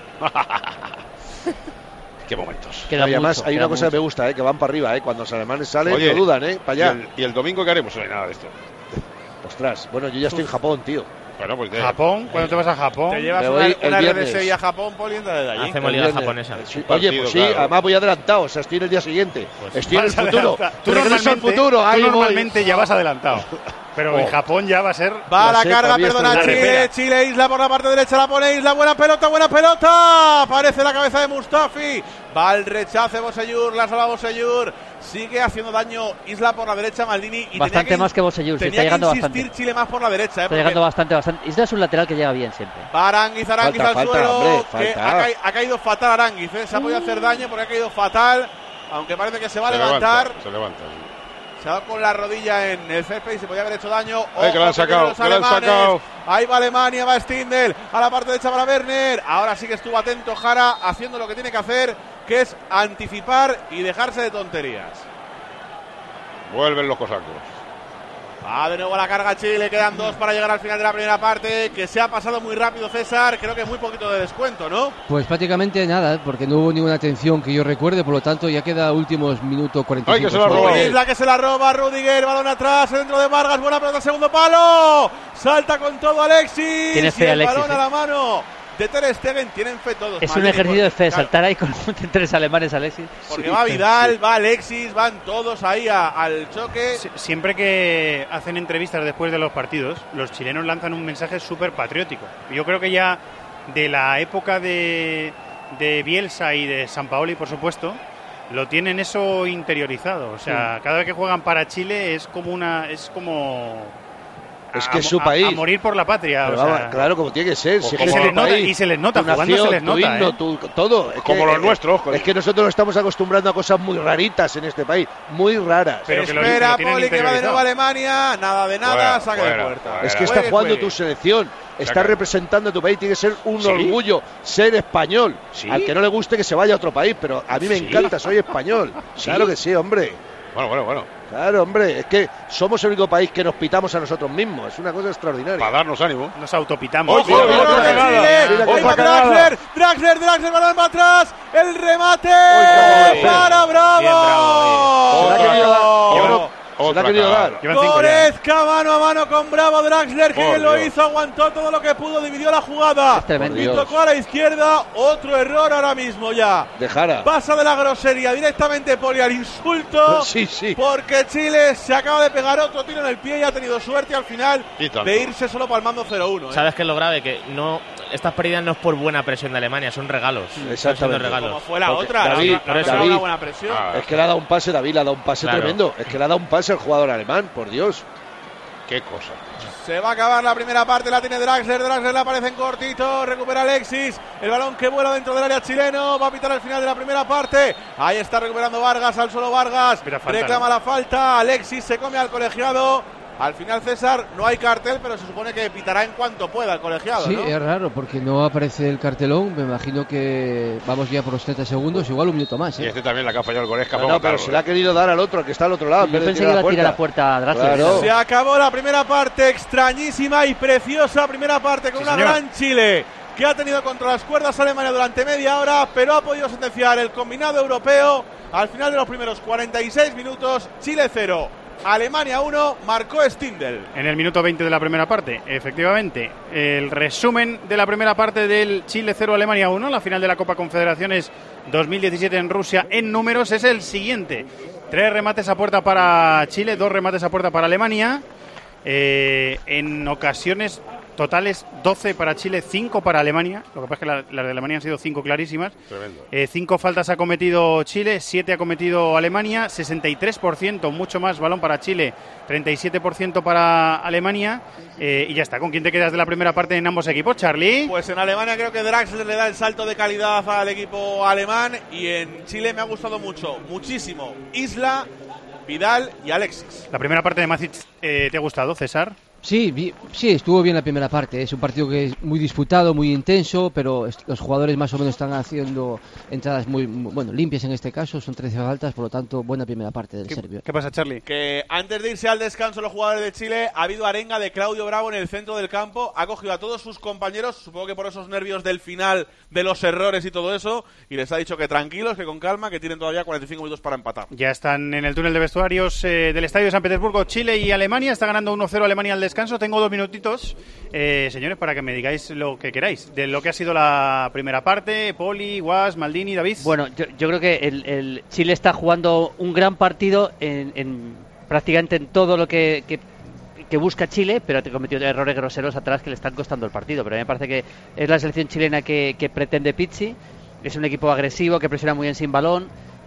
Qué momentos. Queda y además mucho, hay queda una cosa que mucho. me gusta, ¿eh? Que van para arriba, ¿eh? Cuando los alemanes salen, Oye, no dudan, ¿eh? Para ¿Y allá. el, y el domingo qué haremos? No hay nada de esto. Ostras, bueno, yo ya estoy en Japón, tío. Bueno, pues de- Japón, ¿cuándo te vas a Japón? Te llevas Me una, voy el una R D viernes. S y a Japón, Poli, entra desde allí. Hacemos El liga viernes. japonesa. Sí, partido, Oye, pues sí, claro. además voy adelantado, o sea, estoy en el día siguiente. Pues estoy en el Vas futuro. adelanta- Tú Regreso al normalmente, futuro, tú ahí voy. normalmente ya vas adelantado. Pero en Oh. Japón ya va a ser... Va a La la sé, carga, todavía perdona, estoy en la Chile, repera. Chile, Isla por la parte derecha, la pone Isla, buena pelota, buena pelota, aparece la cabeza de Mustafi, va al rechace Bosellur, la salva Bosellur, Sigue haciendo daño Isla por la derecha, Maldini. Y bastante tenía que, más que Bosellur, tenía está llegando que insistir bastante. Chile más por la derecha. ¿eh? Está llegando bastante, bastante. Isla es un lateral que llega bien siempre. Va Aránguiz, Aránguiz Falta, al falta, suelo. hombre, que falta. ha, ca- ha caído fatal Aránguiz. ¿eh? Se ha podido hacer daño porque ha caído fatal. Aunque parece que se va a Se levantar. levanta, se levanta. Se ha dado con la rodilla en el césped y se podía haber hecho daño. Ay, que lo han Ojo, sacado, los que lo han alemanes. sacado. Ahí va Alemania, va Stindl. A la parte derecha para Werner. Ahora sí que estuvo atento Jara haciendo lo que tiene que hacer, que es anticipar y dejarse de tonterías. Vuelven los cosacos. Va de nuevo a la carga Chile, quedan dos para llegar al final de la primera parte, que se ha pasado muy rápido César, creo que muy poquito de descuento, ¿no? Pues prácticamente nada, porque no hubo ninguna atención que yo recuerde, por lo tanto ya queda últimos minutos cuarenta y cinco. Ay, que se la roba. Uy, Isla que se la roba, Rudiger, balón atrás, dentro de Vargas, buena pelota, segundo palo, salta con todo Alexis, Tiene fe y el Alexis, balón eh. a la mano de Ter Stegen, tienen fe todos. Es un Maldini, ejercicio de fe, porque, claro, saltar ahí con tres alemanes, Alexis. porque Sí. va Vidal, va Alexis, van todos ahí a- al choque. Sie- Siempre que hacen entrevistas después de los partidos, los chilenos lanzan un mensaje súper patriótico. Yo creo que ya de la época de, de Bielsa y de Sampaoli, por supuesto, lo tienen eso interiorizado. O sea, cada vez que juegan para Chile es como una... es como... Es a- que es su a- país. A, morir por la patria. Pero o sea, vamos, claro, como tiene que ser. Si es y, que se es les tu nota, país, y se les nota, tu jugando nación, se les tu nota. himno, ¿eh? tu- todo. Es Como que, los nuestros, Es que nosotros nos estamos acostumbrando a cosas muy raritas en este país. Muy raras. Pero que lo- Espera, lo tienen Poli, que va de interiorizado. nuevo a Alemania, nada de nada, Fuera, saque fuera, de puerta. fuera. Es que está Juegue, jugando juegue. tu selección, está Saca. representando a tu país, tiene que ser un ¿Sí? orgullo ser español. ¿Sí? Al que no le guste que se vaya a otro país, pero a mí me ¿Sí? encanta, soy español. ¿Sí? Claro que sí, hombre. Bueno, bueno, bueno. Claro, hombre, es que somos el único país que nos pitamos a nosotros mismos, es una cosa extraordinaria. Para darnos ánimo. Nos autopitamos. Ojo, Ojo, mira, balón mira, de mira, Chile, mira, ahí va mira, Draxler, Draxler, Draxler, balón para atrás, el remate Uy, para Bravo. Bien, Bravo, Se la ha querido dar. Oh. Se la ha Otra querido cagada. dar. Llevan cinco ya, ¿eh? Goretzka mano a mano con Bravo, Draxler, que Por bien lo Dios. hizo, aguantó todo lo que pudo, dividió la jugada Es tremendo. y Por Dios. tocó a la izquierda, otro error ahora mismo ya. De Jara. Pasa de la grosería directamente Poli al insulto. Sí, sí. Porque Chile se acaba de pegar otro tiro en el pie y ha tenido suerte al final Y tanto. de irse solo palmando cero uno. ¿eh? ¿Sabes qué es lo grave? Que no estas pérdidas no es por buena presión de Alemania, son regalos. Están siendo Exactamente. regalos. Como fue la Porque otra, la David, otra- la otra David, era una buena presión. Ah, Es que le ha dado un pase, David, le ha dado un pase Claro. tremendo. Es que le ha dado un pase al jugador alemán, por Dios. qué cosa. Se va a acabar la primera parte, la tiene Draxler, Draxler la aparece en cortito, recupera Alexis, el balón que vuela dentro del área chileno, va a pitar al final de la primera parte, ahí está recuperando Vargas, al suelo Vargas, Mira, falta, reclama ¿no? la falta, Alexis se come al colegiado, al final César, no hay cartel, pero se supone que pitará en cuanto pueda el colegiado, Sí, ¿no? es raro porque no aparece el cartelón. Me imagino que vamos ya por los treinta segundos, igual un minuto más. Y ¿eh? este también la que ha fallado el Goretzka. No, pongo no, pero claro, se le ha ¿eh? querido dar al otro, al que está al otro lado. en Yo vez de pensé que tirar iba a tirar puerta. la puerta a Draxler. Claro. Se acabó la primera parte, extrañísima y preciosa primera parte con Sí, una señor. gran Chile que ha tenido contra las cuerdas Alemania durante media hora, pero ha podido sentenciar el combinado europeo al final de los primeros cuarenta y seis minutos. Chile cero, Alemania uno, marcó Stindl. En el minuto veinte de la primera parte, efectivamente. El resumen de la primera parte del Chile cero, Alemania uno, la final de la Copa Confederaciones dos mil diecisiete en Rusia, en números, es el siguiente. Tres remates a puerta para Chile, dos remates a puerta para Alemania. Eh, en ocasiones totales, doce para Chile, cinco para Alemania. Lo que pasa es que la- las de Alemania han sido cinco clarísimas. Tremendo. Eh, cinco faltas ha cometido Chile, siete ha cometido Alemania, sesenta y tres por ciento, mucho más balón para Chile, treinta y siete por ciento para Alemania. Eh, y ya está. ¿Con quién te quedas de la primera parte en ambos equipos, Charlie? Pues en Alemania creo que Draxler le da el salto de calidad al equipo alemán y en Chile me ha gustado mucho, muchísimo, Isla, Vidal y Alexis. La primera parte de Matic, eh, ¿te ha gustado, César? Sí, vi- sí, estuvo bien la primera parte. Es un partido que es muy disputado, muy intenso, pero est- los jugadores más o menos están haciendo entradas muy, muy- bueno, limpias en este caso. Son trece faltas, por lo tanto, buena primera parte del ¿Qué, serbio. qué pasa, Charlie? Que antes de irse al descanso los jugadores de Chile ha habido arenga de Claudio Bravo en el centro del campo, ha cogido a todos sus compañeros, supongo que por esos nervios del final, de los errores y todo eso, y les ha dicho que tranquilos, que con calma, que tienen todavía cuarenta y cinco minutos para empatar. Ya están en el túnel de vestuarios eh, del Estadio de San Petersburgo, Chile y Alemania. Está ganando uno cero Alemania al descanso. Tengo dos minutitos, eh, señores, para que me digáis lo que queráis de lo que ha sido la primera parte. Poli, Guas, Maldini, David. Bueno, yo, yo creo que el, el Chile está jugando un gran partido en, en prácticamente en todo lo que, que, que busca Chile, pero ha cometido errores groseros atrás que le están costando el partido. Pero a mí me parece que es la selección chilena que, que pretende Pizzi. Es un equipo agresivo, que presiona muy bien sin balón,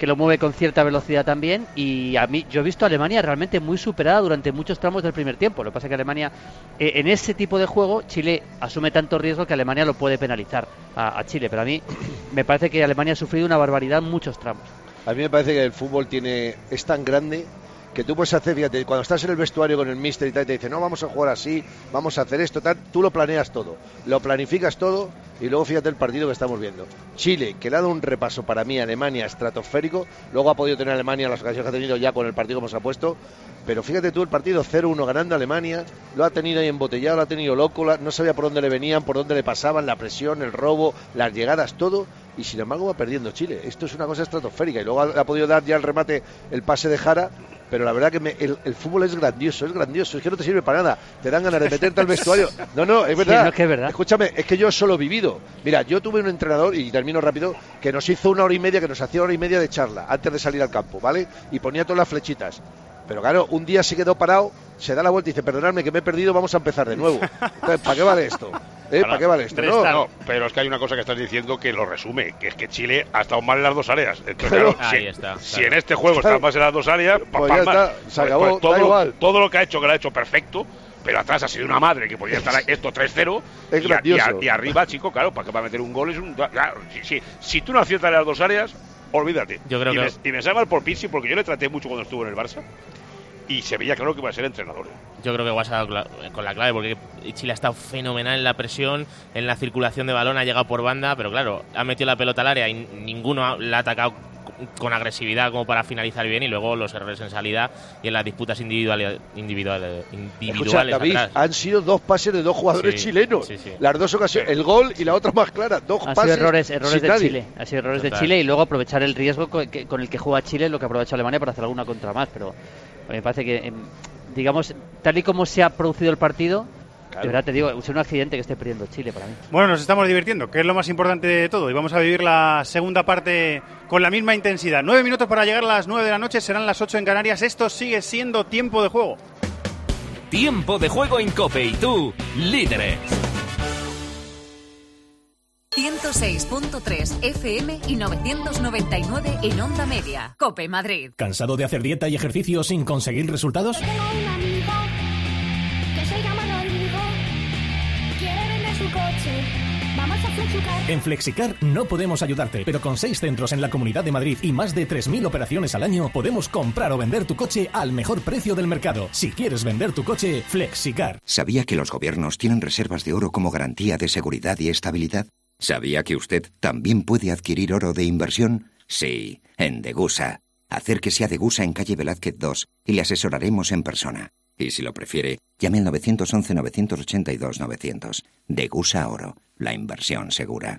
que lo mueve con cierta velocidad también, y a mí yo he visto a Alemania realmente muy superada durante muchos tramos del primer tiempo. Lo que pasa es que Alemania, eh, en ese tipo de juego, Chile asume tanto riesgo que Alemania lo puede penalizar a, a Chile, pero a mí me parece que Alemania ha sufrido una barbaridad en muchos tramos. A mí me parece que el fútbol tiene es tan grande que tú puedes hacer, fíjate, cuando estás en el vestuario con el míster y tal, y te dice, no, vamos a jugar así, vamos a hacer esto, tal, tú lo planeas todo, lo planificas todo, y luego fíjate el partido que estamos viendo. Chile, que le ha dado un repaso para mí a Alemania estratosférico, luego ha podido tener Alemania las ocasiones que ha tenido ya con el partido como se ha puesto, pero fíjate tú el partido cero uno ganando a Alemania, lo ha tenido ahí embotellado, lo ha tenido loco, no sabía por dónde le venían, por dónde le pasaban, la presión, el robo, las llegadas, todo, y sin embargo va perdiendo Chile. Esto es una cosa estratosférica, y luego ha, ha podido dar ya el remate, el pase de Jara. Pero la verdad que me, el, el fútbol es grandioso, es grandioso, es que no te sirve para nada, te dan ganas de meterte al vestuario. No, no, es verdad. Sí, no, es que es verdad. Escúchame, es que yo solo he vivido. Mira, yo tuve un entrenador, y termino rápido, que nos hizo una hora y media, que nos hacía hora y media de charla antes de salir al campo, ¿vale? Y ponía todas las flechitas. Pero claro, un día se quedó parado, se da la vuelta y dice, perdonadme que me he perdido, vamos a empezar de nuevo. Entonces, ¿para qué vale esto? ¿Eh? ¿Para qué vale esto? No, no, pero es que hay una cosa que estás diciendo que lo resume, que es que Chile ha estado mal en las dos áreas. Entonces, Claro. claro, si, Ahí está, si claro. en este juego Claro. está más en las dos áreas, pa, Pues pa, ya pa, está, se acabó, pues todo, da igual. todo lo que ha hecho, que lo ha hecho perfecto, pero atrás ha sido una madre que podía estar esto tres cero. Es y, a- y, grandioso. a- y arriba, chico, claro, para que va a meter un gol es un... Claro, si, si, si tú no aciertas en las dos áreas, olvídate. Yo creo y, que- me, y me sabe mal por Pizzi, porque yo le traté mucho cuando estuvo en el Barça, y se veía claro que iba a ser entrenador. Yo creo que Guas ha dado cla- con la clave, porque Chile ha estado fenomenal en la presión, en la circulación de balón, ha llegado por banda, pero claro, ha metido la pelota al área y ninguno ha- la ha atacado con agresividad como para finalizar bien, y luego los errores en salida y en las disputas individuales, individuales, Escucha, individuales David, atrás. han sido dos pases de dos jugadores Sí, chilenos. sí, sí. Las dos ocasiones, el gol y la otra más clara. Dos Han pases sido errores, errores sin de nadie. Chile, han sido errores Total. de Chile, y luego aprovechar el riesgo con, que, con el que juega Chile, lo que aprovecha Alemania para hacer alguna contra más, pero me parece que, em, digamos, tal y como se ha producido el partido, Claro. de verdad te digo, es un accidente que esté perdiendo Chile para mí. Bueno, nos estamos divirtiendo, que es lo más importante de todo, y vamos a vivir la segunda parte con la misma intensidad. Nueve minutos para llegar a las nueve de la noche, serán las ocho en Canarias. Esto sigue siendo tiempo de juego. Tiempo de juego en COPE y tú, líderes. ciento seis punto tres F M y novecientos noventa y nueve en Onda Media. COPE Madrid. ¿Cansado de hacer dieta y ejercicio sin conseguir resultados? Tengo un amigo que se llama Rodrigo. Quiere vender su coche. Vamos a Flexicar. En Flexicar no podemos ayudarte, pero con seis centros en la Comunidad de Madrid y más de tres mil operaciones al año, podemos comprar o vender tu coche al mejor precio del mercado. Si quieres vender tu coche, Flexicar. ¿Sabía que los gobiernos tienen reservas de oro como garantía de seguridad y estabilidad? ¿Sabía que usted también puede adquirir oro de inversión? Sí, en Degusa. Acérquese a Degusa en calle Velázquez dos y le asesoraremos en persona. Y si lo prefiere, llame al nueve once, nueve ocho dos, novecientos. Degusa Oro, la inversión segura.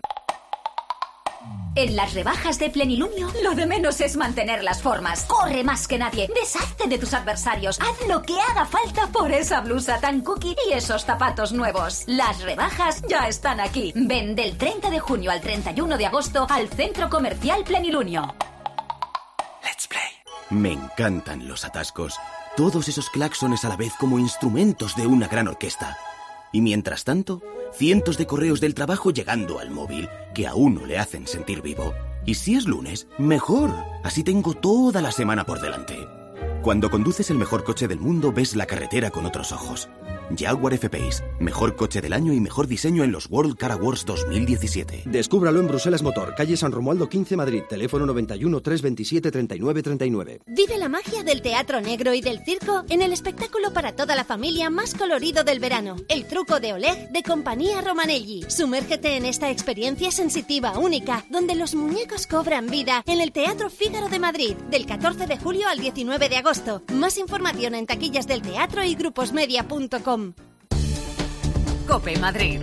En las rebajas de Plenilunio, lo de menos es mantener las formas. Corre más que nadie, deshazte de tus adversarios, haz lo que haga falta por esa blusa tan cookie y esos zapatos nuevos. Las rebajas ya están aquí. Ven del treinta de junio al treinta y uno de agosto al Centro Comercial Plenilunio. Let's play. Me encantan los atascos. Todos esos claxones a la vez como instrumentos de una gran orquesta. Y mientras tanto, cientos de correos del trabajo llegando al móvil, que a uno le hacen sentir vivo. Y si es lunes, mejor. Así tengo toda la semana por delante. Cuando conduces el mejor coche del mundo, ves la carretera con otros ojos. Jaguar F-Pace, mejor coche del año y mejor diseño en los World Car Awards dos mil diecisiete. Descúbralo en Bruselas Motor, calle San Romualdo quince, Madrid. Teléfono noventa y uno, trescientos veintisiete, treinta y nueve treinta y nueve. Vive la magia del teatro negro y del circo en el espectáculo para toda la familia más colorido del verano. El truco de Oleg de Compañía Romanelli. Sumérgete en esta experiencia sensitiva única, donde los muñecos cobran vida en el Teatro Fígaro de Madrid, del catorce de julio al diecinueve de agosto. Más información en taquillas del teatro y gruposmedia punto com. COPE Madrid.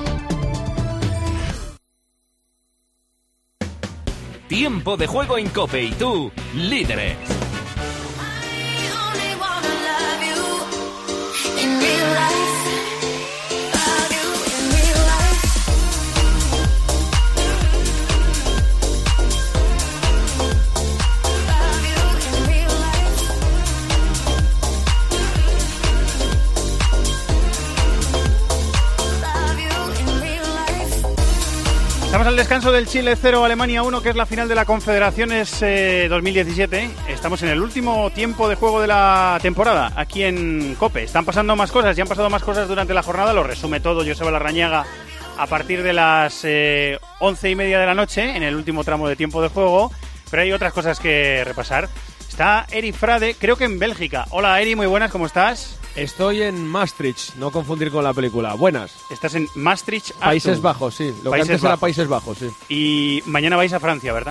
Tiempo de juego en COPE y tú, líderes. Estamos al descanso del Chile cero, Alemania uno, que es la final de la Confederaciones eh, dos mil diecisiete. Estamos en el último tiempo de juego de la temporada, aquí en COPE. Están pasando más cosas, ya han pasado más cosas durante la jornada, lo resume todo Joseba Larrañaga a partir de las eh, once y media de la noche, en el último tramo de tiempo de juego, pero hay otras cosas que repasar. Está Eri Frade, creo que en Bélgica. Hola Eri, muy buenas, ¿cómo estás? Estoy en Maastricht, no confundir con la película. Buenas. Estás en Maastricht, Países Achtung. Bajos, sí. Lo Países que antes era Bajos. Países Bajos, sí. Y mañana vais a Francia, ¿verdad?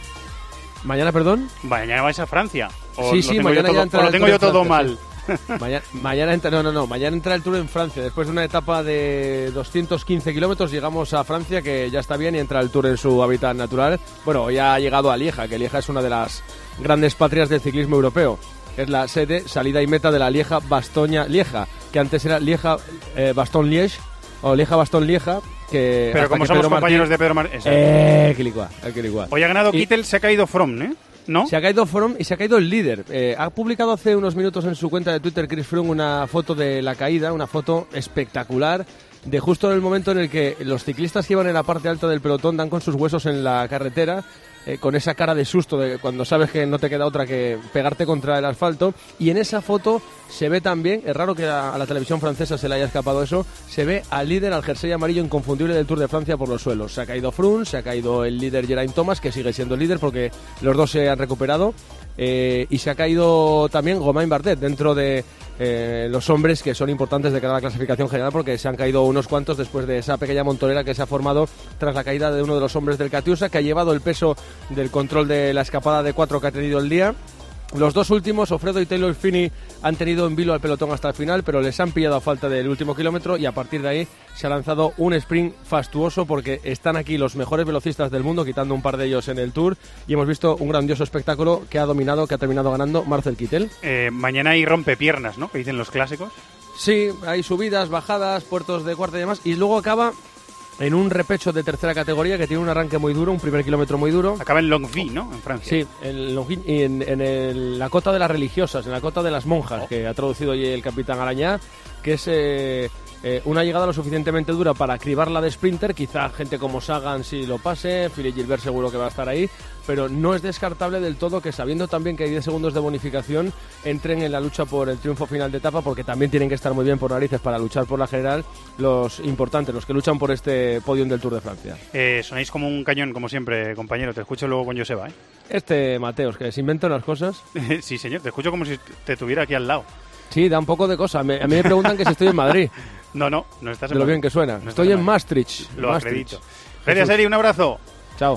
¿Mañana, perdón? Mañana vais a Francia. ¿O Sí, lo sí, tengo mañana yo ya todo, entra o lo el tengo Tour yo en todo Francia, mal. sí. Mañana, mañana entra, no, no, no, mañana entra el Tour en Francia. Después de una etapa de doscientos quince kilómetros llegamos a Francia, que ya está bien, y entra el Tour en su hábitat natural. Bueno, ya ha llegado a Lieja, que Lieja es una de las grandes patrias del ciclismo europeo. Es la sede, salida y meta de la Lieja-Bastoña-Lieja, que antes era Lieja-Bastogne-Liège, o Lieja-Bastogne-Lieja, que... Pero como que somos Pedro compañeros Martín... de Pedro Martín... Eh, que licua, eh, que licua. Hoy ha ganado Y- Kittel, se ha caído Fromm, ¿eh? ¿No? Se ha caído Fromm y se ha caído el líder. Eh, ha publicado hace unos minutos en su cuenta de Twitter Chris Froome una foto de la caída, una foto espectacular de justo en el momento en el que los ciclistas que iban en la parte alta del pelotón dan con sus huesos en la carretera, eh, con esa cara de susto de cuando sabes que no te queda otra que pegarte contra el asfalto. Y en esa foto se ve también, es raro que a, a la televisión francesa se le haya escapado eso, se ve al líder, al jersey amarillo inconfundible del Tour de Francia por los suelos. Se ha caído Froome, se ha caído el líder Geraint Thomas, que sigue siendo el líder porque los dos se han recuperado. Eh, y se ha caído también Romain Bardet dentro de eh, los hombres que son importantes de cara a la clasificación general, porque se han caído unos cuantos después de esa pequeña montonera que se ha formado tras la caída de uno de los hombres del Catiusa, que ha llevado el peso del control de la escapada de cuatro que ha tenido el día. Los dos últimos, Ofredo y Taylor Finney, han tenido en vilo al pelotón hasta el final, pero les han pillado a falta del último kilómetro, y a partir de ahí se ha lanzado un sprint fastuoso, porque están aquí los mejores velocistas del mundo, quitando un par de ellos en el Tour, y hemos visto un grandioso espectáculo que ha dominado, que ha terminado ganando Marcel Kittel. Eh, mañana hay rompepiernas, ¿no? Que dicen los clásicos. Sí, hay subidas, bajadas, puertos de cuarta y demás, y luego acaba en un repecho de tercera categoría que tiene un arranque muy duro, un primer kilómetro muy duro. Acaba en Longwy, ¿no? En Francia. Sí, en, Longwy, y en, en el- la cota de las religiosas, en la cota de las monjas, Oh. que ha traducido hoy el capitán Arañá, que es eh, eh, una llegada lo suficientemente dura para cribarla de sprinter. Quizá gente como Sagan sí lo pase, Philippe Gilbert seguro que va a estar ahí, pero no es descartable del todo que, sabiendo también que hay diez segundos de bonificación, entren en la lucha por el triunfo final de etapa, porque también tienen que estar muy bien por narices para luchar por la general los importantes, los que luchan por este podium del Tour de Francia. Eh, sonáis como un cañón, como siempre, compañero. Te escucho luego con Joseba, ¿eh? Este Mateos, que se inventa unas cosas. Sí, señor. Te escucho como si te tuviera aquí al lado. Sí, da un poco de cosa. Me- a mí me preguntan que si estoy en Madrid. No, no, no estás en De lo Madrid. bien que suena. No Estoy estás en Maastricht. Lo Maastricht. acredito. Gracias, Eri. Un abrazo. Chao.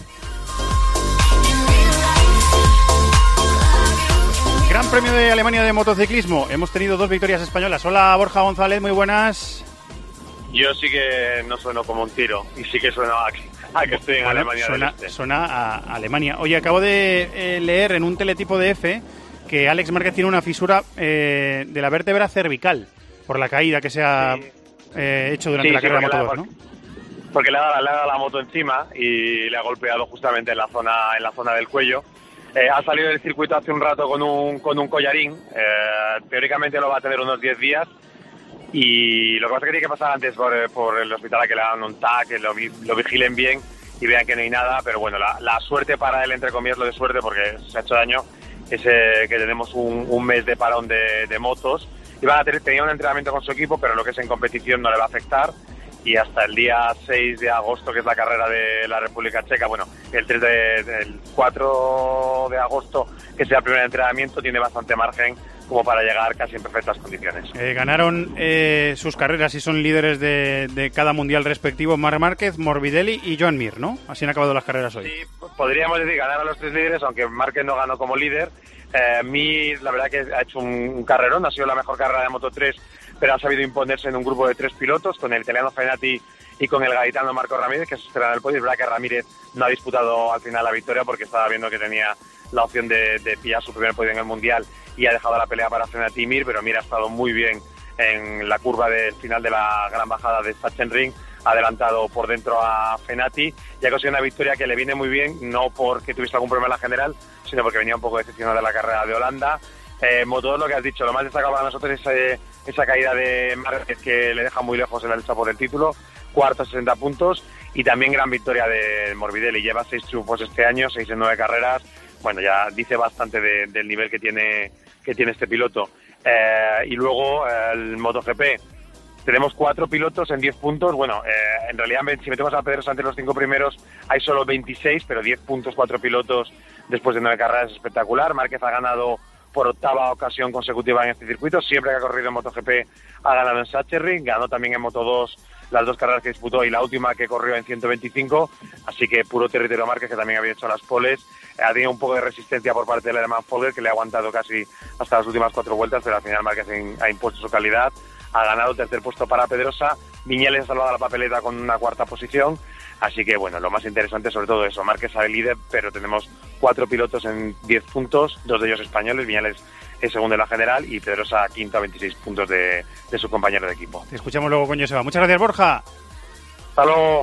Gran Premio de Alemania de motociclismo. Hemos tenido dos victorias españolas. Hola, Borja González, muy buenas. Yo sí que no sueno como un tiro y sí que sueno a que, a que estoy en Bueno, Alemania suena, del Este. suena a Alemania. Oye, acabo de eh, leer en un teletipo de F que Alex Márquez tiene una fisura eh, de la vértebra cervical por la caída que se ha eh, hecho durante Sí, la sí, carrera de porque Moto la- dos, ¿no? Porque le ha, dado, le ha dado la moto encima y le ha golpeado justamente en la zona en la zona del cuello. Eh, ha salido del circuito hace un rato con un, con un collarín. Eh, teóricamente lo va a tener unos diez días. Y lo que pasa es que tiene que pasar antes por, eh, por el hospital a que le hagan un T A C, que lo, vi- lo vigilen bien y vean que no hay nada. Pero bueno, la, la suerte para él, entre comillas, lo de suerte, porque se ha hecho daño, es eh, que tenemos un, un mes de parón de, de motos. Y van a tener, tenía un entrenamiento con su equipo, pero lo que es en competición no le va a afectar. Y hasta el día seis de agosto, que es la carrera de la República Checa, bueno, el, tres de, el cuatro de agosto, que sea el primer entrenamiento, tiene bastante margen como para llegar casi en perfectas condiciones. Eh, ganaron eh, sus carreras y son líderes de, de cada mundial respectivo Marc Márquez, Morbidelli y Joan Mir, ¿no? Así han acabado las carreras hoy. Podríamos decir ganar a los tres líderes, aunque Márquez no ganó como líder. Eh, Mir, la verdad que ha hecho un, un carrerón, ha sido la mejor carrera de Moto tres, pero ha sabido imponerse en un grupo de tres pilotos, con el italiano Fenati y con el gaitano Marco Ramírez, que se esperan el podio. Es verdad que Ramírez no ha disputado al final la victoria porque estaba viendo que tenía la opción de, de pillar su primer podio en el Mundial y ha dejado la pelea para Fenati y Mir, pero Mir ha estado muy bien en la curva del final de la gran bajada de Sachsenring, ha adelantado por dentro a Fenati y ha conseguido una victoria que le viene muy bien, no porque tuviese algún problema en la general, sino porque venía un poco decepcionado de la carrera de Holanda Eh, Moto dos, lo que has dicho, lo más destacado para nosotros es eh, esa caída de Márquez que le deja muy lejos en la lucha por el título, cuarto, sesenta puntos, y también gran victoria de Morbidelli, lleva seis triunfos este año, seis en nueve carreras, bueno, ya dice bastante de, del nivel que tiene, que tiene este piloto. Eh, y luego eh, el MotoGP, tenemos cuatro pilotos en diez puntos. Bueno, eh, en realidad, si metemos a Pedrosa entre los cinco primeros, hay solo veintiséis, pero diez puntos, cuatro pilotos después de nueve carreras es espectacular. Márquez ha ganado por octava ocasión consecutiva en este circuito. Siempre que ha corrido en MotoGP ha ganado en Sachsenring, ganó también en Moto dos las dos carreras que disputó y la última que corrió en ciento veinticinco. Así que puro territorio Márquez, que también había hecho las poles. Ha tenido un poco de resistencia por parte del alemán Folger, que le ha aguantado casi hasta las últimas cuatro vueltas, pero al final Márquez ha impuesto su calidad. Ha ganado el tercer puesto para Pedrosa, Viñales ha salvado la papeleta con una cuarta posición, así que bueno, lo más interesante sobre todo eso, Márquez sale líder, pero tenemos cuatro pilotos en diez puntos, dos de ellos españoles, Viñales es segundo en la general y Pedrosa quinto a veintiséis puntos de, de su compañero de equipo. Te escuchamos luego con Joseba. Muchas gracias, Borja. Hasta luego.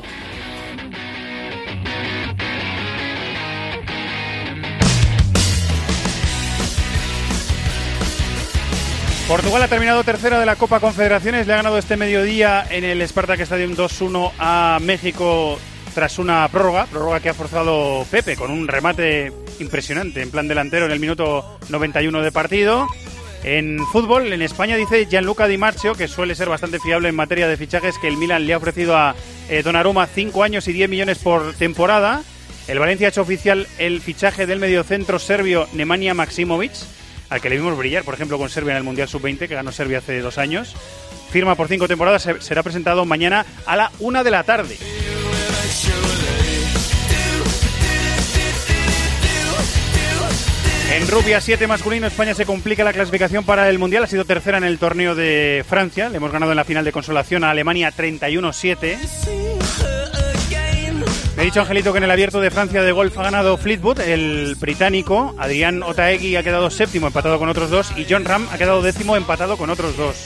Portugal ha terminado tercera de la Copa Confederaciones, le ha ganado este mediodía en el Spartak Stadium dos uno a México tras una prórroga, prórroga que ha forzado Pepe con un remate impresionante en plan delantero en el minuto noventa y uno de partido. En fútbol, en España, dice Gianluca Di Marzio, que suele ser bastante fiable en materia de fichajes, que el Milan le ha ofrecido a eh, Donnarumma cinco años y diez millones por temporada. El Valencia ha hecho oficial el fichaje del mediocentro serbio Nemanja Maksimovic, al que le vimos brillar, por ejemplo, con Serbia en el Mundial sub veinte, que ganó Serbia hace dos años. Firma por cinco temporadas, será presentado mañana a la una de la tarde. En rugby a siete masculino, España se complica la clasificación para el Mundial. Ha sido tercera en el torneo de Francia. Le hemos ganado en la final de consolación a Alemania treinta y uno siete. Me ha dicho Angelito que en el abierto de Francia de golf ha ganado Fleetwood, el británico. Adrián Otaegui ha quedado séptimo, empatado con otros dos. Y John Ram ha quedado décimo, empatado con otros dos.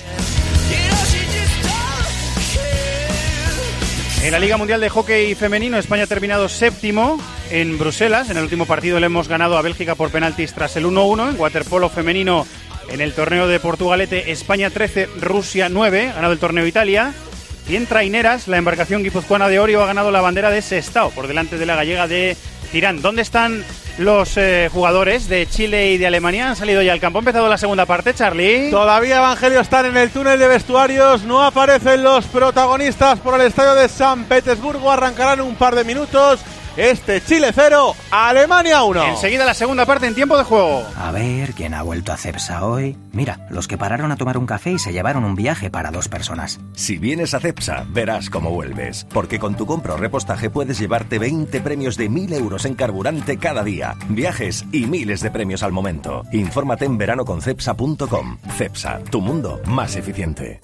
En la Liga Mundial de Hockey Femenino, España ha terminado séptimo en Bruselas. En el último partido le hemos ganado a Bélgica por penaltis tras el uno uno. En waterpolo femenino, en el torneo de Portugalete, España trece, Rusia nueve. Ha ganado el torneo Italia. Y en traineras, la embarcación guipuzcoana de Orio ha ganado la bandera de Sestao por delante de la gallega de Tirán. ¿Dónde están los eh, jugadores de Chile y de Alemania? Han salido ya al campo. Ha empezado la segunda parte, Charlie. Todavía, Evangelio, están en el túnel de vestuarios. No aparecen los protagonistas por el estadio de San Petersburgo. Arrancarán un par de minutos. Este Chile cero, Alemania uno. Enseguida la segunda parte en tiempo de juego. A ver, ¿quién ha vuelto a Cepsa hoy? Mira, los que pararon a tomar un café y se llevaron un viaje para dos personas. Si vienes a Cepsa, verás cómo vuelves. Porque con tu compra o repostaje puedes llevarte veinte premios de mil euros en carburante cada día. Viajes y miles de premios al momento. Infórmate en verano con cepsa punto com. Cepsa, tu mundo más eficiente.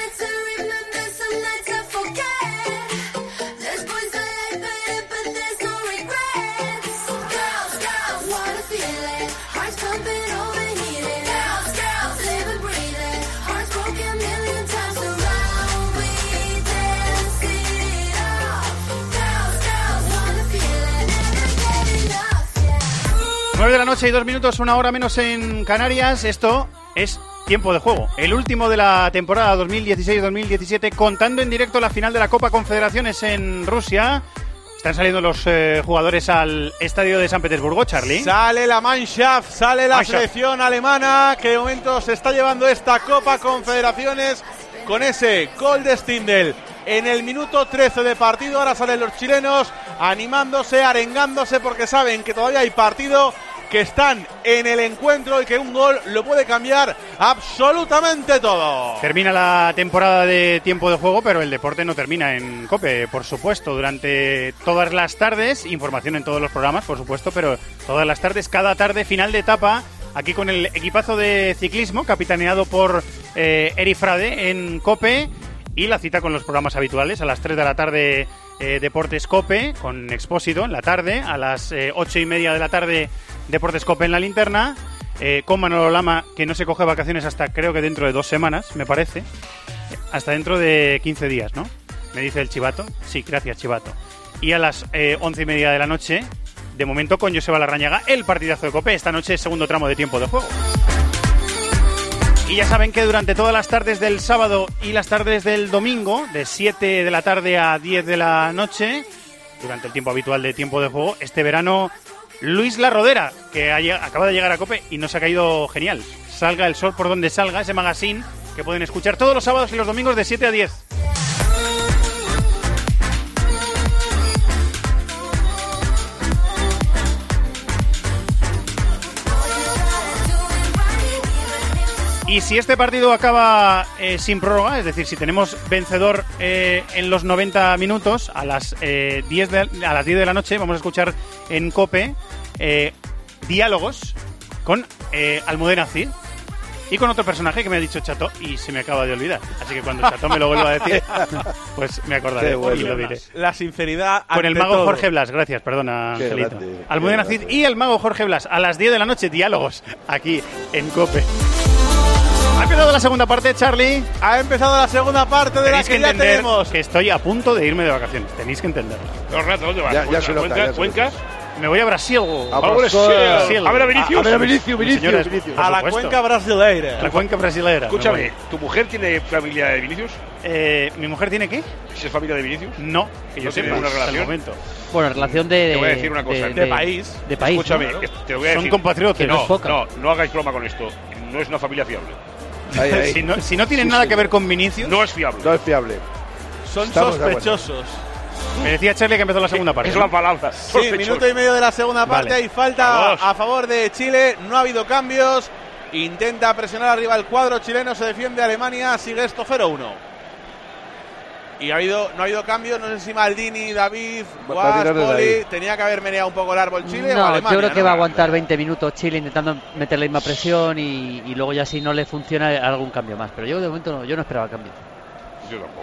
nueve de la noche y dos minutos, una hora menos en Canarias. Esto es tiempo de juego. El último de la temporada dos mil dieciséis dos mil diecisiete, contando en directo la final de la Copa Confederaciones en Rusia. Están saliendo los eh, jugadores al estadio de San Petersburgo, Charlie. Sale la Mannschaft, sale la Mannschaft. selección alemana, que de momento se está llevando esta Copa Confederaciones con ese gol de Stindl en el minuto trece de partido. Ahora salen los chilenos animándose, arengándose, porque saben que todavía hay partido, que están en el encuentro y que un gol lo puede cambiar absolutamente todo. Termina la temporada de tiempo de juego, pero el deporte no termina en COPE, por supuesto. Durante todas las tardes, información en todos los programas, por supuesto, pero todas las tardes, cada tarde, final de etapa, aquí con el equipazo de ciclismo, capitaneado por eh, Eri Frade en COPE, y la cita con los programas habituales. A las tres de la tarde, eh, Deportes COPE, con Expósito en la tarde. A las eh, ocho y media de la tarde, Deportes COPE en la linterna. Eh, con Manolo Lama, que no se coge vacaciones hasta creo que dentro de dos semanas, me parece. Hasta dentro de quince días, ¿no? Me dice el Chivato. Sí, gracias, Chivato. Y a las eh, once y media de la noche, de momento con Joseba Larrañaga, el partidazo de COPE. Esta noche, segundo tramo de tiempo de juego. Y ya saben que durante todas las tardes del sábado y las tardes del domingo, de siete de la tarde a diez de la noche, durante el tiempo habitual de tiempo de juego, este verano Luis La Rodera, que ha, acaba de llegar a COPE y nos ha caído genial. Salga el sol por donde salga, ese magazine que pueden escuchar todos los sábados y los domingos de siete a diez. Y si este partido acaba eh, sin prórroga, es decir, si tenemos vencedor eh, en los noventa minutos, a las, eh, diez de, a las diez de la noche vamos a escuchar en COPE eh, diálogos con eh, Almudena Cid y con otro personaje que me ha dicho Chato y se me acaba de olvidar. Así que cuando Chato me lo vuelva a decir, pues me acordaré bueno, y lo diré. La sinceridad con el mago todo. Jorge Blas, gracias, perdona, qué Angelito. Grande, Almudena Cid y el mago Jorge Blas, a las diez de la noche, diálogos aquí en COPE. Ha empezado la segunda parte, Charlie. Ha empezado la segunda parte de Tenéis la que, que ya entender tenemos. Que estoy a punto de irme de vacaciones. Tenéis que entenderlo. Los ratos, ¿dónde vas? Ya, ya ¿Cuenca? nota, ya ¿Cuenca? Me voy a Brasil. A Brasil. A ver a Vinicius. A ver a Vinicius, Vinicius, Señores, Vinicius. A la cuenca brasileira. A la cuenca brasileira. Escúchame, ¿tu mujer tiene familia de Vinicius? Eh, ¿Mi mujer tiene qué? ¿Es familia de Vinicius? No, que yo ¿No sepa. tiene una hasta el relación? momento. Bueno, relación de... Te voy a decir una cosa. De, de país. De país, Escúchame, ¿no? te lo voy a Son decir. compatriotas. Que no, es poca. no, no hagáis broma con esto. No es una familia fiable. Ahí, ahí. Si, no, si no tienen Sí, nada sí. que ver con Vinicius, No es fiable. No es fiable. Son Estamos de acuerdo. sospechosos. me decía Charlie que empezó la segunda parte. Es la palabra. Sí, Sospechoso. minuto y medio de la segunda parte. Vale. Hay falta Vamos. a favor de Chile. No ha habido cambios. Intenta presionar arriba el cuadro chileno. Se defiende Alemania. Sigue esto cero uno. Y ha habido, no ha habido cambios. No sé si Maldini, David, Va a tirar Guas, de Poli. ahí. Tenía que haber meneado un poco el árbol Chile. o No, Alemania, yo creo que ¿no? va a aguantar veinte minutos Chile intentando meter la misma presión y, y luego ya si no le funciona algún cambio más. Pero yo de momento no, yo no esperaba cambios. Yo tampoco.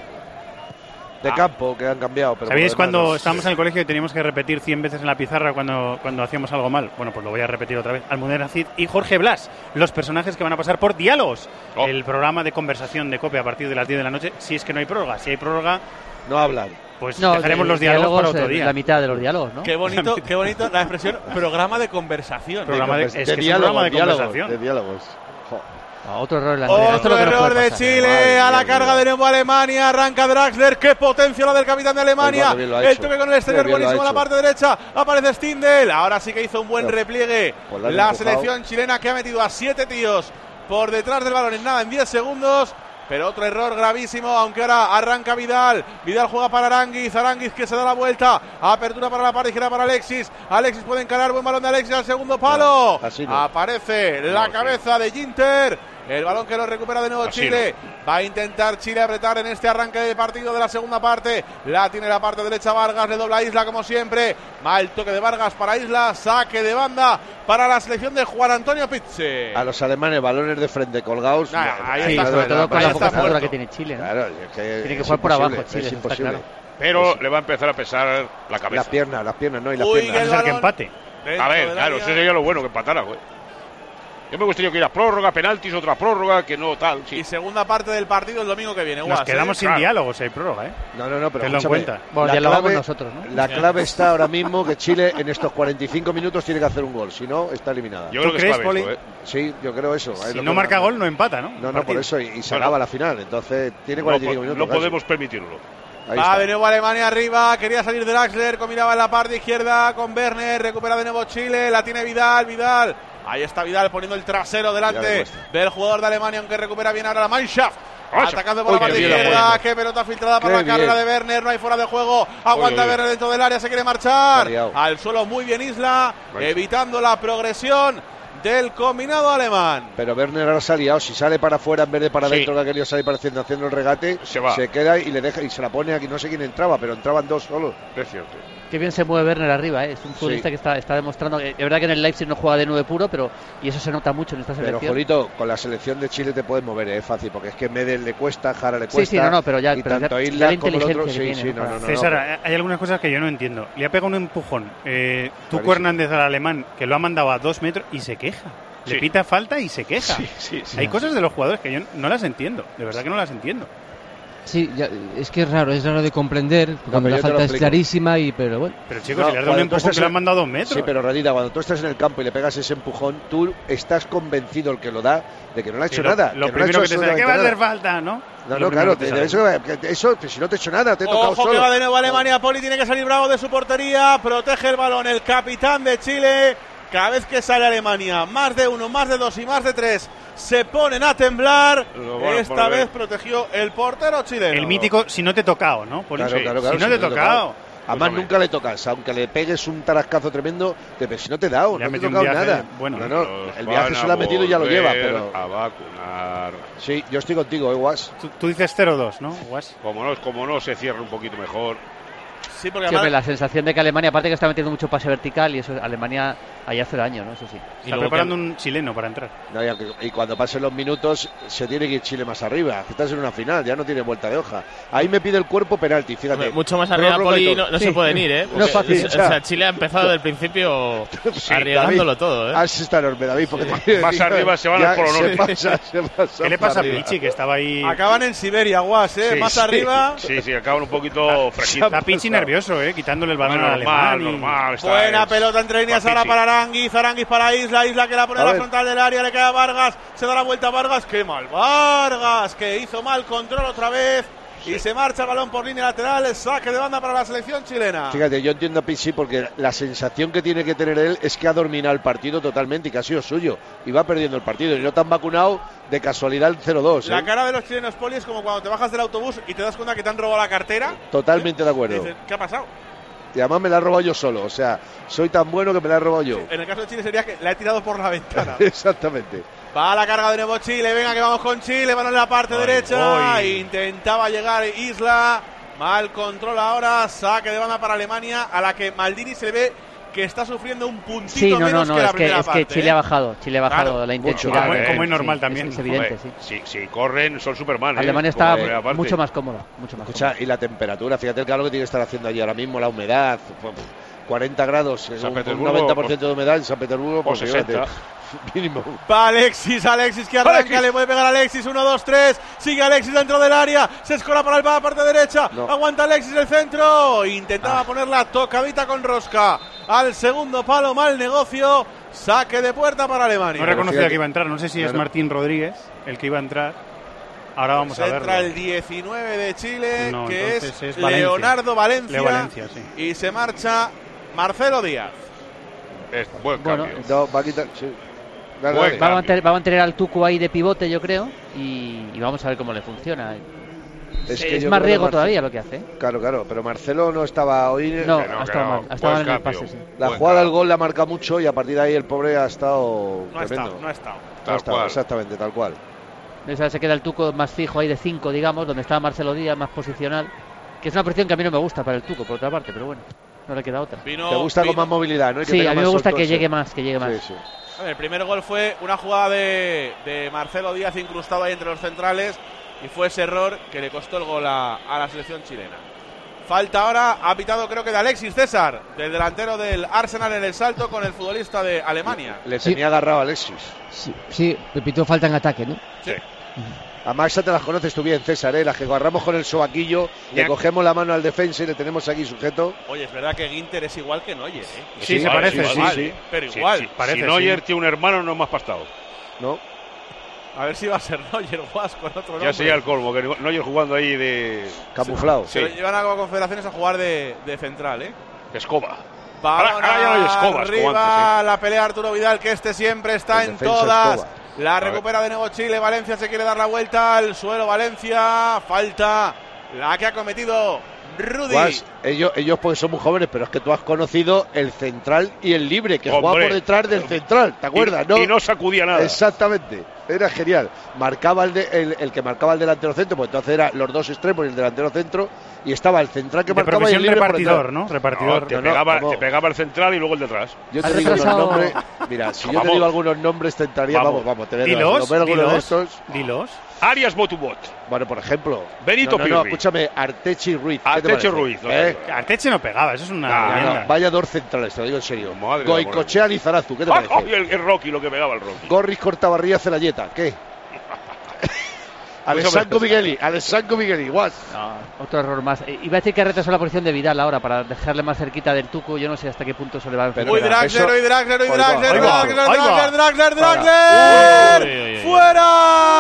De campo, que han cambiado. Pero ¿Sabíais por lo demás cuando no. estábamos en el colegio y teníamos que repetir cien veces en la pizarra cuando, cuando hacíamos algo mal? Bueno, pues lo voy a repetir otra vez. Almudena Cid y Jorge Blas, los personajes que van a pasar por Diálogos, Oh. el programa de conversación de COPE a partir de las diez de la noche, si es que no hay prórroga. Si hay prórroga, No hablan. pues No, dejaremos de- los diálogos, para otro eh, día. La mitad de los diálogos, ¿no? Qué bonito, qué bonito la expresión programa de conversación. Programa de- De es que es un diálogos, programa de diálogos, conversación. de diálogos. Jo. Ah, otro error en la Esto es Otro lo que nos error puede de pasar. Chile, Madre a la mía, carga mía. de nuevo Alemania, arranca Draxler, qué potencia la del capitán de Alemania, Pues, bien lo ha el hecho. toque con el exterior Qué bien lo ha buenísimo en la hecho. parte derecha, aparece Stindl, ahora sí que hizo un buen Pero, repliegue, pues la han la empujado. selección chilena que ha metido a siete tíos por detrás del balón en nada, en diez segundos. Pero otro error gravísimo, aunque ahora arranca Vidal. Vidal juega para Aránguiz. Aránguiz que se da la vuelta. Apertura para la parte izquierda para Alexis. Alexis puede encarar. Buen balón de Alexis al segundo palo. No, así no. Aparece la No, cabeza de Ginter. El balón que lo recupera de nuevo Así Chile. Va a intentar Chile apretar en este arranque de partido de la segunda parte. La tiene la parte derecha Vargas. Le dobla Isla como siempre. Mal toque de Vargas para Isla. Saque de banda para la selección de Juan Antonio Pizzi. A los alemanes, balones de frente colgados. Nah, no, ahí Sí, está, sobre todo con ahí la está poca estatura muerto. que tiene Chile, ¿no? Claro, es que Tiene que es jugar por imposible, abajo, Chile, es eso está imposible. claro. Pero le va a empezar a pesar la cabeza. Las piernas, las piernas, no, y las Uy, piernas. que el Pensar que balón- empate. Dentro A ver, del claro, área. eso sería lo bueno, que empatara, güey. Yo me gustaría que ir a prórroga, penaltis, otra prórroga, que no tal. Sí. Y segunda parte del partido el domingo que viene. Nos Guas, quedamos ¿eh? sin Claro. diálogos, si hay prórroga, ¿eh? No, no, no, pero Tenlo en escúchame, cuenta. Bueno, la ya lo hagamos clave- nosotros, ¿no? La clave está ahora mismo que Chile en estos cuarenta y cinco minutos tiene que hacer un gol, si no, está eliminada. Yo ¿Tú creo que crees, es clave esto, Poli? ¿eh? Sí, yo creo eso. es Si lo no que- marca gol, no empata, ¿no? No, no, por Partido. eso, y, y se Bueno. acaba la final, entonces tiene No, cuarenta y po- cinco minutos. no casi. podemos permitirlo. Ahí Va está. de nuevo Alemania arriba. Quería salir Draxler. Combinaba en la parte izquierda con Werner. Recupera de nuevo Chile. La tiene Vidal. Vidal. Ahí está Vidal poniendo el trasero Ya le delante cuesta. del jugador de Alemania, aunque recupera bien ahora la Mannschaft. Mannschaft. Atacando por la Uy, parte qué bien izquierda. la Qué pelota filtrada para Qué la carrera bien. de Werner. No hay fuera de juego. Aguanta Uy, uy, uy. Werner dentro del área. Se quiere marchar. Se ha liado. Al suelo muy bien Isla. Vale. Evitando la progresión del combinado alemán. Pero Werner ahora se ha liado. Si sale para afuera en vez de para Sí. adentro, que ha querido salir para haciendo, haciendo el regate, Se va. queda y le deja y se la pone aquí. No sé quién entraba, pero entraban dos solos. Es cierto. Qué bien se mueve Werner arriba, ¿eh? Es un futbolista Sí. que está, está demostrando. que- Es verdad que en el Leipzig no juega de nueve puro, pero y eso se nota mucho en esta Pero, selección. Jolito, con la selección de Chile te puedes mover, ¿eh? es fácil, porque es que Medel le cuesta, Jara le Sí, cuesta. sí, no, no, pero ya- y pero tanto ya- ya Isla la como el otro, inteligencia que sí, tiene, sí, ¿no? no, no, no, César, no. hay algunas cosas que yo no entiendo. Le ha pegado un empujón eh, Tuco Clarísimo. Hernández al alemán, que lo ha mandado a dos metros y se queja. Le Sí. pita falta y se queja. Sí, sí, sí. Hay cosas de los jugadores que yo no las entiendo. De verdad que no las entiendo. Sí, ya, es que es raro, es raro de comprender, No, cuando pero la yo te lo falta es explico. clarísima y pero bueno. Pero chicos, No, si le has dado un cuando tú empujón estás que le en- han mandado dos metros. Sí, pero Radita, cuando tú estás en el campo y le pegas ese empujón, tú estás convencido el que lo da de que no le ha Sí, hecho lo- nada. Lo que no le ha primero hecho que te sale, ¿qué va a absolutamente hacer nada. falta, no? No, Lo no, primero claro, que te te- sale. eso, que- eso, pues si no te he hecho nada, te he tocado Ojo solo. que va de nuevo Alemania. Poli tiene que salir bravo de su portería. Protege el balón el capitán de Chile. Cada vez que sale Alemania, más de uno, más de dos y más de tres, se ponen a temblar. Lo van a Esta poner. vez protegió el portero chileno. El mítico, si no te he tocado, ¿no? Poli? Claro, Sí. claro, claro, si no te he tocado. Además, Escúchame. nunca le tocas, aunque le pegues un tarascazo tremendo, te, pero si no te he dado, Le ha no te he metido un tocado viaje, nada. bueno. no, no, Los el viaje van se lo ha a metido y ya lo lleva, volver pero... a vacunar. Sí, yo estoy contigo, ¿eh, Guas? Tú, tú dices cero dos, ¿no, Guas? Como no, como no se cierra un poquito mejor. Sí, porque Sí, hombre, además- la sensación de que Alemania, aparte que está metiendo mucho pase vertical, y eso Alemania ahí hace daño, ¿no? Eso sí. Está preparando un chileno para entrar. No, y, aunque- y cuando pasen los minutos, se tiene que ir Chile más arriba. Estás en una final, ya no tiene vuelta de hoja. Ahí me pide el cuerpo penalti, fíjate. Hombre, mucho más arriba, Prórroga y Poli, todo. no, no Sí. se pueden ir, ¿eh? No es Porque, fácil. o sea, Chile ha empezado desde el principio Sí, arriesgándolo David, todo, ¿eh? Has está enorme, David. Porque te quiero Más decir, arriba se van ya al Polo se Norte. pasa, se pasa ¿Qué le pasa a para arriba. Pichi, que estaba ahí? Acaban en Siberia, Guas, ¿eh? Sí, más sí. arriba. Sí, sí, acaban un poquito fresquitos. Está Pichi nervioso, ¿eh? Quitándole el balón al Normal, alemán. y- normal. está Buena es- pelota entre líneas para ahora Pichi. para Aranguiz, Aranguiz para Isla, Isla que la pone A a la ver. frontal del área, le queda a Vargas, se da la vuelta a Vargas, qué mal Vargas, que hizo mal control otra vez y se marcha el balón por línea lateral, el saque de banda para la selección chilena. Fíjate, yo entiendo a Pichi porque la sensación que tiene que tener él es que ha dominado el partido totalmente y que ha sido suyo. Y va perdiendo el partido. Y no tan vacunado de casualidad el cero dos. La ¿eh? cara de los chilenos, Poli, es como cuando te bajas del autobús y te das cuenta que te han robado la cartera. Totalmente de Y acuerdo. dices, ¿qué ha pasado? Y además me la he robado yo solo. O sea, soy tan bueno que me la he robado yo. En el caso de Chile sería que la he tirado por la ventana. Exactamente. Va a la carga de nuevo Chile, venga que vamos con Chile, van en la parte Ay, derecha, ay. intentaba llegar Isla, mal control ahora, saque de banda para Alemania, a la que Maldini se le ve que está sufriendo un puntito Sí, no, no, menos no, que la es que, primera es que parte. Chile ¿eh? ha bajado, Chile ha bajado Claro, la mucho, intensidad. como- Sí, como es normal sí, también. Es, es evidente, Hombre, sí. si, si corren, son Superman. ¿eh? Alemania Como está la primera parte. mucho más cómoda, mucho más Escucha, cómoda. y la temperatura, fíjate el calor que tiene que estar haciendo allí ahora mismo, la humedad, cuarenta grados, San un, Petersburgo, un noventa por ciento de humedad en San Petersburgo, o pues sesenta. fíjate, mínimo. Va Alexis, Alexis que arranca, Alexis. le puede pegar a Alexis, uno, dos, tres, sigue Alexis dentro del área, se escola para el para la parte derecha, No. aguanta Alexis el centro, intentaba ponerla tocadita con rosca, al segundo palo, mal negocio, saque de puerta para Alemania. No he reconocido fíjate. que iba a entrar. No sé si es Claro. Martín Rodríguez el que iba a entrar. Ahora vamos a Entra verlo. el diecinueve de Chile, No, que es, entonces es Valencia. Leonardo Valencia, Leo Valencia, sí. y se marcha Marcelo Díaz. Es buen Bueno, cambio. No, va a quitar, sí. Dale, Buen dale. Va a, mantener, va a mantener al Tucu ahí de pivote, yo creo, y, y vamos a ver cómo le funciona. Es, que yo más creo que riesgo Marce- todavía lo que hace. ¿eh? Claro, claro, pero Marcelo no estaba hoy. No, que no, ha que estado no. mal, ha estado Buen mal en el cambio. pase, sí. La Buen jugada del cambio. gol la marca mucho y a partir de ahí el pobre ha estado No ha tremendo. estado, no ha estado. No ha Tal estado, cual. exactamente, tal cual. O sea, se queda el Tuco más fijo ahí de cinco, digamos, donde estaba Marcelo Díaz, más posicional. Que es una posición que a mí no me gusta para el Tuco, por otra parte, pero bueno, no le queda otra. Vino- Te gusta vino- con más movilidad, ¿no? Y que Sí, tenga a mí me más gusta que soltoso. llegue más, que llegue más. Sí, sí. A ver, el primer gol fue una jugada de, de Marcelo Díaz incrustado ahí entre los centrales y fue ese error que le costó el gol a, a la selección chilena. Falta ahora, ha pitado creo que de Alexis César, del delantero del Arsenal en el salto con el futbolista de Alemania. Le Sí. tenía agarrado a Alexis. Sí, sí, Pepito falta en ataque, ¿no? Sí. Además, esa te las conoces tú bien, César, ¿eh? Las que agarramos con el sobaquillo, le Ya. cogemos la mano al defensa y le tenemos aquí sujeto. Oye, es verdad que Ginter es igual que Neuer, ¿eh? Sí, Sí, se vale, parece, sí, sí, vale. sí. Pero Sí, igual. sí. Parece, si Neuer sí. tiene un hermano, no es más pastado. ¿No? A ver si va a ser Neuer Guas con otro nombre. Ya sería el colmo, que Neuer jugando ahí de Camuflado. Se lo llevan a Copa Confederaciones a jugar de, de central, ¿eh? escoba. Balón Ahora- ahora ya no hay escobas, como arriba, antes, la pelea Arturo Vidal, que este siempre está El en defensa todas. escoba. La A ver. recupera de nuevo Chile. Valencia se quiere dar la vuelta al suelo. Valencia, falta la que ha cometido Rudy. Guas, ellos, ellos pues son muy jóvenes, pero es que tú has conocido el central y el libre, que jugaba Hombre. por detrás del central, ¿te acuerdas? Y, y no sacudía nada. Exactamente, era genial. Marcaba el, de- el, el que marcaba el delantero centro, pues entonces eran los dos extremos y el delantero centro, y estaba el central que De marcaba y el profesión libre por repartidor, detrás. ¿no? Repartidor. No, te, No, no, pegaba, ¿cómo? te pegaba el central y luego el detrás. Yo te Has digo unos retrasado- nombres, mira, si yo te Vamos. digo algunos nombres, te entraría, vamos, vamos, te voy a Dilos, ver algunos de dilos, estos. dilos. Arias Botubot. Bueno, por ejemplo, Benito no, no, no, Pirri. escúchame, Artechi Ruiz. ¿qué te Artechi parece? Ruiz, no ¿Eh? te Arteche no pegaba, eso es una Ah, No, leyenda. no, vaya dos centrales, te lo digo en serio. Madre de Goicochea Lizarazu, ¿qué te Ah, parece? ay, el, el Rocky, lo que pegaba el Rocky. Gorris Cortabarría Celayeta, ¿qué? Alessandro Migueli, Alessandro Migueli, guas. No, otro error más. Eh, Iba a decir que retrasó la posición de Vidal ahora para dejarle más cerquita del Tucu. Yo no sé hasta qué punto eso le va a enfrentar. Uy, Draxler, uy, Draxler, uy, Ahí va, Draxler, ahí va, Draxler, ahí va. Draxler, Draxler, Para. Draxler. Uy, uy, uy. ¡Fuera!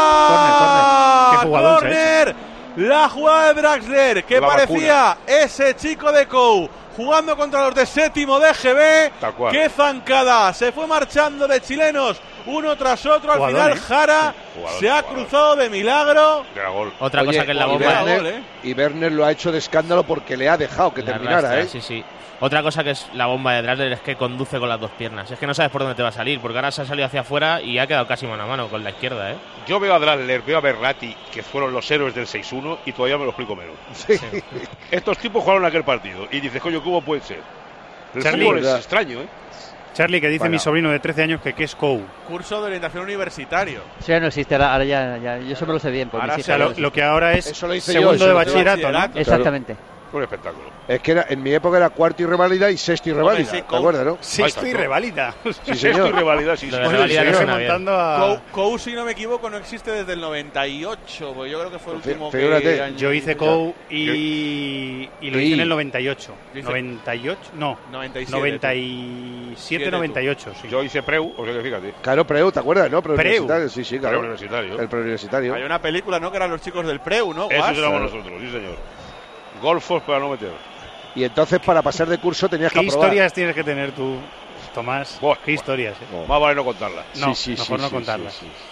Qué jugador se ha ¡Corner! La jugada de Draxler, que La parecía ese chico de Cou jugando contra los de séptimo de G B. Tal cual. ¡Qué zancada! Se fue marchando de chilenos uno tras otro. Al Jugador, final ¿eh? Jara Sí, jugador, se ha jugador. cruzado de milagro. Era gol. Otra Oye, cosa que es la y bomba. Werner, gol, ¿eh? y Werner lo ha hecho de escándalo porque le ha dejado que La terminara, arrastra, ¿eh? Sí, sí. Otra cosa que es la bomba de Draxler es que conduce con las dos piernas. Es que no sabes por dónde te va a salir, porque ahora se ha salido hacia afuera y ha quedado casi mano a mano con la izquierda, ¿eh? Yo veo a Draxler, veo a Berratti, que fueron los héroes del seis uno, y todavía me lo explico menos. Estos tipos jugaron aquel partido y dices, coño, ¿cómo puede ser? El Charlie, fútbol es ¿verdad? extraño, ¿eh? Charlie, que dice Bueno. mi sobrino de trece años que qué es C O U. Curso de orientación universitario. Eso ya no existe, ahora, ahora ya, ya. Yo eso me lo sé bien. Pues Ahora mis se O sea, hijas lo, lo- lo que ahora es Eso lo hice yo, segundo eso de lo hice yo. bachillerato, ¿no? Bachillerato. Exactamente. Un espectáculo. Es que era, en mi época era cuarto y reválida y sexto y reválida, sí, ¿te con- acuerdas, no? Sexto y reválida. Sí, Sexto y señor. rivalidad, sí, sí. Lo de Oye, rivalidad sí, no sí. suena bien. Remontando a... Cou, Cou, si no me equivoco, no existe desde el noventa y ocho, porque yo creo que fue el Fí- último figúrate. que... año- Yo hice C O U y, y lo Sí. hice en el noventa y ocho. Yo hice- noventa y ocho, no, noventa y siete. noventa y siete, noventa y ocho, sí. Yo hice Preu, o sea que fíjate. Claro, Preu, ¿te acuerdas, no? Preu. Preuniversitario, sí, sí, claro. Preuniversitario. El preuniversitario. Hay una película, ¿no? Que eran los chicos del Preu, ¿no? Eso Guas. éramos nosotros, sí, señor. Golfos para no meter. Y entonces para pasar de curso tenías que ¿Qué aprobar. historias tienes que tener tú, Tomás? Buah, ¿Qué buah. historias? eh? Más vale no contarlas. No, Sí, sí, mejor sí, no sí, contarlas. sí, sí.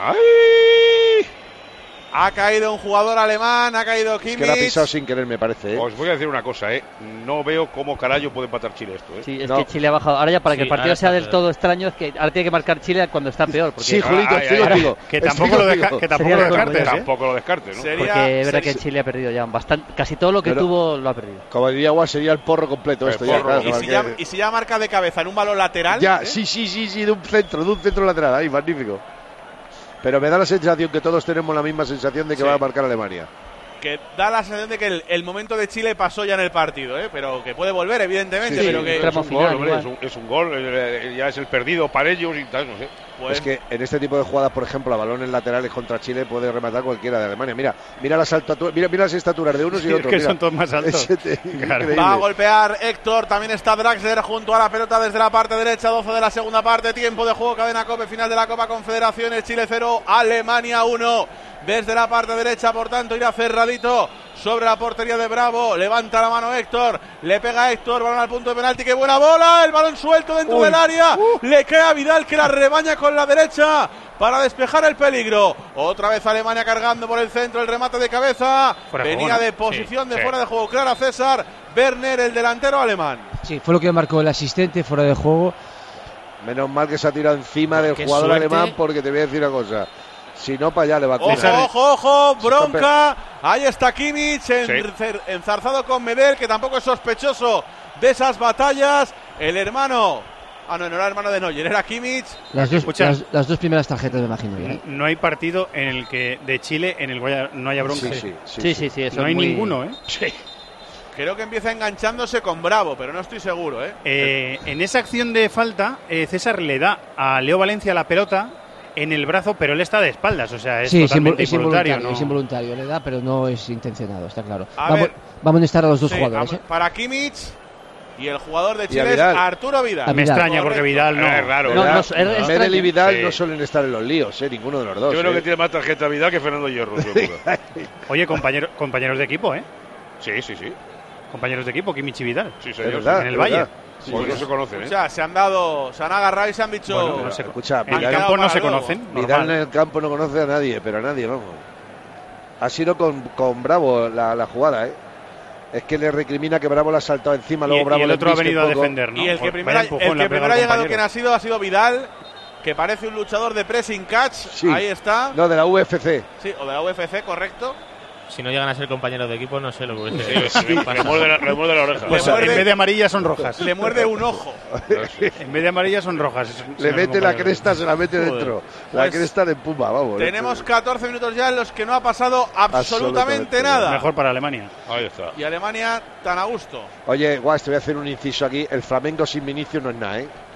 ¡Ay! Ha caído un jugador alemán, ha caído Es Kimmich. que la ha pisado sin querer, me parece, ¿eh? Os voy a decir una cosa, ¿eh? No veo cómo carajo puede empatar Chile esto, ¿eh? Sí, es No. que Chile ha bajado. Ahora ya para que Sí, el partido ahora sea está del peor. todo extraño, es que ahora tiene que marcar Chile cuando está peor. Porque, Sí, Julito, Ay, estoy ay, ay. contigo. Que Estoy tampoco, lo, deja- contigo. que tampoco Sería lo el descartes, ¿eh? Tampoco lo descartes, ¿no? Sería- porque es verdad sería- que Chile ha perdido ya bastante, casi todo lo que Pero- tuvo lo ha perdido. Como diría Guas, sería el porro completo El esto ya, porro. claro, Y si, porque- ya, y si ya marca de cabeza en un balón lateral. Ya, ¿eh? sí, sí, sí, sí, de un centro, de un centro lateral, ahí, magnífico. Pero me da la sensación que todos tenemos la misma sensación de que Sí. va a marcar Alemania. Que da la sensación de que el, el momento de Chile pasó ya en el partido, ¿eh? Pero que puede volver, evidentemente. Sí, pero que, Es tramo un final, gol, hombre, igual. es un, es un gol, eh, ya es el perdido para ellos y tal, no sé. pues, Es que en este tipo de jugadas, por ejemplo, a balones laterales contra Chile puede rematar cualquiera de Alemania. Mira, mira las alturas, mira, mira las estaturas de unos y Sí, es otros. que mira. son todos más altos. Ese te- Claro. increíble. va a golpear Héctor, también está Draxler junto a la pelota desde la parte derecha, doce de la segunda parte, tiempo de juego, cadena Cope, final de la Copa Confederaciones, Chile cero, Alemania uno, desde la parte derecha, por tanto irá cerradito sobre la portería de Bravo, levanta la mano Héctor, le pega Héctor, balón al punto de penalti, qué buena bola, el balón suelto dentro Uy. del área, le cae a Vidal que la rebaña con la derecha para despejar el peligro, otra vez Alemania cargando por el centro, el remate de cabeza, Fuera de venía juego, ¿no? de posición Sí, de sí. fuera de juego clara César Werner, el delantero alemán. Sí, fue lo que marcó el asistente fuera de juego. Menos mal que se ha tirado encima del Qué jugador suerte. alemán, porque te voy a decir una cosa. Si no, para allá le va a Ojo, comer. ojo, ojo, bronca. Ahí está Kimmich, en- Sí. cer- enzarzado con Medel, que tampoco es sospechoso de esas batallas. El hermano, ah, no, no era hermano de Neuer, era Kimmich. Las dos, Escucha. las, las dos primeras tarjetas, me imagino. ya, ¿eh? No hay partido en el que de Chile en el que haya- no haya bronca. Sí, sí, sí, Sí, sí, sí, eso No es hay muy- ninguno, ¿eh? Creo que empieza enganchándose con Bravo, pero no estoy seguro, ¿eh? Eh, en esa acción de falta, eh, César le da a Leo Valencia la pelota en el brazo, pero él está de espaldas, o sea, es Sí, es, totalmente invol- es involuntario. involuntario, ¿no? es involuntario, le da, pero no es intencionado, está claro. A Vamos, ver. vamos a estar a los dos Sí, jugadores. vamos- ¿eh? para Kimmich y el jugador de Y a Chile es Vidal. Arturo Vidal. A Me Vidal. extraña porque Correcto. Vidal no. Es raro, No, ¿verdad? no, es- es Medel extraño. y Vidal Sí. no suelen estar en los líos, ¿eh? Ninguno de los dos. Yo creo ¿eh? que tiene más tarjeta Vidal que Fernando Hierro, seguro. Oye, compañero, compañeros de equipo, ¿eh? Sí, sí, sí. Compañeros de equipo, Kimmich y Vidal. Sí, Es señor. verdad, en el es Valle. verdad. Sí, pues no se conocen, O ¿eh? sea, se han dado, se han agarrado y se han dicho. Bueno, no sé. Escucha, En el Vidal, campo no para se luego. conocen. Vidal normal. en el campo no conoce a nadie, pero a nadie, vamos. Ha sido con, con Bravo la, la jugada, ¿eh? Es que le recrimina que Bravo la ha saltado encima, Y, luego y Bravo el le otro ha embiste venido a un poco. defender, ¿no? Y el que Por- primero, vaya ha- empujón el le que ha pegado primero ha al llegado compañero. quien ha sido ha sido Vidal, que parece un luchador de pressing catch. Sí. Ahí está. No, de la U F C. Sí, o de la U F C, correcto. Si no llegan a ser compañeros de equipo, no sé lo que hubiese Sí, le, le muerde la, le muerde la oreja. Pues Le muerde- en vez de amarillas son rojas. Le muerde un ojo. En vez de amarillas son rojas. si Le no mete son la compañeros. cresta, se la mete Joder. dentro. La Pues cresta de Puma, vamos. Tenemos catorce minutos ya en los que no ha pasado absolutamente, Absolutamente nada. Mejor para Alemania. Ahí está. Y Alemania tan a gusto. Oye, Guas, te voy a hacer un inciso aquí. El Flamengo sin Vinicius no es nada, ¿eh?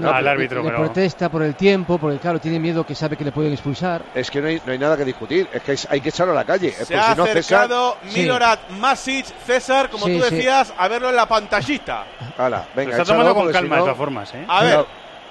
no, al árbitro, le pero... protesta por el tiempo, porque claro, tiene miedo que sabe que le pueden expulsar. Es que no hay, no hay nada que discutir, es que hay, hay que echarlo a la calle. Se Pues ha si no, acercado César... Milorad Masic, César, como Sí, tú sí. decías, a verlo en la pantallita. Hala, venga, Lo está échalo, tomando con porque calma, si no- de todas formas, ¿eh? A ver,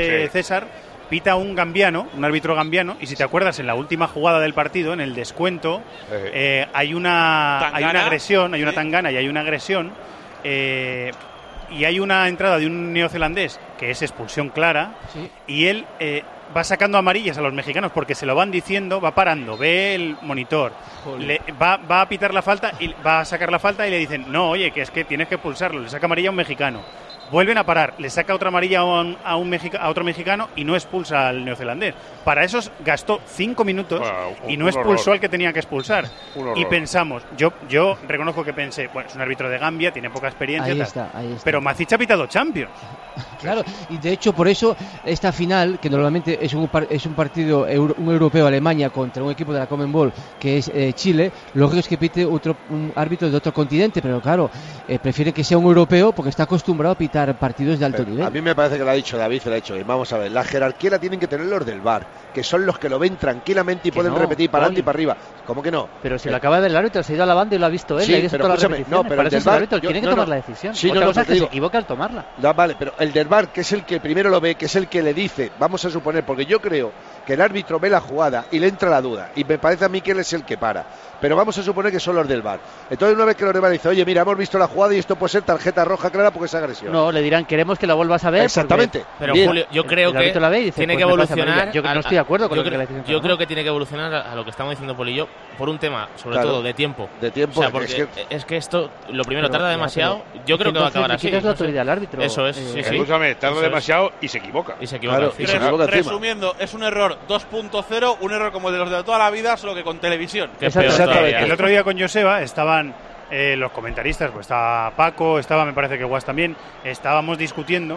dice Sí. César, pita un gambiano, un árbitro gambiano, y si te acuerdas, en la última jugada del partido, en el descuento, Eh. eh, hay una hay Tangana. una agresión, hay una Sí. tangana y hay una agresión, eh, y hay una entrada de un neozelandés que es expulsión clara, Sí. y él eh, va sacando amarillas a los mexicanos porque se lo van diciendo, va parando, ve el monitor, le, va, va a pitar la falta y va a sacar la falta y le dicen, no, oye, que es que tienes que expulsarlo, le saca amarilla a un mexicano. vuelven a parar, le saca otra amarilla a, un, a, un mexica, a otro mexicano y no expulsa al neozelandés. Para eso gastó cinco minutos bueno, un, y no expulsó horror. al que tenía que expulsar. Y pensamos, yo yo reconozco que pensé, bueno, es un árbitro de Gambia, tiene poca experiencia, ahí tal, está, ahí está. pero Macic ha pitado Champions. Claro, y de hecho por eso esta final, que normalmente es un, par, es un partido, euro, un europeo Alemania contra un equipo de la Conmebol, que es eh, Chile, lo lógico es que pite otro, un árbitro de otro continente, pero claro, eh, prefiere que sea un europeo porque está acostumbrado a pitar partidos de alto pero nivel. A mí me parece que lo ha dicho David, lo ha dicho. Y vamos a ver, la jerarquía la tienen que tener los del V A R, que son los que lo ven tranquilamente y pueden no, repetir para adelante y para arriba. ¿Cómo que no? Pero si eh, lo acaba de ver el árbitro, se ha ido a la banda y lo ha visto él. Sí, le ha pero escúchame, no, pero para el eso del el árbitro yo, tiene que no, tomar no. la decisión. Sí, Otra no, cosa no, es que digo, se equivoca al tomarla. No, vale, pero el del V A R, que es el que primero lo ve, que es el que le dice, vamos a suponer, porque yo creo que el árbitro ve la jugada y le entra la duda, y me parece a mí que él es el que para, pero vamos a suponer que son los del V A R. Entonces una vez que los del V A R dice, oye, mira, hemos visto la jugada y esto puede ser tarjeta roja clara porque es agresión. No, le dirán, queremos que la vuelvas a ver. Exactamente. Pero bien. Julio, yo creo el, el que la ve y dice, tiene pues que evolucionar. Yo que no estoy de acuerdo con yo lo creo, que le Yo creo que tiene que evolucionar a, a lo que estamos diciendo Poli y yo, por un tema, sobre claro, todo, de tiempo. De tiempo. O sea, porque es que, es que esto, lo primero, pero, tarda ya, demasiado. Yo creo que va a acabar así. Es la autoridad del árbitro. Eso es, sí, sí. Escúchame, tarda Eso demasiado es. y se equivoca. Y se equivoca. Claro, y se equivoca resumiendo, es un error dos punto cero, un error como el de los de toda la vida, solo que con televisión. Que es peor todavía. El otro día con Joseba estaban eh, los comentaristas, pues estaba Paco, estaba, me parece que Guas también, estábamos discutiendo.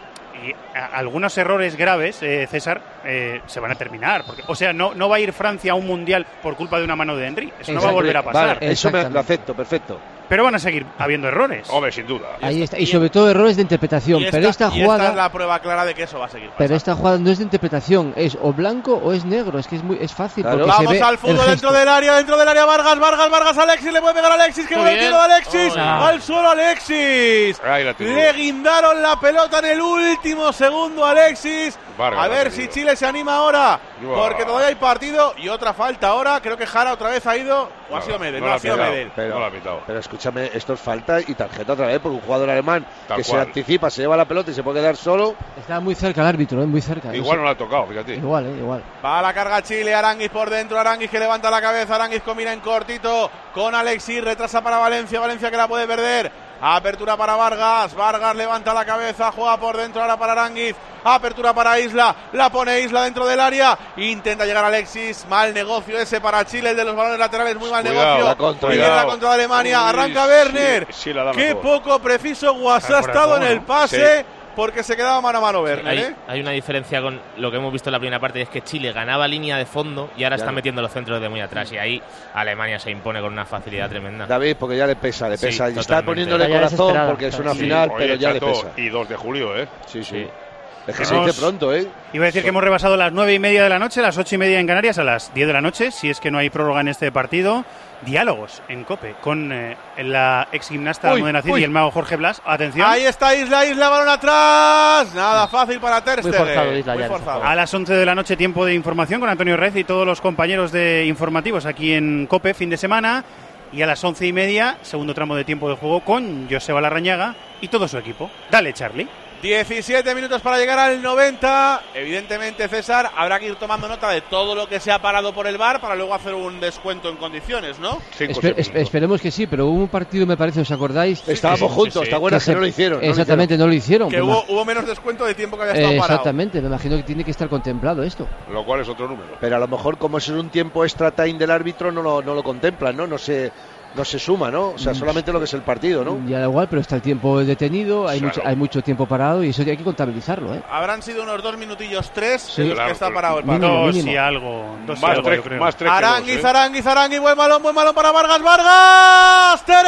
Y a, algunos errores graves, eh, César, eh, se van a terminar. Porque, o sea, no, no va a ir Francia a un mundial por culpa de una mano de Henry. Eso no va a volver a pasar. Vale, eso me, lo acepto, perfecto. Pero van a seguir habiendo errores. Hombre, sin duda. Ahí está. Y sobre todo errores de interpretación. Esta, pero esta y jugada. Esta es la prueba clara de que eso va a seguir pasando. Pero esta jugada no es de interpretación. Es o blanco o es negro. Es que es muy es fácil. Claro. Porque Vamos se ve al fútbol dentro del área. Dentro del área Vargas. Vargas, Vargas, Alexis. Le puede pegar a Alexis. Que buen tiro de Alexis. Oh, al suelo Alexis. Le guindaron la pelota en el último segundo Alexis. Vargas, a ver si Chile se anima ahora. Wow. Porque todavía hay partido. Y otra falta ahora. Creo que Jara otra vez ha ido. O no, ha sido Medel. No, no ha sido Medel. Pero, no la pero escúchame, esto es falta y tarjeta otra vez. Porque un jugador alemán Tal que cual. se anticipa, se lleva la pelota y se puede quedar solo. Está muy cerca el árbitro, ¿eh? Muy cerca. Igual no, no la ha tocado, fíjate. Igual, ¿eh? Igual. Va a la carga Chile. Aranguiz por dentro. Aranguiz que levanta la cabeza. Aranguiz combina en cortito con Alexis. Retrasa para Valencia. Valencia que la puede perder. Apertura para Vargas. Vargas levanta la cabeza. Juega por dentro ahora para Aranguiz. Apertura para Isla. La pone Isla dentro del área. Intenta llegar Alexis. Mal negocio ese para Chile. El de los balones laterales. Muy mal Cuidado, negocio. La contra, y en la contra de Alemania. Uy, Arranca Werner. Sí, sí, la Qué mejor. poco preciso Guas ha estado en el pase. Sí. Porque se quedaba mano a mano Werner. Sí, hay, ¿eh? hay una diferencia con lo que hemos visto en la primera parte, y es que Chile ganaba línea de fondo y ahora ya está no. metiendo los centros de muy atrás. Y ahí Alemania se impone con una facilidad tremenda. David, porque ya le pesa, le Sí, pesa. Y está totalmente. poniéndole Ya corazón porque es una Sí. final, Oye, pero ya Chato, le pesa. Y dos de julio, ¿eh? Sí, sí. Sí. Es que Hemos- se dice pronto, ¿eh? Iba a decir que hemos rebasado las nueve y media de la noche, las ocho y media en Canarias, a las diez de la noche, si es que no hay prórroga en este partido. Diálogos en COPE con eh, la ex gimnasta Uy, Almudena Cid uy. y el mago Jorge Blas. Atención. Ahí está Isla. Isla, balón atrás. Nada fácil para Ter Muy Stegen. forzado, Isla, Muy ya, forzado. A las once de la noche, tiempo de información con Antonio Rez y todos los compañeros de informativos aquí en COPE, fin de semana. Y a las once y media, segundo tramo de tiempo de juego con Joseba Larrañaga y todo su equipo. Dale, Charlie. diecisiete minutos para llegar al noventa. Evidentemente, César, habrá que ir tomando nota de todo lo que se ha parado por el V A R para luego hacer un descuento en condiciones, ¿no? Cinco Espe- es- segundos. esperemos que sí, pero hubo un partido, me parece, ¿os acordáis? Estábamos sí, juntos, sí. está buena Que que se- no lo hicieron. no lo Exactamente, no lo hicieron. Que pues, hubo, ma- hubo menos descuento de tiempo que había eh, estado parado. exactamente, me imagino que tiene que estar contemplado esto. Lo cual es otro número. Pero a lo mejor, como es en un tiempo extra time del árbitro, no lo, no lo contemplan, ¿no? No se, no se suma, ¿no? O sea, solamente lo que es el partido, ¿no? Ya da igual, pero está el tiempo detenido, hay, Claro. mucho, hay mucho tiempo parado y eso hay que contabilizarlo, ¿eh? Habrán sido unos dos minutillos tres Sí. en los Claro, que está pero- parado el Mínimo, partido. Dos mínimo. y algo. Dos y Más algo, tres, yo creo. más tres que Aranguiz, dos, ¿eh? Aranguiz, Aranguiz, buen balón, buen balón para Vargas, Vargas, Ter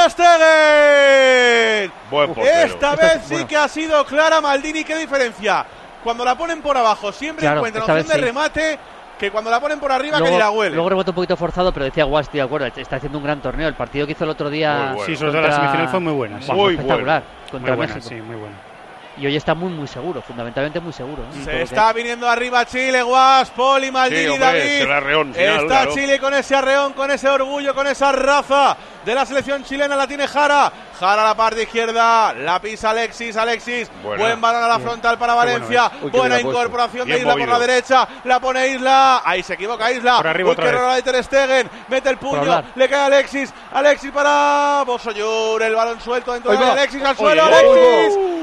Stegen. Buen portero. Esta vez sí que ha sido clara Maldini, qué diferencia. Cuando la ponen por abajo siempre Claro, encuentran esta opción vez de sí. remate, que cuando la ponen por arriba que Luego, ni la huele. luego rebota un poquito forzado, pero decía Guas, estoy de acuerdo, está haciendo un gran torneo. El partido que hizo el otro día. Muy bueno. Sí, sobre todo la contra- semifinal fue muy buena. sí. Buah, Muy espectacular. Muy Contra buena, México. sí, muy buena. Y hoy está muy, muy seguro, fundamentalmente muy seguro. ¿eh? Todo Se lo que está viniendo arriba Chile, Guas, Poli, Maldini, Sí, hombre, David. será arreón final, está claro. Chile con ese arreón, con ese orgullo, con esa raza de la selección chilena. La tiene Jara. Jara a la parte izquierda. La pisa Alexis. Alexis. Buena. Buen balón a la Bien. frontal para Valencia. Uy, qué Buena bien la ha puesto. incorporación de Bien Isla por movido. la derecha. La pone Isla. Ahí se equivoca Isla. Por arriba Uy, otra qué vez. error de Ter Stegen. Mete el puño. hablar. Le cae a Alexis. Alexis para Bosoyur. El balón suelto dentro Ahí de va. Alexis al Oye, suelo. oye, Alexis.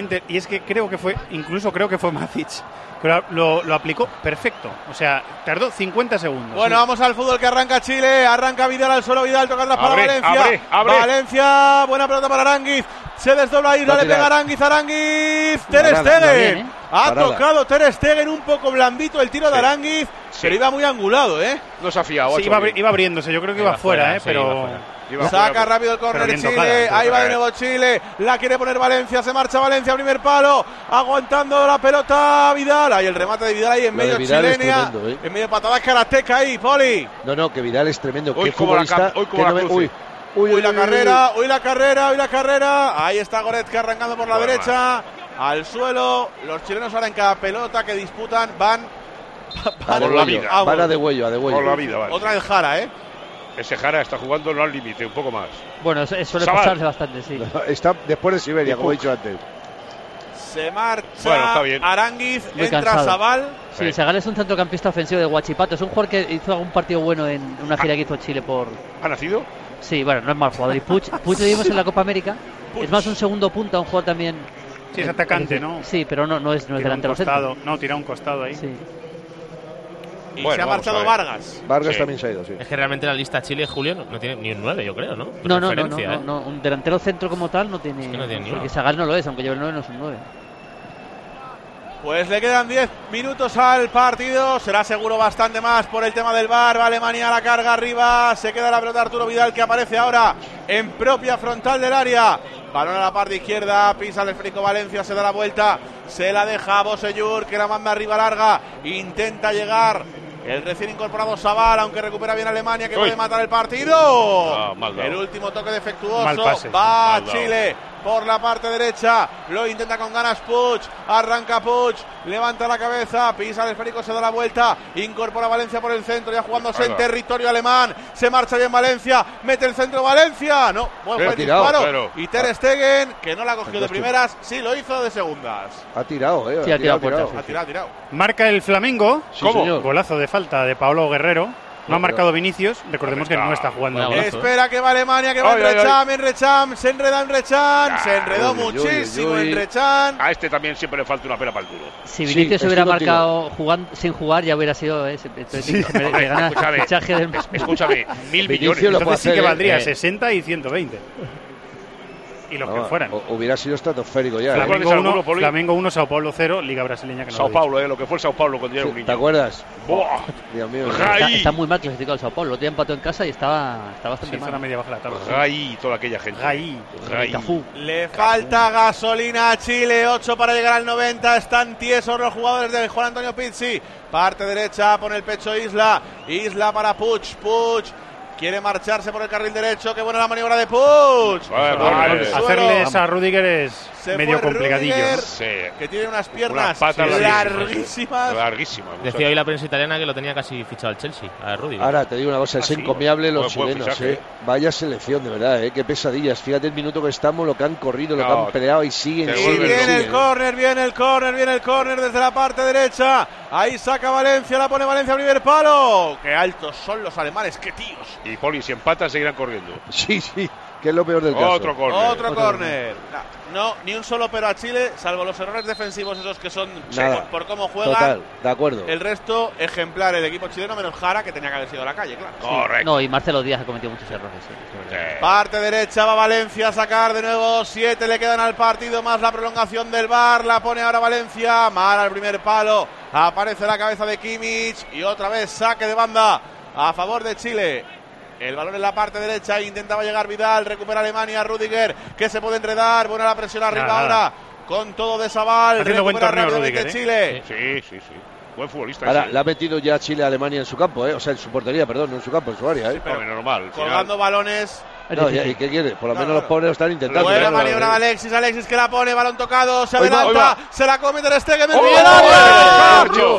perfectamente, y es que creo que fue, incluso creo que fue Matic, pero lo, lo aplicó perfecto. O sea, tardó cincuenta segundos. Bueno, sí. vamos al fútbol que arranca Chile. Arranca Vidal al suelo. Vidal toca atrás para Abre, Valencia. abre, abre. Valencia, buena pelota para Aránguiz. Se desdobla Isla, le pega Aránguiz, Aránguiz. Ter Stegen. ¿eh? Ha Parada. tocado Ter Stegen un poco blandito el tiro sí. de Aránguiz, sí. pero iba muy angulado, ¿eh? No se ha fiado. Sí, iba, iba abriéndose, yo creo que iba, iba fuera, fuera, ¿eh? Sí, pero... Iba fuera. Iba Saca fuera, rápido el córner Chile, tocada, ahí va de nuevo Chile, la quiere poner Valencia, se marcha Valencia, primer palo, aguantando la pelota Vidal, ahí el remate de Vidal ahí en Lo medio chilena, ¿eh? en medio patadas karateka ahí, Poli. No, no, que Vidal es tremendo, hoy qué futbolista, hoy como la no me, uy, uy, uy, la uy, carrera, uy, la carrera, uy, la carrera, ahí está Goretzka arrancando por la bueno, derecha, man. al suelo, los chilenos ahora en cada pelota que disputan van, van por la vida, van a de huello, a de huello. Por la vida, vale. Otra del Jara, ¿eh? Ese Jara está jugando no al límite, un poco más. Bueno, eso suele Sabal. pasarse bastante, sí. Está después de Siberia, como he dicho antes. Se marcha bueno, Aránguiz, Muy entra cansado. Sabal. Sí, sí, Sabal es un centrocampista ofensivo de Huachipato. Es un jugador que hizo algún partido bueno en una gira que hizo Chile por... ¿Ha nacido? Sí, bueno, no es mal jugador. Y Puig, Puig lo vimos en la Copa América. Puig. Es más un segundo punta, un jugador también... Sí, es atacante, ¿no? Sí, pero no, no es, no es delantero centro. No, tira un costado ahí. Sí. Y bueno, se ha marchado Vargas. Vargas sí. también se ha ido, sí. Es que realmente la lista Chile, Julio, no, no tiene ni un nueve, yo creo, ¿no? No, no, no, no, ¿eh? no, no, un delantero centro como tal no tiene. Es que no tiene ni porque Sagal no lo es, aunque lleve el nueve, no es un nueve. Pues le quedan diez minutos al partido. Será seguro bastante más por el tema del V A R. Va Alemania a la carga arriba. Se queda la pelota Arturo Vidal, que aparece ahora en propia frontal del área. Balón a la parte izquierda. Pisa el esférico Valencia. Se da la vuelta. Se la deja a Bosellur, que la manda arriba larga. Intenta llegar el recién incorporado Sabal, aunque recupera bien Alemania, que Uy. puede matar el partido. Ah, el último toque defectuoso. Mal pase. Va Mal Chile por la parte derecha. Lo intenta con ganas Puig. Arranca Puig. Levanta la cabeza. Pisa el esférico. Se da la vuelta. Incorpora Valencia por el centro. Ya jugándose en territorio alemán. Se marcha bien Valencia. Mete el centro Valencia. No. Buen buen disparo. Pero... Y Ter Stegen, que no la cogió de primeras. Sí, lo hizo de segundas. Ha tirado, eh. Sí, ha tirado, ha tirado, puerta, ha tirado, ha tirado. Marca el Flamengo. Sí, ¿Cómo? Señor. Golazo de falta de Paolo Guerrero. No, no ha marcado pero... Vinicius. Recordemos que no está jugando. Bueno, espera que va Alemania, que va ay, en Recham, en Recham. Se enreda en Recham. Ah, se enredó uy, muchísimo uy, uy. en Recham. A este también siempre le falta una pera para el duro. Si Vinicius sí, hubiera marcado jugando, sin jugar, ya hubiera sido ese. Sí. Me, me gana escúchame, el fichaje del... escúchame, mil millones. Entonces sí que valdría eh. sesenta y ciento veinte. Y los no, que fueran. Hubiera sido estratosférico ya. Flamengo uno, Flamengo uno, Sao Paulo cero, Liga Brasileña que no Sao Paulo, eh, lo que fue el Sao Paulo cuando yo era un niño. ¿Te acuerdas? Buah. Dios mío. Está, está muy mal clasificado el Sao Paulo. Lo tenía empatado en casa y estaba, estaba bastante sí, mal. Está media baja la tabla. Ray, toda aquella gente. Ray. Ray. Le falta gasolina a Chile. ocho para llegar al noventa. Están tiesos los jugadores de Juan Antonio Pizzi. Parte derecha, pone el pecho Isla. Isla para Puig. Puig. Quiere marcharse por el carril derecho. Qué buena la maniobra de Puig. Bueno, vale. Hacerles a Rudiger es Se medio complicadillo. Rudiger, ¿no? Sí. Que tiene unas piernas unas larguísimas. Larguísimas. Decía hoy la prensa italiana que lo tenía casi fichado el Chelsea, a Rudiger. Ahora te digo una cosa, es ¿Ah, encomiable sí? los buen, chilenos. buen eh. Vaya selección, de verdad, eh. Qué pesadillas. Fíjate el minuto que estamos, lo que han corrido, lo no, que han peleado y siguen. Y siguen viene siguen, el córner, viene el córner, viene el córner desde la parte derecha. Ahí saca Valencia, la pone Valencia a primer palo. Qué altos son los alemanes, qué tíos. Y Poli, si empatas seguirán corriendo. Sí, sí, que es lo peor del caso. Otro córner. Otro córner. No, ni un solo pero a Chile, salvo los errores defensivos esos que son por, por cómo juegan. Total, de acuerdo. El resto, ejemplar el equipo chileno, menos Jara, que tenía que haber sido a la calle, claro. Sí. Correcto. No, y Marcelo Díaz ha cometido muchos errores. Sí, sí. Parte derecha, va Valencia a sacar de nuevo. Siete le quedan al partido, más la prolongación del V A R. La pone ahora Valencia. Mal al primer palo. Aparece la cabeza de Kimmich. Y otra vez saque de banda a favor de Chile. El balón en la parte derecha, intentaba llegar Vidal, recupera Alemania, Rudiger, que se puede enredar, buena la presión arriba nada, ahora, nada. Con todo de Sabal, haciendo buen torneo Rudiger, ¿eh? Chile. Sí, sí, sí, buen futbolista. Ahora, sí. le ha metido ya Chile a Alemania en su campo, ¿eh? O sea, en su portería, perdón, no en su campo, en su área, ¿eh? Sí, pero normal. Colgando final. balones. No, ya, ¿y qué quiere? Por lo no, menos no, los pobres lo están intentando. Buena ¿no? maniobra de Alexis, Alexis que la pone, balón tocado, se adelanta, hoy va, hoy va. se la come Ter Stegen en ¡Oh, el área.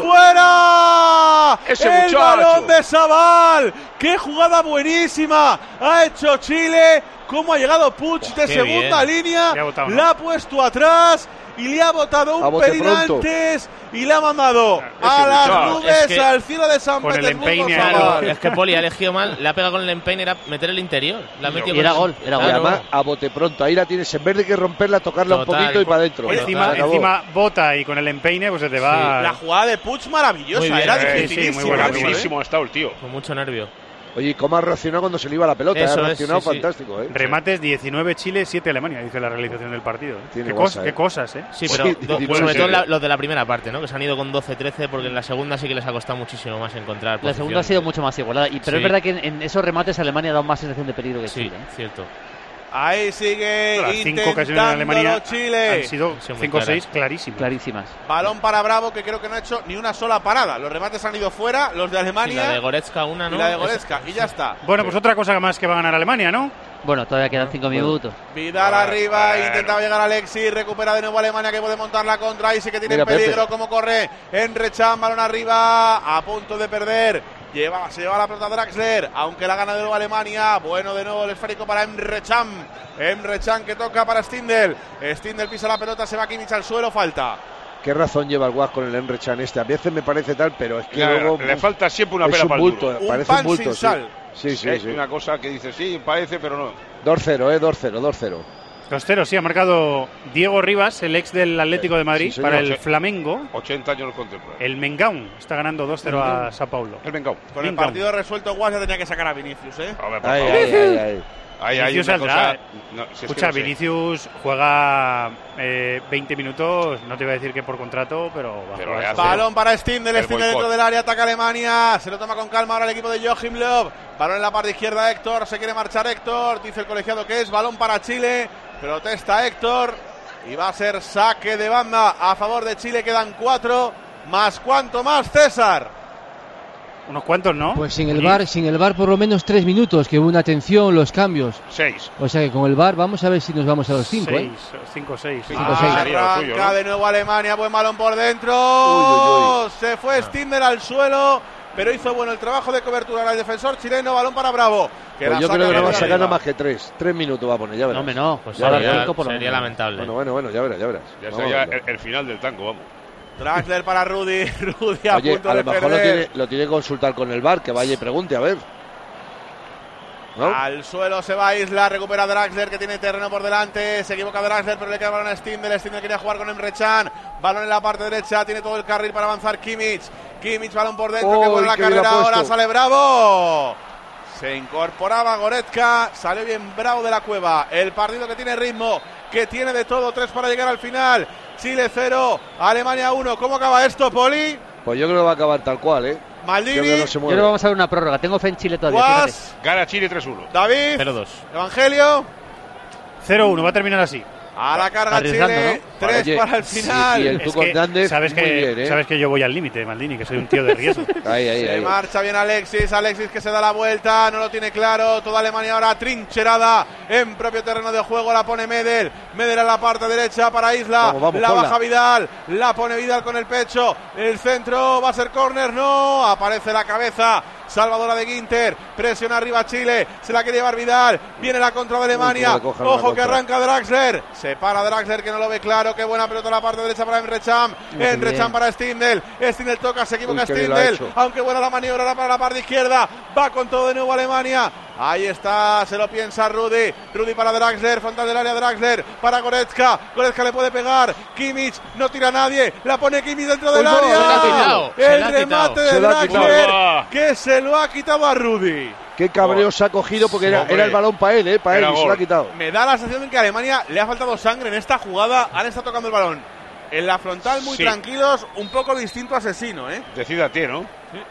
¡Fuera! Ese el muchacho. balón de Sabal. ¡Qué jugada buenísima! Ha hecho Chile. ¿Cómo ha llegado Puig de segunda bien. línea? Ha botado, ¿no? La ha puesto atrás y le ha botado un pelín antes y le ha mandado a las nubes, es que al cielo de San Petersburgo. Claro, es que Poli ha elegido mal, le ha pegado con el empeine, era meter el interior. La y y era gol, era gol. Y además a bote pronto, ahí la tienes, en vez de que romperla, tocarla Total. un poquito y para adentro. Oye, encima, encima bota y con el empeine pues se te va. Sí. La jugada de Puig maravillosa, era dificilísima. Sí, sí, muy buena, buenísimo ha estado el tío. Con mucho nervio. Oye, ¿y cómo ha reaccionado cuando se le iba la pelota? Eso Ha es, reaccionado sí, sí. fantástico, ¿eh? Remates diecinueve Chile, siete Alemania, dice la realización del partido. ¿eh? Tiene Qué, guasa, cos- ¿eh? qué cosas, ¿eh? Sí, pero do- sobre todo la- los de la primera parte, ¿no? Que se han ido con doce trece, porque en la segunda sí que les ha costado muchísimo más encontrar. La posiciones. segunda ha sido mucho más igualada. Y, pero Sí. es verdad que en, en esos remates Alemania ha dado más sensación de peligro que Sí, Chile. ¿eh? cierto. Ahí sigue Las cinco ocasiones de Alemania intentándolo Chile. han sido cinco o seis clarísimas. Clarísimas. Balón para Bravo, que creo que no ha hecho ni una sola parada. Los remates han ido fuera, los de Y Alemania la de Goretzka una, ¿no? y la de Esa- Goretzka, y ya está. Bueno, pues otra cosa más que va a ganar Alemania, ¿no? Bueno, todavía quedan cinco minutos. Vidal arriba, intentaba llegar Alexis, recupera de nuevo Alemania, que puede montar la contra, y sí que tiene Mira, peligro, Pepe. como corre Emre Can, balón arriba, a punto de perder. Lleva, se lleva la pelota Draxler, aunque la gana de nuevo Alemania. Bueno, de nuevo el esférico para Emre Can. Emre Can que toca para Stindl. Stindl pisa la pelota, se va Kimmich al suelo, falta. ¿Qué razón lleva el Guas con el Emre Can este? A veces me parece tal, pero es que Le, luego... le falta siempre una es pera un para el bulto, duro. Un parece pan un bulto, sin sí. sal. Sí, sí, es sí. una cosa que dice, sí, parece, pero no. dos cero, ¿eh? dos cero, dos cero. dos cero, sí, ha marcado Diego Rivas, el ex del Atlético de Madrid, Sí, señor. para el Sí. Flamengo. ochenta años contemporáneos. El Mengaun está ganando dos cero a Sao Paulo. El Mengao. Con el Venga. partido resuelto, Guas ya tenía que sacar a Vinicius, ¿eh? A ver, por Ay, favor. ay, ay, ay. Ahí hay Vinicius una saldrá. cosa... no, si es que Escucha, no sé. Vinicius juega eh, veinte minutos, no te iba a decir que por contrato, pero va a Pero jugar. le hace- Balón para Stindl, El Stindl boicot. dentro del área, ataca Alemania, se lo toma con calma ahora el equipo de Joachim Löw. Balón en la parte izquierda, Héctor, se quiere marchar Héctor, dice el colegiado que es balón para Chile, protesta Héctor y va a ser saque de banda a favor de Chile. Quedan cuatro, más cuánto más, César. Unos cuantos, ¿no? Pues sin el Sí. V A R, sin el V A R por lo menos tres minutos, que hubo una atención, los cambios. Seis. O sea que con el V A R vamos a ver si nos vamos a los cinco, ¿eh? Seis, cinco, seis. Cinco, seis. sería lo Arranca tuyo, ¿no? de nuevo Alemania, buen balón por dentro. Uy, uy, uy. Se fue Stindl al suelo, pero hizo bueno el trabajo de cobertura al defensor chileno. Balón para Bravo. Que Pues la yo saca creo que no va a desde sacar arriba. nada más que tres. Tres minutos va a poner, ya verás. No, hombre, no. Pues Ya ahora verás. cinco por lo Sería menos. lamentable. Bueno, bueno, bueno, ya verás, ya verás. Ya Vamos sería a verlo. el, el final del tango, vamos. Draxler para Rudy. Rudy a Oye, punto a de lo mejor lo perder. tiene, lo tiene que consultar con el V A R, que vaya y pregunte, a ver. ¿No? Al suelo se va Isla, recupera Draxler, que tiene terreno por delante. Se equivoca Draxler, pero le queda el balón a Stindl. Stindl quería jugar con Emre Can. Balón en la parte derecha, tiene todo el carril para avanzar Kimmich. Kimmich, balón por dentro, que ¡Oh, buena la qué bien carrera ha puesto! ahora. Sale Bravo. Se incorporaba Goretzka, salió bien Bravo de la cueva. El partido que tiene ritmo, que tiene de todo, tres para llegar al final. Chile cero, Alemania uno. ¿Cómo acaba esto, Poli? Pues yo creo que va a acabar tal cual, ¿eh? Maldini. Yo creo que no se Yo mueve. creo que vamos a ver una prórroga. Tengo fe en Chile todavía. fíjate. Guas, Gana Chile tres uno. David, cero dos. Evangelio. cero uno, va a terminar así. A la carga Arriesgando, Chile, ¿no? tres Oye, para el sí, final. y el Es Tuco que Hernández, sabes muy que, bien, ¿eh? sabes que yo voy al límite, Maldini, que soy un tío de riesgo. Ahí, ahí, Se ahí. marcha bien Alexis, Alexis que se da la vuelta, no lo tiene claro, toda Alemania ahora trincherada en propio terreno de juego, la pone Medel, Medel a la parte derecha para Isla, Vamos, vamos, la ponla. baja Vidal, la pone Vidal con el pecho, el centro va a ser córner, no, aparece la cabeza salvadora de Ginter, presiona arriba Chile, se la quiere llevar Vidal, viene la contra de Alemania, Uy, que le cojan la ojo que contra. arranca Draxler, se para Draxler que no lo ve claro, qué buena pelota a la parte derecha para Emre Can, Muy Emre bien. Can para Stindl, Stindl toca, se equivoca Uy, qué bien lo ha Stindl, hecho. aunque buena la maniobra ahora para la parte izquierda, va con todo de nuevo Alemania, ahí está, se lo piensa Rudy, Rudy para Draxler, frontal del área Draxler, para Goretzka, Goretzka le puede pegar, Kimmich, no tira a nadie, la pone Kimmich dentro del Uy, no, área, se la ha quitado, se el la ha remate quitado. de Se la ha Draxler, quitado. que se lo ha quitado a Rudy. Qué cabreo se ha cogido porque era, Hombre. era el balón para él, ¿eh? Para él, Era y se lo gol. ha quitado. Me da la sensación de que a Alemania le ha faltado sangre en esta jugada, han estado tocando el balón en la frontal muy Sí. tranquilos, un poco distinto a Asesino, ¿eh? Decídate, ¿no?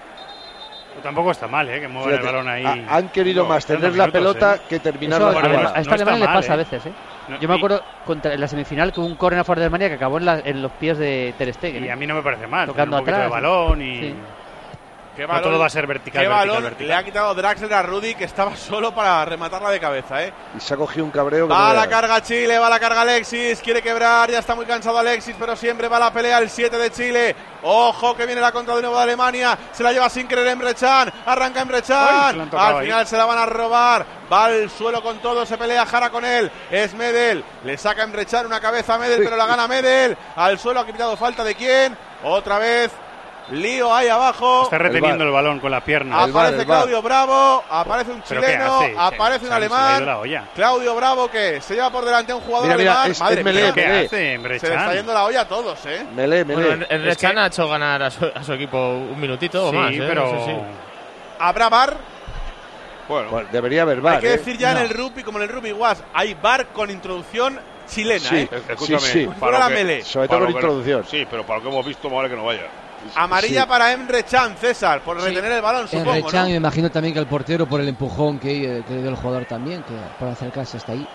Pero tampoco está mal, ¿eh? Que muevan el Fíjate, balón ahí. ha- han querido No, más quedan tener dos la minutos, pelota ¿eh? que terminar Eso la a, Bueno, a jugada. no esta está Alemania le mal, pasa ¿eh? a veces, ¿eh? No, Yo me y- acuerdo contra, en la semifinal que hubo un córner a favor de Alemania que acabó en, la- en los pies de Ter Stegen. Y ¿eh? a mí no me parece mal. Tocando Tocando un poquito atrás, de balón y. sí. Qué No todo va a ser vertical, Qué vertical, balón vertical. le ha quitado Draxler a Rudy, que estaba solo para rematarla de cabeza, ¿eh? Y se ha cogido un cabreo que Va no a la veas. carga Chile, va a la carga Alexis, quiere quebrar, ya está muy cansado Alexis, pero siempre va a la pelea el siete de Chile. Ojo que viene la contra de nuevo de Alemania, se la lleva sin querer Emre Can, arranca Emre Ay, se Can, la han tocado al ahí. final se la van a robar, va al suelo con todo, se pelea Jara con él, es Medel, le saca Emre Can una cabeza a Medel, pero la gana Medel, al suelo ha quitado falta de quién, otra vez. Lío ahí abajo. Está reteniendo el, balón con las piernas. Aparece Claudio Bravo, aparece un ¿Pero qué chileno, hace? aparece Se- un se ha- se le ha ido alemán. la olla. Claudio Bravo que se lleva por delante a un jugador Mira, mira, alemán. es- Madre es Melé, mía, ¿Qué Melé. hace, Emre se le está Can? yendo la olla a todos, ¿eh? Melé, melé. Bueno, el Es que- Rechan ha hecho ganar a su, a su equipo un minutito o Sí, más. ¿eh? pero. Sí, sí. Habrá bar. Bueno, bueno, debería haber V A R. Hay que ¿eh? decir ya no. en el rugby, como en el rugby was, hay V A R con introducción chilena, sí, ¿eh? Escúchame, sí, sí. para la lo que, melee. Sobre todo con lo que- introducción. Sí, pero para lo que hemos visto, más vale que no vaya. Amarilla Sí. para Emre Can, César, por Sí. retener el balón, En supongo, Rechan, ¿no? me imagino también que el portero por el empujón que, eh, que le dio el jugador también, que por acercarse hasta ahí.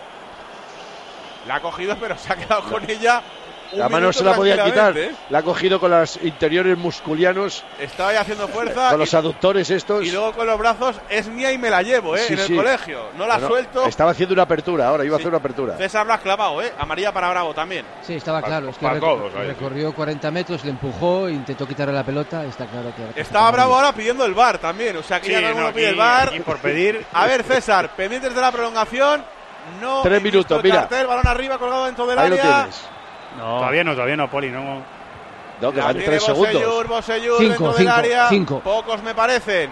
La ha cogido, pero se ha quedado con ella. Un La mano minuto se la podía quitar. tranquilamente, ¿eh? La ha cogido con los interiores musculianos, Estaba ahí haciendo fuerza. con los y, aductores estos. y luego con los brazos, es mía y me la llevo, ¿eh? Sí, en el sí. colegio. No la Bueno, suelto. Estaba haciendo una apertura, ahora iba a Sí. hacer una apertura. César lo ha clavado, ¿eh? Amarilla para Bravo también. Sí, estaba Pa- claro. Es que pa' rec- todos, ahí, recorrió cuarenta metros, le empujó, intentó quitarle la pelota. Está claro que. Estaba Bravo ahora pidiendo el V A R también. O sea que Sí, ya todo el mundo no, pide aquí- el V A R. aquí por pedir. A ver, César, pendientes de la prolongación. No. Tres he visto minutos, el mira. cartel, balón arriba colgado dentro del Ahí lo área. tienes. No. Todavía no, todavía no, Poli. No. No, que La van tiene tres Bosellur, segundos. Bosellur Cinco, dentro del cinco, área. cinco. Pocos me parecen.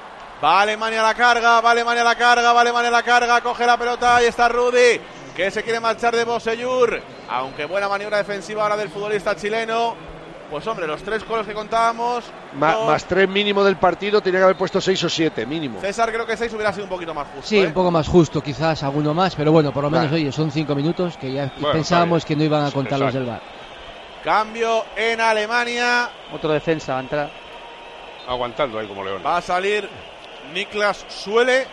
Va Alemania a la carga, va Alemania a la carga, va Alemania a la carga, coge la pelota, ahí está Rudy, que se quiere marchar de Bosellur. Aunque buena maniobra defensiva ahora del futbolista chileno. Pues hombre, los tres con los que contábamos. Ma- dos. más tres mínimo del partido, tenía que haber puesto seis o siete, mínimo. César creo que seis hubiera sido un poquito más justo. Sí, ¿eh? un poco más justo, quizás alguno más, pero bueno, por lo menos, Vale. oye, son cinco minutos que ya Bueno, pensábamos está que no iban a contar los Exacto. del V A R. Cambio en Alemania. Otro defensa va a entrar. Aguantando ahí como león. Va a salir Niklas Suele.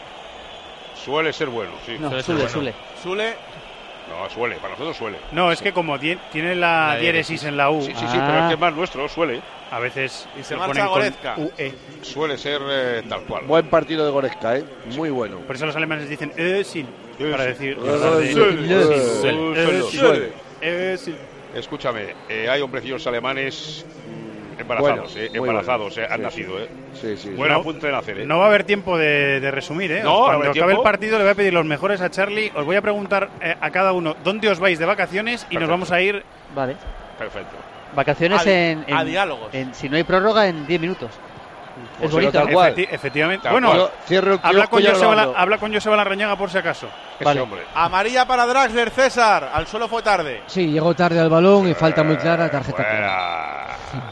Suele ser bueno, sí. No, Suele ser Sule, bueno. Sule. Sule. No, suele, para nosotros suele. No, es que como tie- tiene la, La diéresis diéresis. en la U, Sí, sí, sí, Ah. pero es que es más nuestro, suele. a veces Y se lo marcha ponen con Goretzka. U E. Suele ser eh, tal cual. Buen partido de Goretzka, ¿eh? Muy bueno. Por eso los alemanes dicen Özil para decir. Eh, de- suele, Özil. suele, Özil. suele. Özil. Escúchame, eh, hay hombrecillos alemanes mm, embarazados, Bueno, eh, muy embarazados, bueno. eh, han Sí, nacido, eh. Sí, sí. Buen No, apunte de nacer, eh. No va a haber tiempo de, de resumir, ¿eh? No, no va a Cuando haber acabe el tiempo. partido le voy a pedir los mejores a Charlie. Os voy a preguntar eh, a cada uno dónde os vais de vacaciones y nos Perfecto. vamos a ir. Vale. Perfecto. Vacaciones A- en, en- a diálogos. en- si no hay prórroga, en diez minutos. Pues es bonito. tal ¿eh? cual. Efecti- efectivamente. Tal Bueno, cual. Yo cierro el habla kiosco con, y ya lo Joseba La- abro. habla con Joseba Larrañaga por si acaso. Ese Vale. hombre. Amarilla para Draxler, César. Al suelo fue tarde. Sí, llegó tarde al balón y falta muy clara, tarjeta clara. Fuera.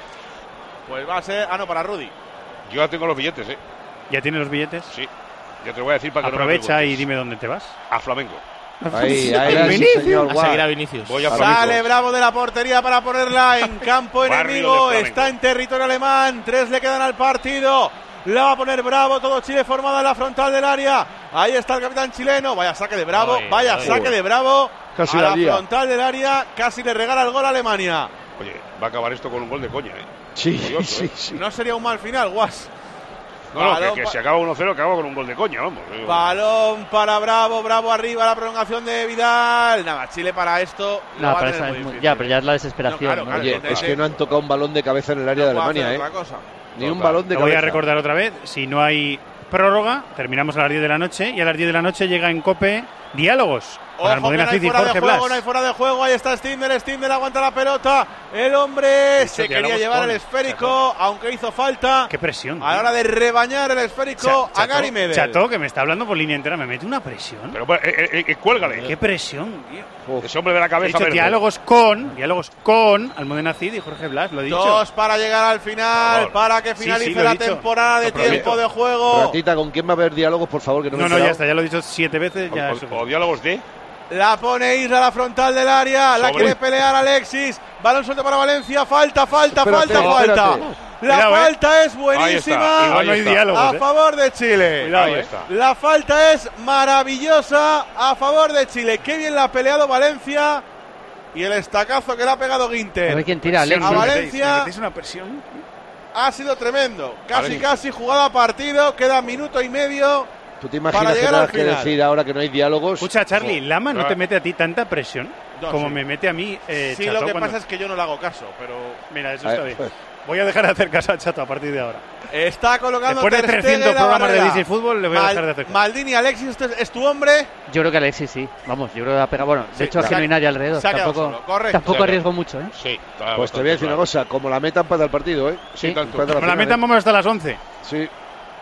Pues va a ser. Ah, no, para Rudy. Yo ya tengo los billetes, eh. ¿Ya tienes los billetes? Sí. Yo te lo voy a decir para que Aprovecha no me y preguntes. dime dónde te vas. A Flamengo. Ahí, ahí, sí, Vinicius. señor. A Guau. seguir a Vinicius. Voy a Sale Flamengo. Bravo de la portería para ponerla en campo Barrio enemigo. de Flamengo. Está en territorio alemán. Tres le quedan al partido. La va a poner Bravo. Todo Chile formado en la frontal del área. Ahí está el capitán chileno. Vaya saque de Bravo. Ay, Vaya ay. saque de Bravo. Casi a la la lía. frontal del área. Casi le regala el gol a Alemania. Oye, va a acabar esto con un gol de coña, eh. Sí, Curioso, sí, eh. sí. No sería un mal final, Guas. No, no, Balón que, que pa- si acaba uno cero, acaba con un gol de coña, vamos. Eh, Balón para Bravo. Bravo arriba. La prolongación de Vidal. Nada, Chile para esto. lo No, va a pero tener esa muy es muy- difícil. ya, pero ya es la desesperación. No, claro, ¿no? claro. Oye, es que no han tocado un balón de cabeza en el área de No puede Alemania, hacer ¿eh? otra cosa. Ni un Total. balón de Lo voy cabeza. a recordar otra vez. Si no hay prórroga, terminamos a las diez de la noche y a las diez de la noche llega en COPE Diálogos. Con Ojo, Almudena que no hay Cid y fuera de Jorge juego, Blas. no hay fuera de juego. Ahí está Stindl, Stindl aguanta la pelota. El hombre Dicho se quería diálogos llevar con el esférico, aunque hizo falta. Qué presión. A la hora de rebañar el esférico Cha- a Gary Chato, Medel. Chato, que me está hablando por línea entera, me mete una presión. Pero bueno, eh, eh, eh, cuélgale. Qué presión, tío. Ese hombre de la He cabeza dicho verde. diálogos con, diálogos con Almudena Cid y Jorge Blas, lo he dicho. Dos para llegar al final, favor. para que Sí, finalice sí, lo he la dicho. temporada de Lo prometo. tiempo de juego. Ratita, ¿con quién va a haber diálogos, por favor? Que no, me No, he no, ya enterado? está, ya lo he dicho siete veces. Ya O, eso- o- o diálogos de. La pone Isla a la frontal del área. La Sobre. quiere pelear Alexis. Balón suelto para Valencia. Falta, falta, Espérate, falta, falta. espérate. La Cuidado, eh. falta es Ahí buenísima. está, Igual no hay ahí está. diálogos, A eh. favor de Chile. Cuidado, Ahí eh. está. La falta es maravillosa a favor de Chile. Qué bien la ha peleado Valencia. Y el estacazo que le ha pegado A ver Guinter quién tira, Presión, Alexis. A me Valencia. metéis- me metéis una presión. ha sido tremendo. Casi, Alexis. casi jugada a partido. Queda minuto y medio. ¿Tú te para imaginas que llegar al tengas que final. decir ahora que no hay diálogos? Escucha, Charlie, ¿Lama no Ah. te mete a ti tanta presión No, como sí. me mete a mí eh, Sí, Chato lo que cuando- pasa es que yo no le hago caso, pero Mira, eso A está ver, bien. Voy a dejar de hacer caso a Chato a partir de ahora. está colocando Después de Ter Stegen trescientos la programas de barrera. Disney Fútbol, le voy a dejar de hacer caso. Maldini, Alexis, ¿este es, es tu hombre? Yo creo que Alexis sí. Vamos, yo creo que ha pegado. Bueno, de Sí, hecho es se que ha- no hay nadie alrededor. se ha quedado Tampoco, solo, correcto. tampoco Se ha arriesgo mucho, ¿eh? Sí, está Pues te voy a decir una bastante cosa, como la metan para el partido, ¿eh? Sí. tanto. Para la Me la final, metan ¿eh? vamos hasta las once. Sí.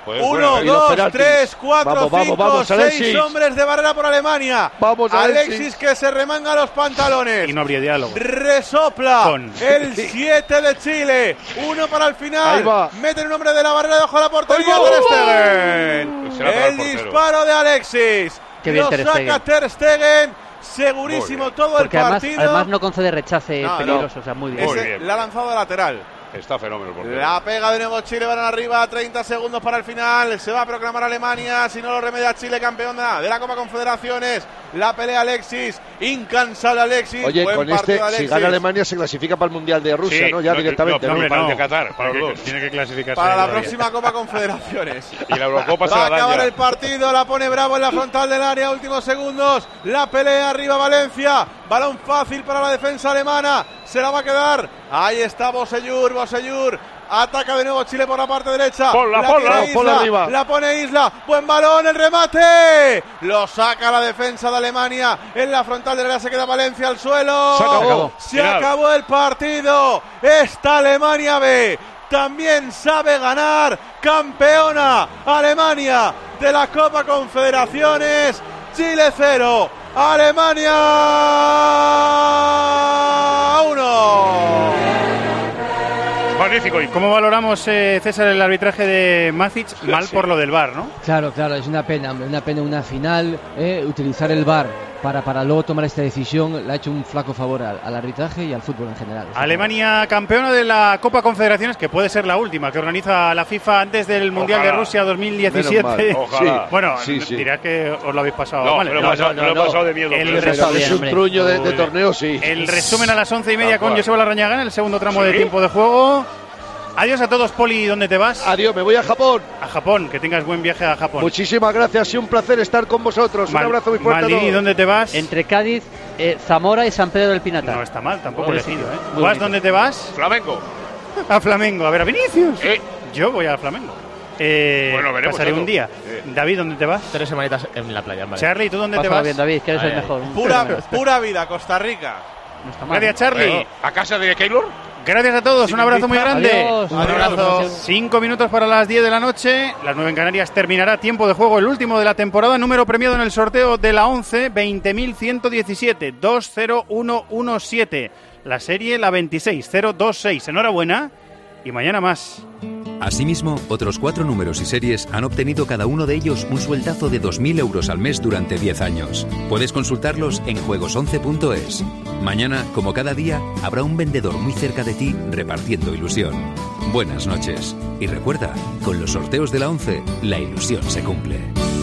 Pues, Uno, bueno, dos, tres, cuatro, vamos, vamos, cinco, vamos, seis Alexis. hombres de barrera por Alemania. Vamos, Alexis. Alexis que se remanga los pantalones. Y no habría diálogo. Resopla Con. el siete de Chile. Uno para el final. Ahí va. Mete un hombre de la barrera debajo de la portería. ¡Ahí va! Ter Stegen. Será para el El portero. disparo de Alexis. Qué bien Lo Ter saca Stegen. Ter Stegen. Segurísimo todo Porque el además, partido. además no concede rechace No, peligroso, no. o sea, muy bien. Muy Ese bien. la ha lanzado de lateral. Está fenómeno el portero. La pega de nuevo Chile, van arriba, treinta segundos para el final. Se va a proclamar Alemania, si no lo remedia Chile, campeona de la Copa Confederaciones. La pelea Alexis, incansable Alexis. Oye, Buen con partido este, de Alexis. si gana Alemania, se clasifica para el Mundial de Rusia, Sí, ¿no? Ya no, directamente. no, ¿no? no, para el de Qatar, para Tiene los que- dos. Tiene que clasificarse. Para la todavía. próxima Copa Confederaciones. Y la Eurocopa se Va a la dan acabar ya. el partido, la pone Bravo en la frontal del área, últimos segundos. La pelea arriba Valencia. Balón fácil para la defensa alemana. Se la va a quedar. Ahí está Bosellur, Bosellur. Ataca de nuevo Chile por la parte derecha. Ponla, la ponla, tiene Isla, ponla arriba. La pone Isla. Buen balón, el remate. Lo saca la defensa de Alemania. En la frontal del área se queda Valencia al suelo. Se acabó. Se Final. acabó el partido. Esta Alemania B también sabe ganar. Campeona Alemania de la Copa Confederaciones. Chile cero, Alemania uno. Magnífico. Y ¿Cómo valoramos, eh, César, el arbitraje de Macic? Mal Sí. por lo del V A R, ¿no? Claro, claro, es una pena, hombre, una pena una final, eh, utilizar el V A R para, para luego tomar esta decisión le ha hecho un flaco favor al, al arbitraje y al fútbol en general. Alemania campeona de la Copa Confederaciones, que puede ser la última que organiza la FIFA antes del Mundial Ojalá. de Rusia dos mil diecisiete. Menos mal. Ojalá. Bueno, Sí, sí. dirás que os lo habéis pasado No, mal. me lo he No, pasado, no, me lo he no, pasado de miedo. El pero- Pero resumen, es un hombre. truño de, de Joder. torneo, sí. el resumen a las once y media Tal con cual. Joseba Larrañaga en el segundo tramo de Sí. tiempo de juego. Adiós a todos, Poli, ¿dónde te vas? Adiós, me voy a Japón. A Japón, que tengas buen viaje a Japón. Muchísimas gracias, ha sido un placer estar con vosotros. Mal- un abrazo muy fuerte a Maldini, todos. ¿dónde te vas? Entre Cádiz, eh, Zamora y San Pedro del Pinatar. No está mal, tampoco Buen elegido, sitio, ¿eh? muy ¿Vas bonito. dónde te vas? Flamengo. A Flamengo, a ver a Vinicius. Eh. Yo voy a Flamengo. Eh, Bueno, veremos pasaré eso. un día. Eh. David, ¿dónde te vas? Tres semanitas en la playa, vale. Charlie, ¿tú dónde te Pásalo vas? bien, David, que eres Ay, el ay. mejor. Pura, pura vida, Costa Rica. No está mal. Gracias, Charlie. Bueno, ¿a casa de Keylor? Gracias a todos, un abrazo muy grande. Adiós. Un Adiós. abrazo. Cinco minutos para las diez de la noche. Las nueve en Canarias terminará tiempo de juego, el último de la temporada. Número premiado en el sorteo de la once, veinte mil ciento diecisiete, dos cero uno uno siete. La serie, la veintiséis cero dos seis. Enhorabuena y mañana más. Asimismo, otros cuatro números y series han obtenido cada uno de ellos un sueldazo de dos mil euros al mes durante diez años. Puedes consultarlos en juegos once punto es. Mañana, como cada día, habrá un vendedor muy cerca de ti repartiendo ilusión. Buenas noches. Y recuerda, con los sorteos de la once, la ilusión se cumple.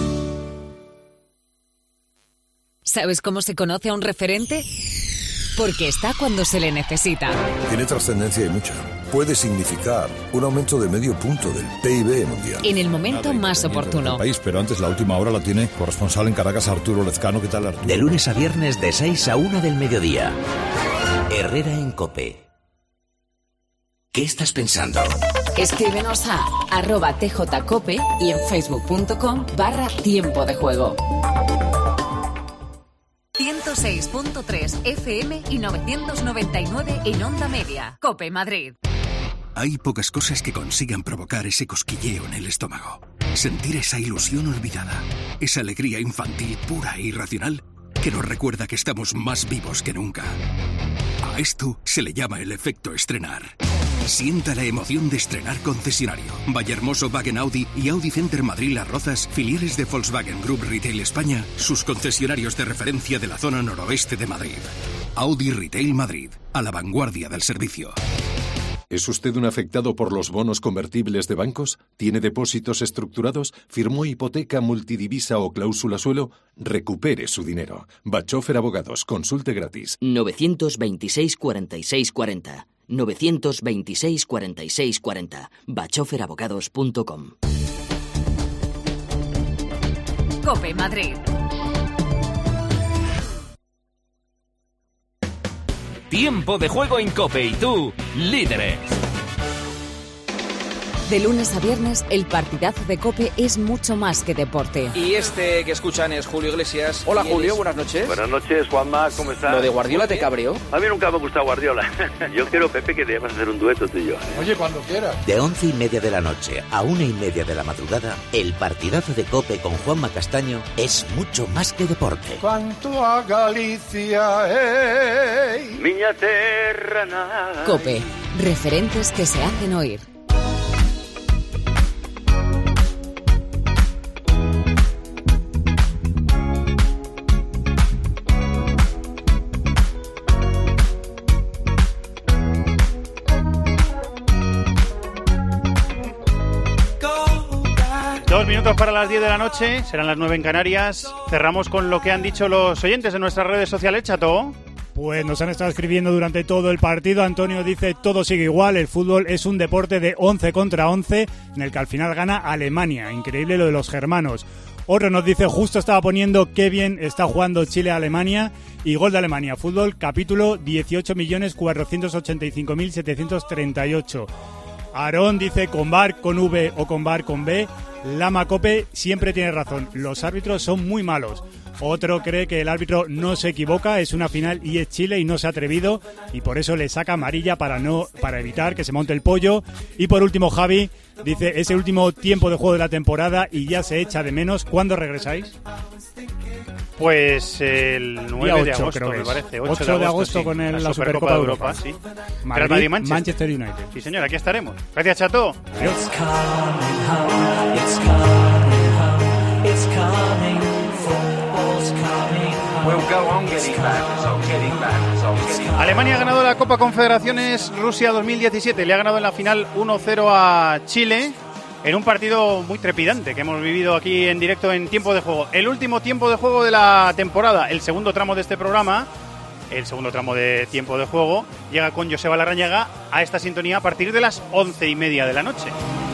¿Sabes cómo se conoce a un referente? Porque está cuando se le necesita. Tiene trascendencia y mucha. Puede significar un aumento de medio punto del P I B mundial. En el momento más oportuno. País, pero antes la última hora la tiene corresponsal en Caracas, Arturo Lezcano. ¿Qué tal, Arturo? De lunes a viernes de seis a una del mediodía. Herrera en COPE. ¿Qué estás pensando? Escríbenos a arroba tjcope y en facebook.com barra tiempo de juego. ciento seis punto tres F M y novecientos noventa y nueve en Onda Media. COPE Madrid. Hay pocas cosas que consigan provocar ese cosquilleo en el estómago. Sentir esa ilusión olvidada, esa alegría infantil pura e irracional que nos recuerda que estamos más vivos que nunca. A esto se le llama el efecto estrenar. Sienta la emoción de estrenar concesionario. Vallehermoso Wagen Audi y Audi Center Madrid Las Rozas, filiales de Volkswagen Group Retail España, sus concesionarios de referencia de la zona noroeste de Madrid. Audi Retail Madrid, a la vanguardia del servicio. ¿Es usted un afectado por los bonos convertibles de bancos? ¿Tiene depósitos estructurados? ¿Firmó hipoteca multidivisa o cláusula suelo? Recupere su dinero. Bachofer Abogados. Consulte gratis. novecientos veintiséis cuarenta y seis cuarenta. novecientos veintiséis cuarenta y seis cuarenta. bachofer abogados punto com. COPE Madrid. Tiempo de juego en COPE y tú, líderes. De lunes a viernes, el partidazo de COPE es mucho más que deporte. Y este que escuchan es Julio Iglesias. Hola Julio, buenas noches. Buenas noches, Juanma, ¿cómo estás? ¿Lo de Guardiola te cabreó? A mí nunca me ha gustado Guardiola. Yo quiero, Pepe, que debas hacer un dueto tú y yo. Oye, cuando quieras. De once y media de la noche a una y media de la madrugada, el partidazo de COPE con Juanma Castaño es mucho más que deporte. Cuanto a Galicia, hey. Miña terra nai. COPE, referentes que se hacen oír. Dos minutos para las diez de la noche, serán las nueve en Canarias. Cerramos con lo que han dicho los oyentes en nuestras redes sociales, Chato. Pues nos han estado escribiendo durante todo el partido. Antonio dice, todo sigue igual, el fútbol es un deporte de once contra once, en el que al final gana Alemania. Increíble lo de los germanos. Otro nos dice, justo estaba poniendo qué bien está jugando Chile-Alemania y gol de Alemania. Fútbol, capítulo dieciocho millones cuatrocientos ochenta y cinco mil setecientos treinta y ocho. Aarón dice, con V A R, con V o con V A R, con B, Lama Cope siempre tiene razón, los árbitros son muy malos. Otro cree que el árbitro no se equivoca, es una final y es Chile y no se ha atrevido y por eso le saca amarilla para no para evitar que se monte el pollo. Y por último Javi dice, es el último tiempo de juego de la temporada y ya se echa de menos. ¿Cuándo regresáis? Pues el nueve ocho, de agosto, creo que me es. parece. ocho de agosto, agosto sí, con el, la, la Supercopa, Supercopa de de Europa. Europa. Sí. Madrid, Madrid Manchester. Manchester United. Sí, señor, aquí estaremos. Gracias, Chato. Adiós. Alemania ha ganado la Copa Confederaciones Rusia dos mil diecisiete. Le ha ganado en la final uno cero a Chile en un partido muy trepidante que hemos vivido aquí en directo en tiempo de juego. El último tiempo de juego de la temporada, el segundo tramo de este programa, el segundo tramo de tiempo de juego, llega con Joseba Larrañaga a esta sintonía a partir de las once y media de la noche.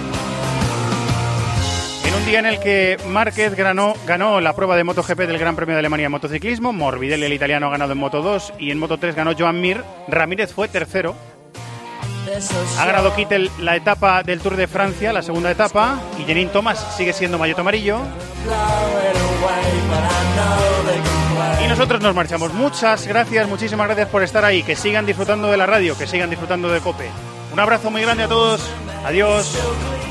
En un día en el que Márquez ganó, ganó la prueba de MotoGP del Gran Premio de Alemania en motociclismo, Morbidelli, el italiano, ha ganado en Moto dos y en Moto tres ganó Joan Mir, Ramírez fue tercero. Ha ganado Kittel la etapa del Tour de Francia, la segunda etapa, y Jenin Thomas sigue siendo maillot amarillo. Y nosotros nos marchamos. Muchas gracias, muchísimas gracias por estar ahí. Que sigan disfrutando de la radio, que sigan disfrutando de COPE. Un abrazo muy grande a todos. Adiós.